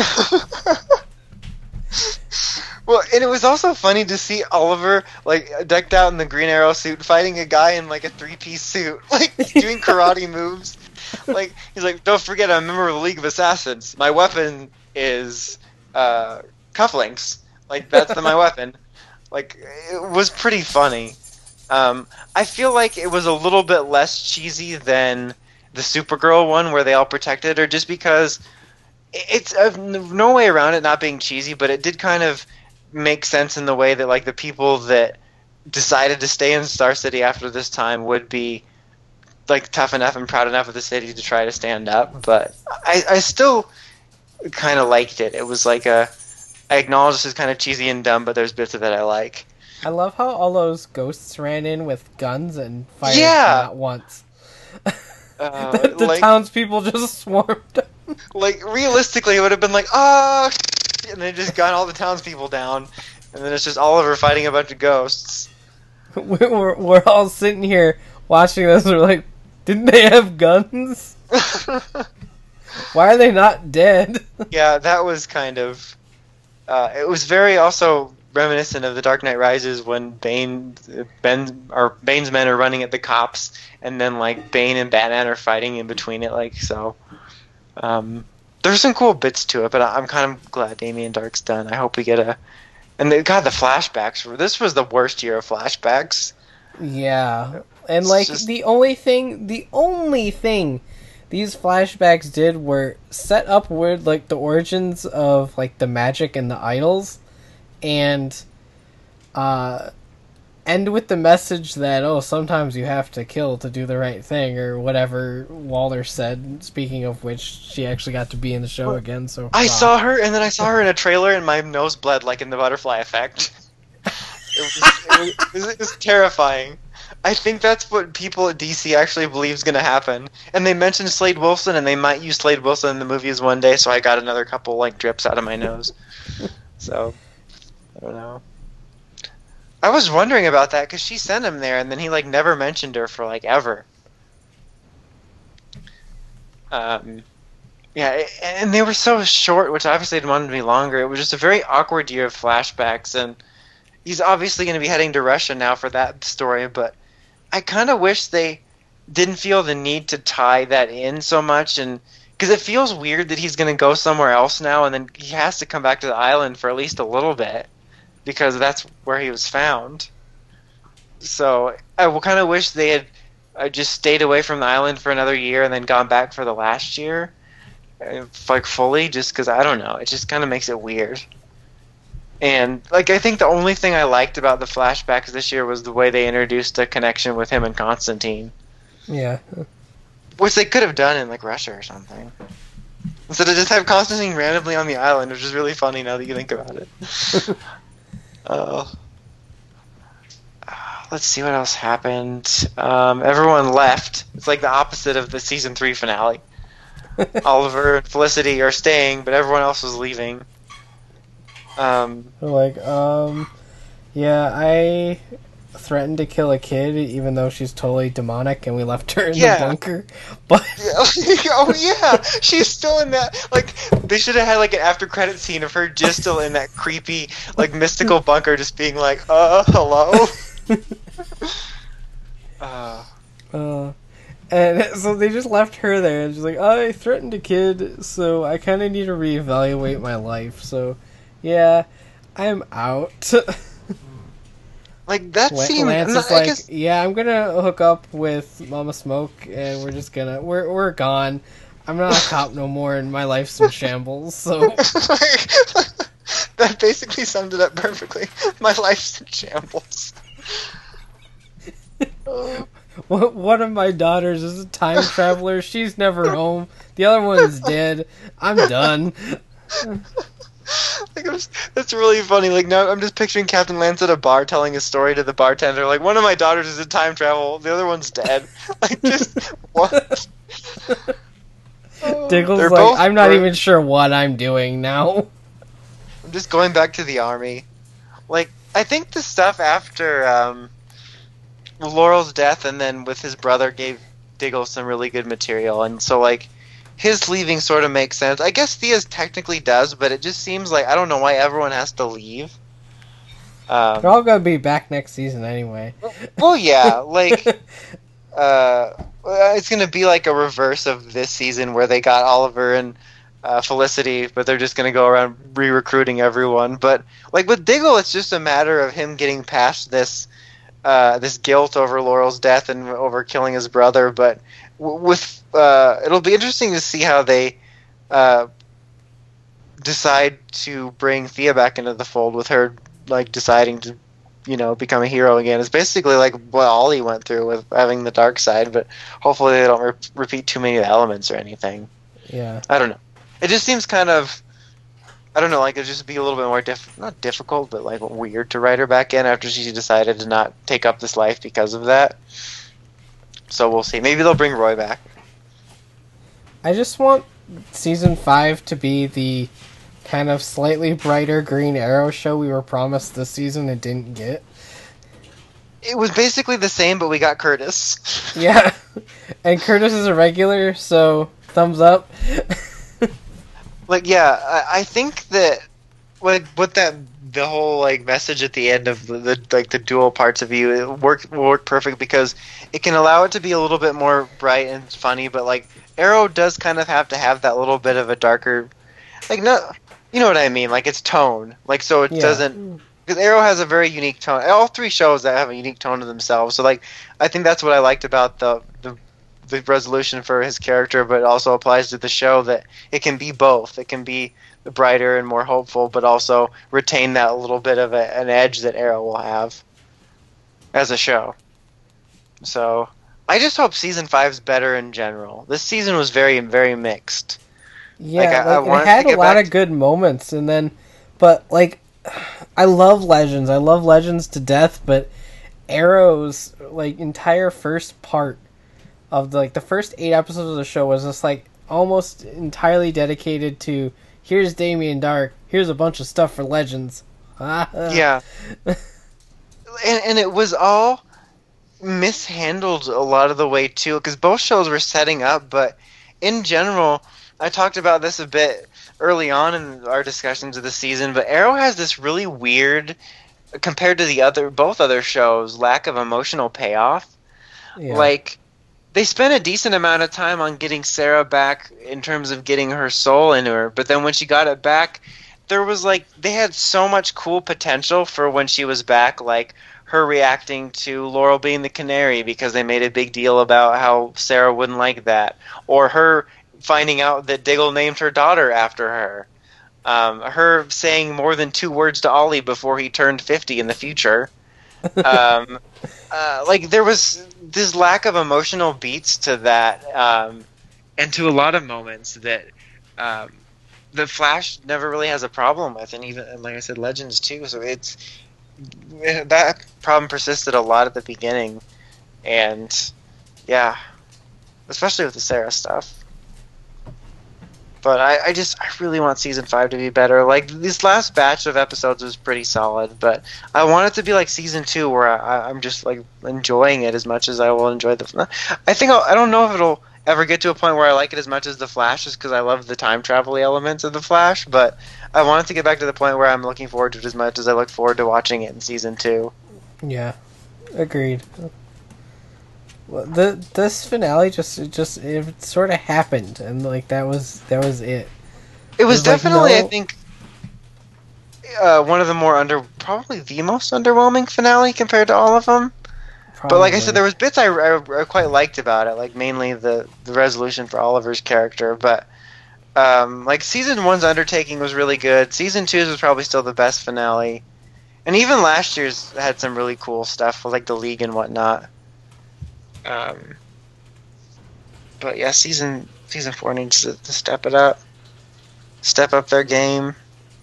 Speaker 3: Well, and it was also funny to see Oliver, like, decked out in the Green Arrow suit, fighting a guy in, like, a three-piece suit, like, doing karate moves. Like, he's like, don't forget, I'm a member of the League of Assassins. My weapon is, uh, cufflinks. Like, that's the, my weapon. Like, it was pretty funny. Um, I feel like it was a little bit less cheesy than the Supergirl one where they all protected her, just because it's uh, no way around it not being cheesy, but it did kind of make sense in the way that, like, the people that decided to stay in Star City after this time would be, like, tough enough and proud enough of the city to try to stand up. But I, I still kind of liked it. It was like a, I acknowledge this is kind of cheesy and dumb, but there's bits of it I like.
Speaker 2: I love how all those ghosts ran in with guns and fired
Speaker 3: Yeah.
Speaker 2: not once.
Speaker 3: Uh,
Speaker 2: the the
Speaker 3: like,
Speaker 2: townspeople just swarmed.
Speaker 3: like, realistically, it would have been like, ah, and they just got all the townspeople down, and then it's just Oliver fighting a bunch of ghosts.
Speaker 2: we're, we're, we're all sitting here watching this, we're like, didn't they have guns? Why are they not dead?
Speaker 3: Yeah, that was kind of... Uh, it was very also reminiscent of The Dark Knight Rises when Bane, Ben, or Bane's men are running at the cops, and then, like, Bane and Batman are fighting in between it, like, so... Um, there's some cool bits to it, but I'm kind of glad Damien Dark's done. I hope we get a... And, the, God, the flashbacks. Were, this was the worst year of flashbacks.
Speaker 2: Yeah. And,
Speaker 3: It's
Speaker 2: like,
Speaker 3: just-
Speaker 2: the only thing, the only thing these flashbacks did were set up with, like, the origins of, like, the magic and the idols, and, uh, end with the message that, oh, sometimes you have to kill to do the right thing, or whatever Waller said. Speaking of which, she actually got to be in the show again. So
Speaker 3: I
Speaker 2: wow.
Speaker 3: saw her, and then I saw her in a trailer, and my nose bled like in the Butterfly Effect. It was, it, was, it was terrifying. I think that's what people at D C actually believe is going to happen. And they mentioned Slade Wilson, and they might use Slade Wilson in the movies one day, so I got another couple like drips out of my nose. So, I don't know. I was wondering about that, because she sent him there, and then he like never mentioned her for like ever. Um, yeah, and they were so short, which obviously they wanted to be longer. It was just a very awkward year of flashbacks, and he's obviously going to be heading to Russia now for that story, but I kind of wish they didn't feel the need to tie that in so much, and because it feels weird that he's going to go somewhere else now, and then he has to come back to the island for at least a little bit, because that's where he was found. So I kind of wish they had uh, just stayed away from the island for another year and then gone back for the last year, uh, like fully, just because, I don't know, it just kind of makes it weird. And like I think the only thing I liked about the flashbacks this year was the way they introduced a connection with him and Constantine.
Speaker 2: Yeah.
Speaker 3: Which they could have done in like Russia or something. Instead of just have Constantine randomly on the island, which is really funny now that you think about it. uh, let's see what else happened. Um, everyone left. It's like the opposite of the season three finale. Oliver and Felicity are staying, but everyone else was leaving. Um,
Speaker 2: like, um, yeah, I threatened to kill a kid, even though she's totally demonic, and we left her in
Speaker 3: yeah.
Speaker 2: the bunker. But
Speaker 3: oh yeah, she's still in that. Like, they should have had like an after credit scene of her just still in that creepy, like mystical bunker, just being like, "Uh, hello." uh,
Speaker 2: uh, and so they just left her there, and she's like, "I threatened a kid, so I kind of need to reevaluate my life." So, yeah, I'm out.
Speaker 3: Like that scene,
Speaker 2: Lance
Speaker 3: no,
Speaker 2: is like,
Speaker 3: guess...
Speaker 2: yeah, I'm gonna hook up with Mama Smoke, and we're just gonna, we're we're gone. I'm not a cop no more, and my life's in shambles. So
Speaker 3: that basically summed it up perfectly. My life's in shambles.
Speaker 2: One of my daughters is a time traveler. She's never home. The other one's dead. I'm done.
Speaker 3: Like, was, that's really funny. Like, now I'm just picturing Captain Lance at a bar telling his story to the bartender. Like, one of my daughters is in time travel, the other one's dead. Like, just what?
Speaker 2: Diggle's
Speaker 3: They're
Speaker 2: like,
Speaker 3: both
Speaker 2: I'm not
Speaker 3: burnt.
Speaker 2: even sure what I'm doing now.
Speaker 3: I'm just going back to the army. Like, I think the stuff after um, Laurel's death and then with his brother gave Diggle some really good material, and so like his leaving sort of makes sense. I guess Thea's technically does, but it just seems like I don't know why everyone has to leave. Um,
Speaker 2: They're all gonna be back next season anyway.
Speaker 3: well, yeah, like uh, it's gonna be like a reverse of this season where they got Oliver and uh, Felicity, but they're just gonna go around re-recruiting everyone. But like with Diggle, it's just a matter of him getting past this uh, this guilt over Laurel's death and over killing his brother. But w- with uh, it'll be interesting to see how they uh, decide to bring Thea back into the fold, with her like deciding to, you know, become a hero again. It's basically like what Ollie went through with having the dark side, but hopefully they don't re- repeat too many of the elements or anything.
Speaker 2: Yeah.
Speaker 3: I don't know. It just seems kind of, I don't know, like it'd just be a little bit more diff- not difficult, but like weird to write her back in after she decided to not take up this life because of that. So we'll see. Maybe they'll bring Roy back.
Speaker 2: I just want season five to be the kind of slightly brighter Green Arrow show we were promised this season and didn't get.
Speaker 3: It was basically the same, but we got Curtis.
Speaker 2: Yeah. And Curtis is a regular, so thumbs up.
Speaker 3: Like, yeah, I, I think that like what that the whole like message at the end of the, the like the dual parts of you, it worked will work perfect because it can allow it to be a little bit more bright and funny, but like Arrow does kind of have to have that little bit of a darker, like no, you know what I mean, like its tone, like so it
Speaker 2: Yeah.
Speaker 3: doesn't. Because Arrow has a very unique tone. All three shows that have a unique tone to themselves. So, like, I think that's what I liked about the, the the resolution for his character, but it also applies to the show that it can be both. It can be brighter and more hopeful, but also retain that little bit of a, an edge that Arrow will have. as a show. So I just hope season five's better in general. This season was very, very mixed.
Speaker 2: Yeah,
Speaker 3: Like,
Speaker 2: like,
Speaker 3: I- I wanted
Speaker 2: it
Speaker 3: to
Speaker 2: had a
Speaker 3: get
Speaker 2: lot
Speaker 3: back
Speaker 2: of good moments, and then, but like, I love Legends. I love Legends to death, but Arrow's like entire first part of the, like the first eight episodes of the show was just like almost entirely dedicated to here's Damien Dark, here's a bunch of stuff for Legends.
Speaker 3: Yeah. and, and it was all mishandled a lot of the way too, because both shows were setting up, but in general, I talked about this a bit early on in our discussions of the season, but Arrow has this really weird, compared to the other both other shows, lack of emotional payoff.
Speaker 2: Yeah.
Speaker 3: Like, they spent a decent amount of time on getting Sarah back in terms of getting her soul into her, but then when she got it back, there was like, they had so much cool potential for when she was back, like her reacting to Laurel being the canary because they made a big deal about how Sarah wouldn't like that, or her finding out that Diggle named her daughter after her, um, her saying more than two words to Ollie before he turned fifty in the future. um, uh, like, there was this lack of emotional beats to that, um, and to a lot of moments that um, the Flash never really has a problem with, and even, and like I said, Legends too. So it's that problem persisted a lot at the beginning, and yeah, especially with the Sarah stuff. But I, I just I really want season five to be better. Like, this last batch of episodes was pretty solid, but I want it to be like season two, where I, I'm just like enjoying it as much as I will enjoy the. I think I'll, I don't know if it'll ever get to a point where I like it as much as the Flash, just because I love the time travel elements of the Flash. But I want it to get back to the point where I'm looking forward to it as much as I look forward to watching it in season two.
Speaker 2: Yeah, agreed. Well, the this finale just it just it sort of happened, and like that was that was it.
Speaker 3: It was
Speaker 2: There's, like,
Speaker 3: definitely,
Speaker 2: no-
Speaker 3: I think, uh, one of the more under, probably the most underwhelming finale compared to all of them. But like I said, there was bits I, I, I quite liked about it, like mainly the, the resolution for Oliver's character. But um, like season one's undertaking was really good. Season two's was probably still the best finale, and even last year's had some really cool stuff, like the League and whatnot. Um, but yeah, season season four needs to, to step it up, step up their game.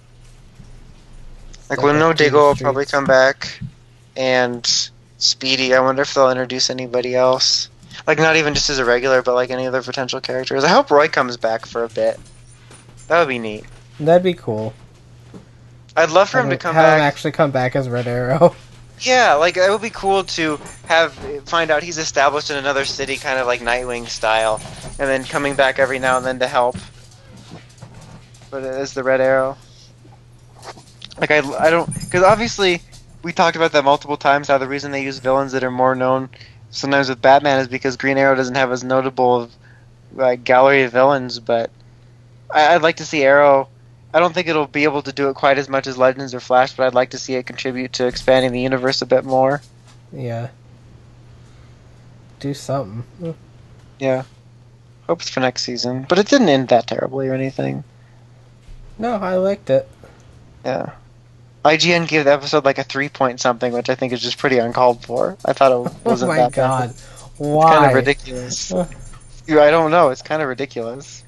Speaker 3: Like,
Speaker 2: Step
Speaker 3: when No
Speaker 2: up to the
Speaker 3: Diggle will probably
Speaker 2: streets.
Speaker 3: come back, and Speedy. I wonder if they'll introduce anybody else. Like, not even just as a regular, but like any other potential characters. I hope Roy comes back for a bit. That would be neat.
Speaker 2: That'd be cool.
Speaker 3: I'd love for him to
Speaker 2: Have
Speaker 3: come
Speaker 2: have him
Speaker 3: back.
Speaker 2: actually come back as Red Arrow.
Speaker 3: Yeah, like, it would be cool to have find out he's established in another city, kind of like Nightwing style, and then coming back every now and then to help. But as the Red Arrow, like I, I don't, because obviously we talked about that multiple times. How the reason they use villains that are more known sometimes with Batman is because Green Arrow doesn't have as notable of like gallery of villains. But I, I'd like to see Arrow. I don't think it'll be able to do it quite as much as Legends or Flash, but I'd like to see it contribute to expanding the universe a bit more.
Speaker 2: Yeah. Do something.
Speaker 3: Yeah. Hopes for next season. But it didn't end that terribly or anything.
Speaker 2: No, I liked it.
Speaker 3: Yeah. I G N gave the episode like a three point something, which I think is just pretty uncalled for. I thought it wasn't
Speaker 2: oh my
Speaker 3: that bad.
Speaker 2: god.
Speaker 3: It's
Speaker 2: Why?
Speaker 3: kind of ridiculous. Yeah, I don't know. It's kind of ridiculous.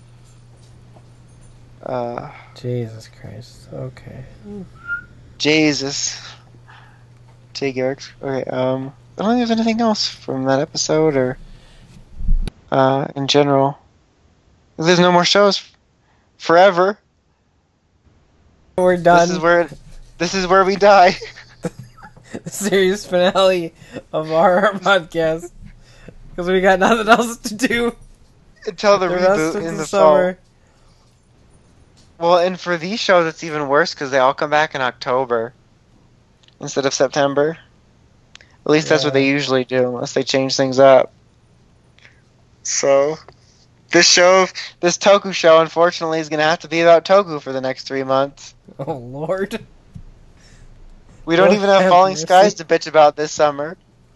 Speaker 3: Uh,
Speaker 2: Jesus Christ. Okay.
Speaker 3: Jesus. Take Eric. Okay, um, I don't think there's anything else from that episode or uh, in general. There's no more shows forever.
Speaker 2: We're done.
Speaker 3: This is where this is where we die.
Speaker 2: The series finale of our podcast. Because we got nothing else to do
Speaker 3: Until the,
Speaker 2: the rest
Speaker 3: reboot
Speaker 2: of
Speaker 3: in
Speaker 2: the
Speaker 3: the fall.
Speaker 2: summer.
Speaker 3: Well, and for these shows, it's even worse because they all come back in October instead of September. At least that's what
Speaker 2: Yeah.
Speaker 3: they usually do, unless they change things up. So, this show, this Toku show, unfortunately, is going to have to be about Toku for the next three months.
Speaker 2: Oh lord.
Speaker 3: We don't
Speaker 2: Lord
Speaker 3: even have
Speaker 2: have
Speaker 3: Falling
Speaker 2: mercy.
Speaker 3: Skies to bitch about this summer.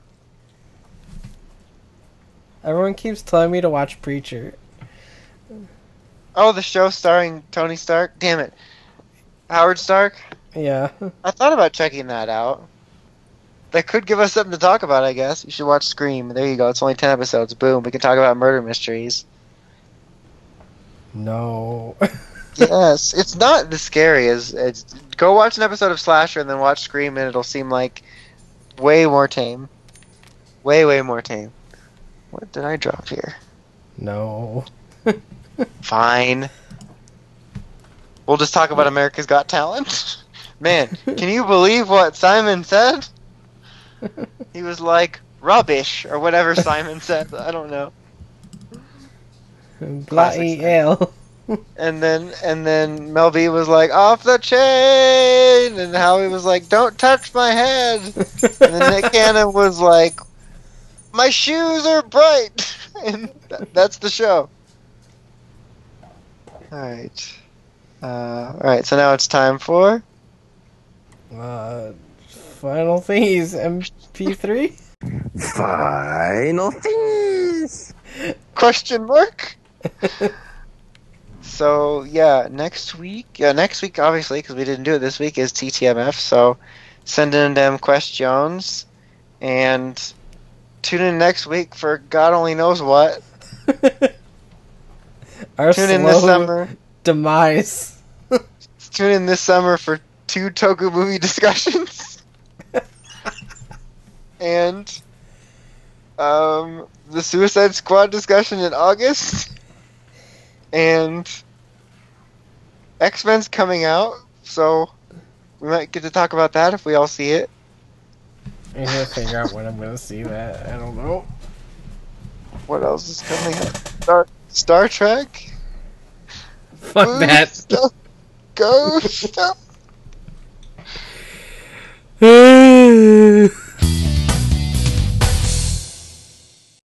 Speaker 2: Everyone keeps telling me to watch Preacher.
Speaker 3: Oh, the show starring Tony Stark? Damn it. Howard Stark?
Speaker 2: Yeah.
Speaker 3: I thought about checking that out. that could give us something to talk about, I guess. You should watch Scream. There you go. It's only ten episodes. Boom. We can talk about murder mysteries.
Speaker 2: No.
Speaker 3: Yes. It's not as scary as... It's, go watch an episode of Slasher and then watch Scream, and it'll seem like way more tame. Way, way more tame. What did I drop here?
Speaker 2: No.
Speaker 3: Fine. We'll just talk about America's Got Talent. Man, can you believe what Simon said? He was like, rubbish, or whatever Simon said. I don't know.
Speaker 2: Bloody hell.
Speaker 3: And then and then Mel B was like, off the chain! And Howie was like, don't touch my head! And then Nick Cannon was like, my shoes are bright! And th- that's the show. Alright. Uh, Alright, so now it's time for...
Speaker 2: Uh, Final Things M P three?
Speaker 5: Final things.
Speaker 3: Question mark? So, yeah, next week... Yeah, next week, obviously, because we didn't do it this week, is T T M F, so send in them questions, and tune in next week for God only knows what.
Speaker 2: Our
Speaker 3: Tune
Speaker 2: slow
Speaker 3: in this summer.
Speaker 2: demise.
Speaker 3: Tune in this summer for two Toku movie discussions. And um, the Suicide Squad discussion in August. And X-Men's coming out, so we might get to talk about that if we all see it.
Speaker 2: I gotta figure out when I'm gonna see that. I don't know.
Speaker 3: What else is coming out? Star, Star Trek?
Speaker 2: Fuck
Speaker 3: Ooh,
Speaker 2: that.
Speaker 3: Stuff. Go stuff.